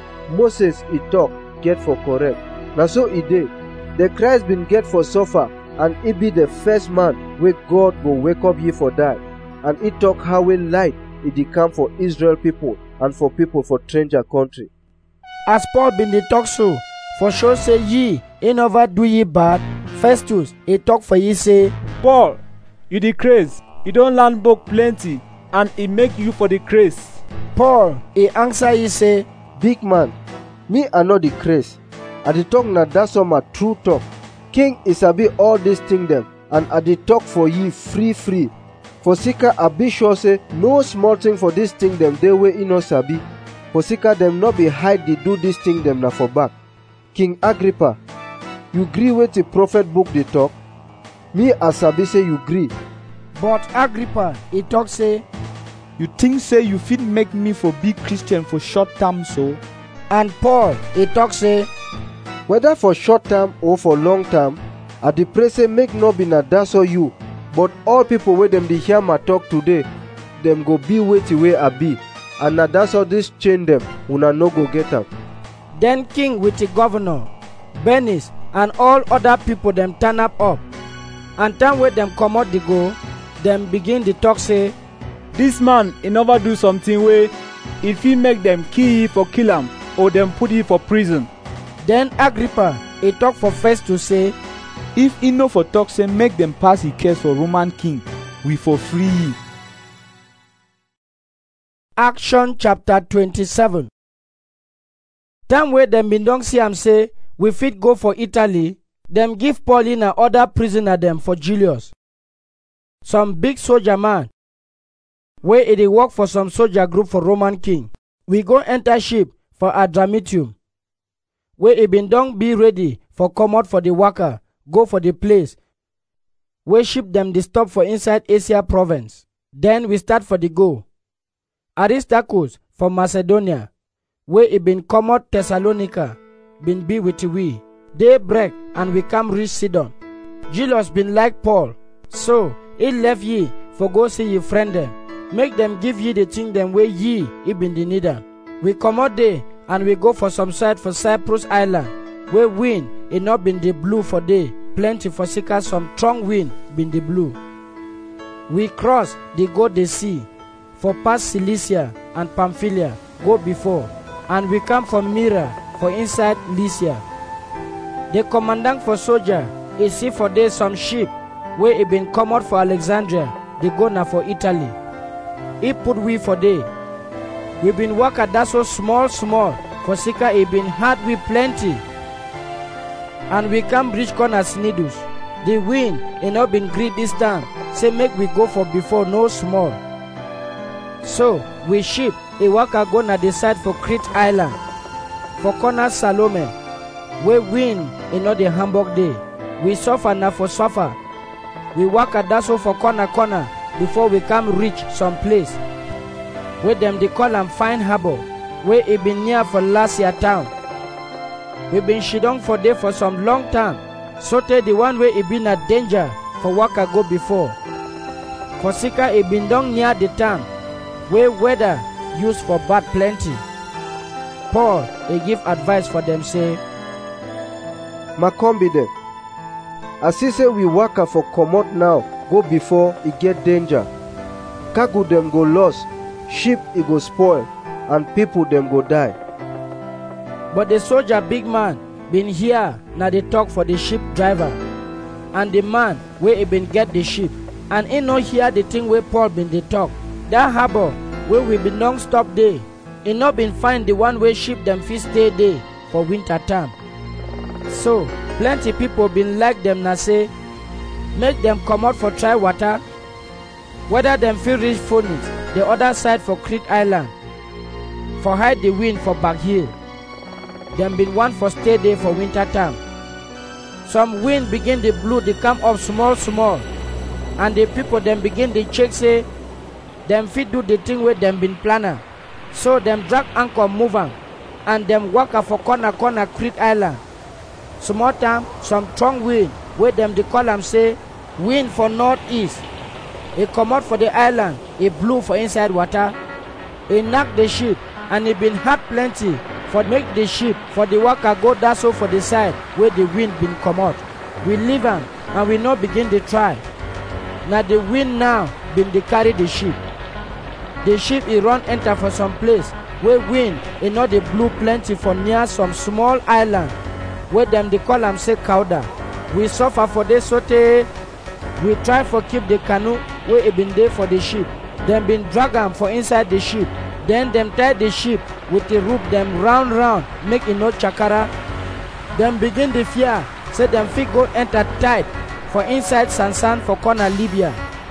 Speaker 8: Moses he talk, get for correct. Now so he did. The Christ been get for suffer and he be the first man where God go wake up ye for that. And he talk how when light it dey come for Israel people and for people for stranger country.
Speaker 1: As Paul bin dey talk so, for sure say ye ain't never do ye bad, Festus he talk for ye say,
Speaker 4: Paul, you the craze, you don learn book plenty, and it make you for the craze.
Speaker 1: Paul he answer ye say,
Speaker 8: Big man, me are not the craze. I dey talk na that some my true talk. King is sabi all these things them, and I dey talk for ye free free. For sika I be sure say no small thing for this thing them they wey e no sabi. For sika them not be hide dey do this thing them na for back. King Agrippa, you gree with the prophet book they talk? Me as sabi say you gree.
Speaker 1: But Agrippa he talk say,
Speaker 5: You think say you fit make me for big Christian for short term so?
Speaker 1: And Paul he talk say,
Speaker 8: Whether for short term or for long term, I dey pray say make no be na that's all you, but all people wey dem dey hear my talk today, dem go be wetin wey I be, and na that's all this chain dem, una no go get am.
Speaker 1: Then king with the governor, Bernice, and all other people them turn up up. And time wey dem comot dey go, dem begin dey talk say,
Speaker 4: This man he never do something wey if he make them kill ye for kill am or them put ye for prison.
Speaker 1: Then Agrippa he talk for first to say,
Speaker 5: If he no for talk say make them pass the case for Roman king, we for free ye.
Speaker 1: Action chapter twenty-seven. Time wey dem bin don see am say we fit go for Italy, dem give Paul in and other prisoner dem for Julius. Some big soldier man wey e dey work for some soldier group for Roman king. We go enter ship for Adramyttium, wey e bin don be ready for comot for the waka, go for the place wey ship dem dey stop for inside Asia province. Then we start for the go. Aristarchus from Macedonia, wey e bin comot Thessalonica, bin be with we. Day break and we come reach Sidon. Julius bin like Paul, so he left ye for go see ye friend dem. Make them give ye the thing them wey ye he been the need am. We comot there and we go for some side for Cyprus Island, where wind it not been the blue for day, plenty for sika some strong wind been the blue. We cross the go the sea, for past Cilicia and Pamphylia go before, and we come from Myra for inside Lycia. The commandant for soldier he see for there some ship where he been come out for Alexandria, they go now for Italy. He put we for day. We been work at that so small small, for sika he been hard we plenty. And we come reach corner Snidus. The wind he not been great this time, say make we go for before no small. So we ship a worker go na the side for Crete Island, for corner Salome, where wind in all the Hamburg day. We suffer now for suffer. We work at that so for corner corner before we come reach some place where them they call am Fine Harbor, where it been near for last year town. We been shidong for there for some long time, so tell the one way it been a danger for worker go before. For sika it been down near the town, where weather used for bad plenty. Paul he give advice for them say,
Speaker 8: Macombi them. I see say we waka for comot now, go before it get danger. Cargo them go lost, ship it go spoil, and people them go die.
Speaker 1: But the soldier big man been here now they talk for the ship driver, and the man where he been get the ship, and he no hear the thing where Paul been they talk. That harbor where we been non stop day, he not been find the one where ship them fit stay day for winter time. So plenty people been like them na say, make them come out for try water, whether them feel reach Phoenix, the other side for Crete Island, for hide the wind for back hill. Them been one for stay there for winter time. Some wind begin to blow, they come up small small, and the people them begin to check say, them fit do the thing where them been planner. So them drag anchor move on, and them walk up for corner corner Crete Island. Small time, some strong wind, where them they call them say, wind for northeast. It come out for the island, it blew for inside water. It knocked the ship, and it been hard plenty for make the ship for the worker go that so for the side where the wind been come out. We leave them, and we not begin to try. Now the wind now been they carry the ship. The ship it run enter for some place wey wind e no dey blow plenty for near some small island wey dem dey call am say Cauda. We suffer for dey sotey we try for keep the canoe wey e bin dey for the ship. Dem bin drag am for inside the ship. Then dem tie the ship with the rope dem round round make e no chakara. Dem begin dey fear say dem fit go enter tight for inside Sansan for corner Libya.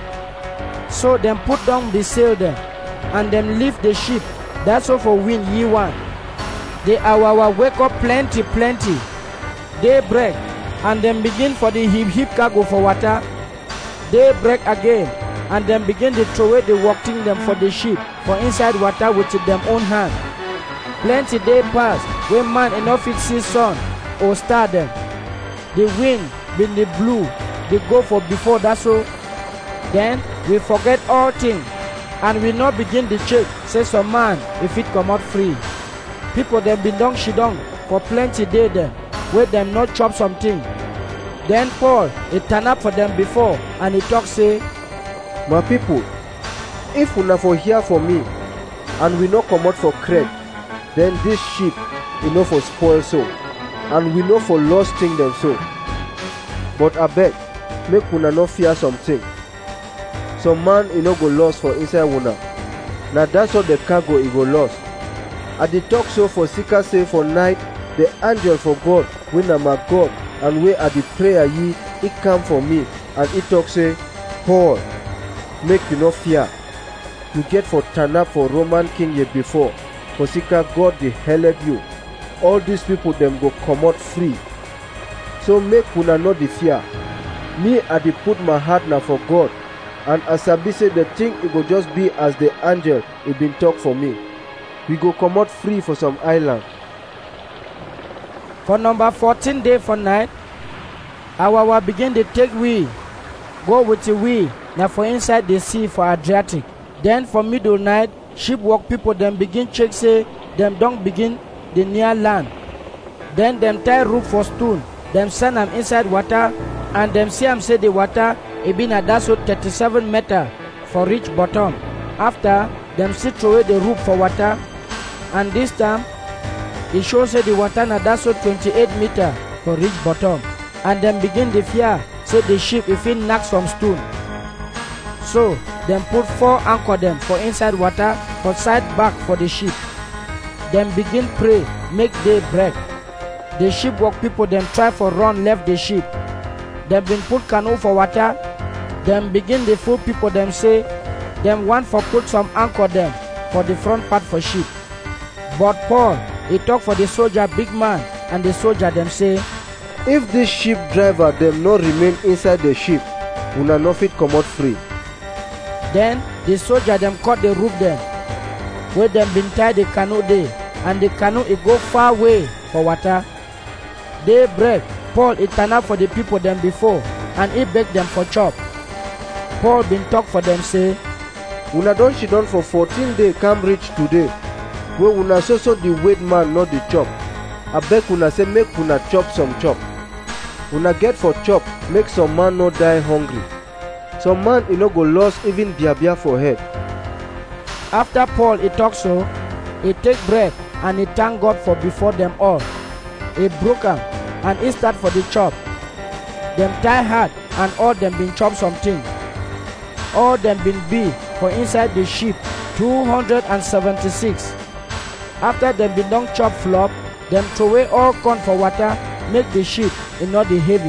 Speaker 1: So dem put down the sail dem and dem leave the ship. That's all for wind ye one. The hour wake up plenty plenty. Day break and dem begin for the heap heap cargo for water. Day break again and dem begin to throw away the work thing dem for the ship for inside water with dem own hand. Plenty day pass when man enough fit see sun or star dem. The wind bin the blue they go for before that so. Then we forget all things and we not begin the check say some man if it come out free. People dem bin down she down for plenty day dem where them not chop something. Then Paul he turn up for them before and he talk say,
Speaker 8: my people, if una for hear for me and we no come out for Crete, then this ship e no for spoil so, and we no for lost thing them so. But I beg, make una no fear something. Some man e no go lost for inside una. Now that's what the cargo e go lost. I dey talk so for Sika say for night the angel for God when na my God and where at the prayer ye he come for me and he talk say, Paul, make you no fear. You get for turn up for Roman king ye before. For Sika God dey help you. All these people them go come out free. So make una no the fear. Me I dey put my heart now for God. And as I be say the thing it go just be as the angel it been talk for me. We go come out free for some island.
Speaker 1: For number fourteen day for night, our begin to take we, go with the we, now for inside the sea for Adriatic. Then for middle night, ship walk people them begin check say, them don't begin the near land. Then them tie rope for stone, them send them inside water, and them see them say the water, it been at that so thirty-seven meter for reach bottom. After, them sit through the rope for water, and this time, it shows say the water na that so twenty-eight meter for reach bottom. And them begin the fear, say the ship if it knock some stone. So, them put four anchor them for inside water, for side back for the ship. Them begin pray, make day break. The ship walk people them try for run left the ship. Them been put canoe for water. Them begin the full people them say, them want for put some anchor them for the front part for ship. But Paul, he talk for the soldier big man, and the soldier them say,
Speaker 8: if this ship driver them not remain inside the ship, una no fit come out free.
Speaker 1: Then the soldier them cut the rope them, where them been tie the canoe there, and the canoe it go far away for water. Day break, Paul it turn up for the people them before, and he beg them for chop. Paul been talk for them say,
Speaker 8: una don she done for fourteen days come reach today, where una so so the weight man not the chop. I beg una say make una chop some chop. Una get for chop, make some man not die hungry. Some man he no go lost even bia bia for head.
Speaker 1: After Paul he talk so, he take bread and he thank God for before them all. He broke am and he start for the chop. Them tie hard and all them been chop something. All them been be for inside the ship two hundred seventy-six. After them been done chop flop, them throw away all corn for water, make the ship and not the heavy.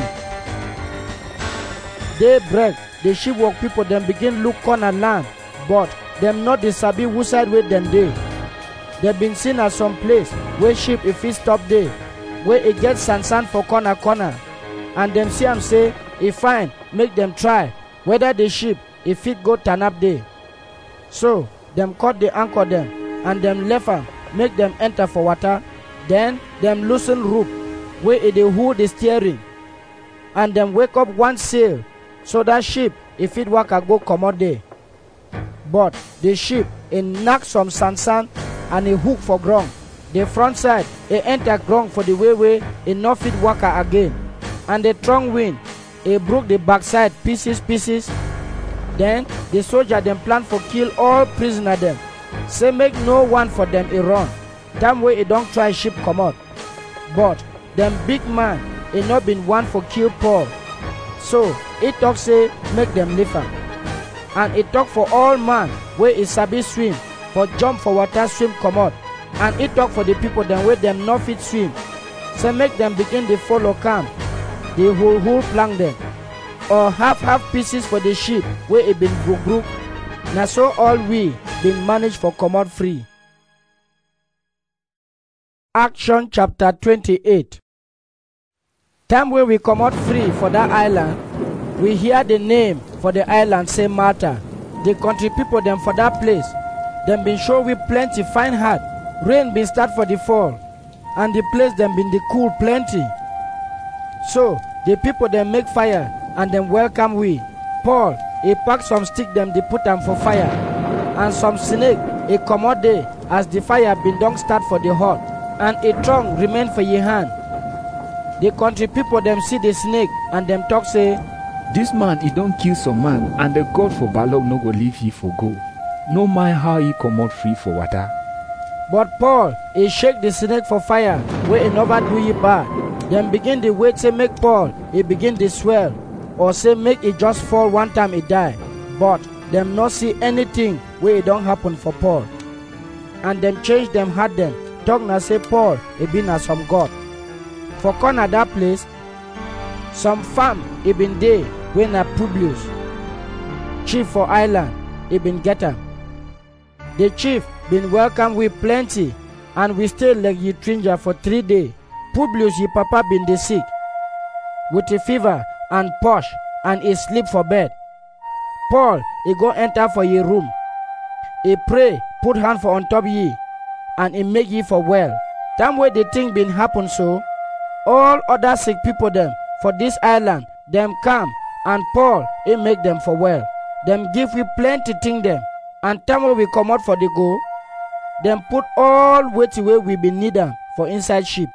Speaker 1: Day break, the ship walk people them begin look corn and land, but them not the sabi who side with them day. They been seen at some place where ship if it stop there, where it gets sand sand for corner corner, and them see them say, if fine, make them try whether the ship if it go turn up there. So them cut the anchor them, and them left them, make them enter for water. Then them loosen rope where it they hold the steering, and them wake up one sail, so that ship if it work a go come out there. But the ship it knock some sand sand and a hook for ground. The front side it enter ground for the way way it not fit work again, and the strong wind it broke the backside pieces pieces. Then the soldier them plan for kill all prisoner them say make no one for dem e run, time wey e don try ship comot. But dem big man e no been want for kill Paul, so e talk say make dem leave am. And e talk for all man wey e sabi swim for jump for water swim comot. And e talk for the people dem wey dem no fit swim, say make dem begin dey follow calm, dey whole whole plank dem, or half half pieces for the ship wey e been group group. Na so all we been manage for comot free. Action chapter twenty-eight. Time wey we comot free for that island, we hear the name for the island say Malta. The country people dem for that place, dem been show we plenty fine heart. Rain been start for the fall, and the place dem been the cool plenty. So the people dem make fire and dem welcome we. Paul he pack some stick dem dey put am for fire, and some snake he comot there as the fire been don start for the hut, and a tongue remain for ye hand. The country people dem see the snake and dem talk say,
Speaker 9: This man he don kill some man, and the God for Balog no go leave he for go. No mind how he comot free for water.
Speaker 1: But Paul he shake the snake for fire wey he never do ye bad. Dem begin dey wait say make Paul he begin dey swell, or say make he just fall one time he die. But dem no see anything wey e don happen for Paul. And dem change dem heart dem, talk na say Paul he been na some god. For corner that place, some farm he been dey wey na Publius, chief for island, he been get am. The chief been welcome we plenty, and we stay like ye stranger for three days. Publius ye papa been dey sick with a fever and push, and he sleep for bed. Paul he go enter for ye room, he pray, put hand for on top ye, and he make ye for well. Time wey the thing been happen so, all other sick people dem for this island dem come, and Paul he make them for well. Dem give we plenty thing dem, and time wey we comot for the go, dem put all wetin wey we been need am for inside ship.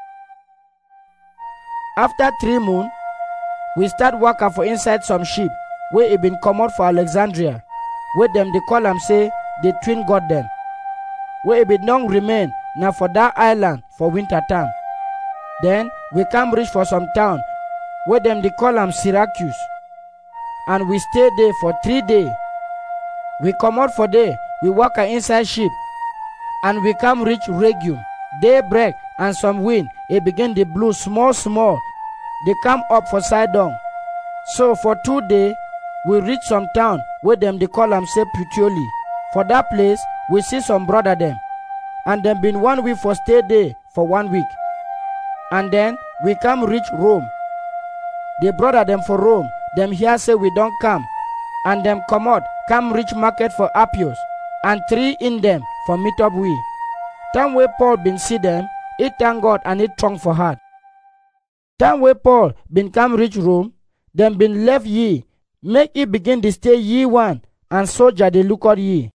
Speaker 1: After three moon, we start waka for inside some ship wey e been comot for Alexandria, wey dem dey call am say the twin god dem, wey e been don remain na for that island for winter time. Then we come reach for some town wey dem dey call am Syracuse, and we stay there for three days. We comot for there, we waka inside ship, and we come reach Rhegium. Day break and some wind e begin dey blow small small, dey come up for Sidon. So for two days we reach some town wey dem dey call am say Puteoli. For that place we see some brother dem, and dem been one week for stay there for one week. And then we come reach Rome. The brother dem for Rome, dem hear say we don come, and dem comot come reach market for Appius, and three in them for meet up we. Time wey Paul been see them, he thank God and he strong for heart. Time wey Paul been come reach Rome, dem been left ye, make he begin to stay ye one, and soldier they look at ye.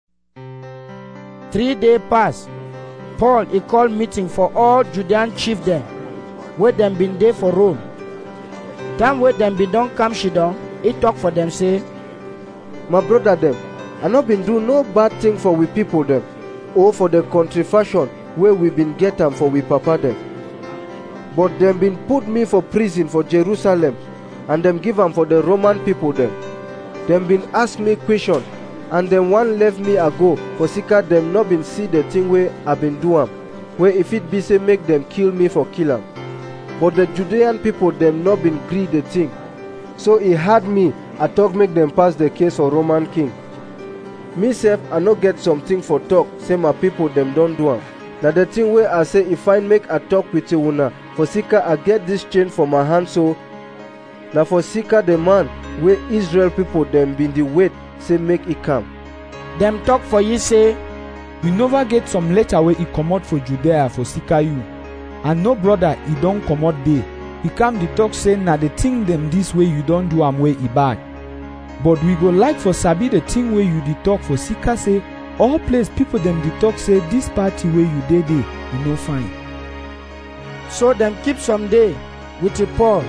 Speaker 1: Three days pass. Paul he call meeting for all Judean chief dem, where dem been there for Rome. Time wey dem been don come Shidon, he talk for them say,
Speaker 8: My brother dem, I not been do no bad thing for we people dem, or for the country fashion where we been get am for we papa dem. But dem been put me for prison for Jerusalem, and dem give am for the Roman people dem. Dem been ask me question, and dem one left me ago for sika dem not been see the thing where I been do am, where if it be say make them kill me for kill am. But the Judean people dem not been gree the thing, so he had me I talk make them pass the case for Roman king. Me sef I no get something for talk, say my people dem don't do am. Na the thing where I say if I make a talk with you una, for sika I get this chain for my hand, so na for sika the man where Israel people dem been the wait say make it come.
Speaker 1: Dem talk for ye say,
Speaker 5: We never get some letter where he comot for Judea for sika you, and no brother he don't comot there. He come the talk say na the thing them this way you don't do am way he bad. But we go like for sabi the thing where you did talk for sika say all place people them did talk say this party where you dey dey you no fine.
Speaker 1: So them keep some day with the Paul,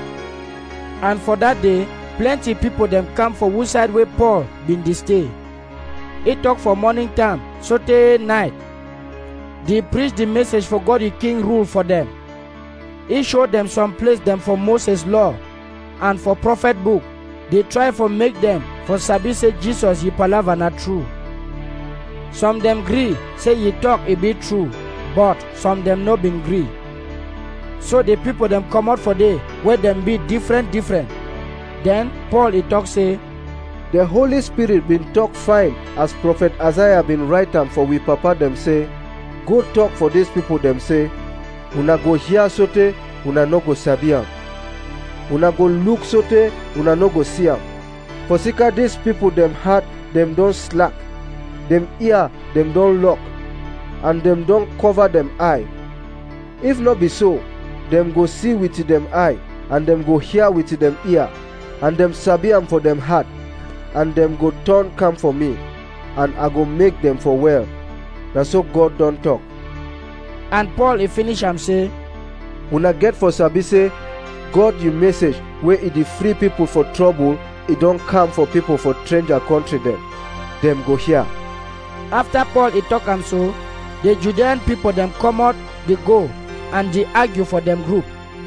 Speaker 1: and for that day plenty people them come for which side where Paul been dey stay. He talk for morning time, sotey night. They preach the message for God the King rule for them. He show them some place them for Moses law and for prophet book. They try for make them for sabi say Jesus he palava not true. Some them gree say he talk it be true, but some them no been gree. So the people them come out for day where them be different different. Then Paul he talk say,
Speaker 8: the Holy Spirit been talk fine as prophet Isaiah been write am for we papa them say, go talk for these people them say, una go hear sote, una no go sabi am. Una go look sote, una no go see am. For sika these people them heart, them don't slack. Them ear, them don't lock. And them don't cover them eye. If not be so, them go see with them eye, and them go hear with them ear, and them sabi am for them heart, and them go turn come for me, and I go make them for well. That's so God don't talk.
Speaker 1: And Paul he finish am say,
Speaker 8: una get for sabi say, God you message where it dey free people for trouble, it don't come for people for stranger country them. Them go here.
Speaker 1: After Paul he talk am so, the Judean people them come out, they go, and they argue for them group.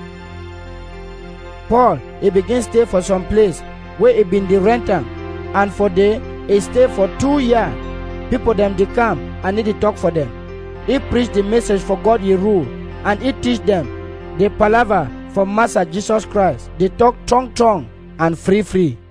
Speaker 1: Paul he begin stay for some place where he been the renter, and for day he stay for two years. People them they come and he talk for them. He preach the message for God he rule, and he teach them the palaver for Master Jesus Christ. They talk strong strong and free free.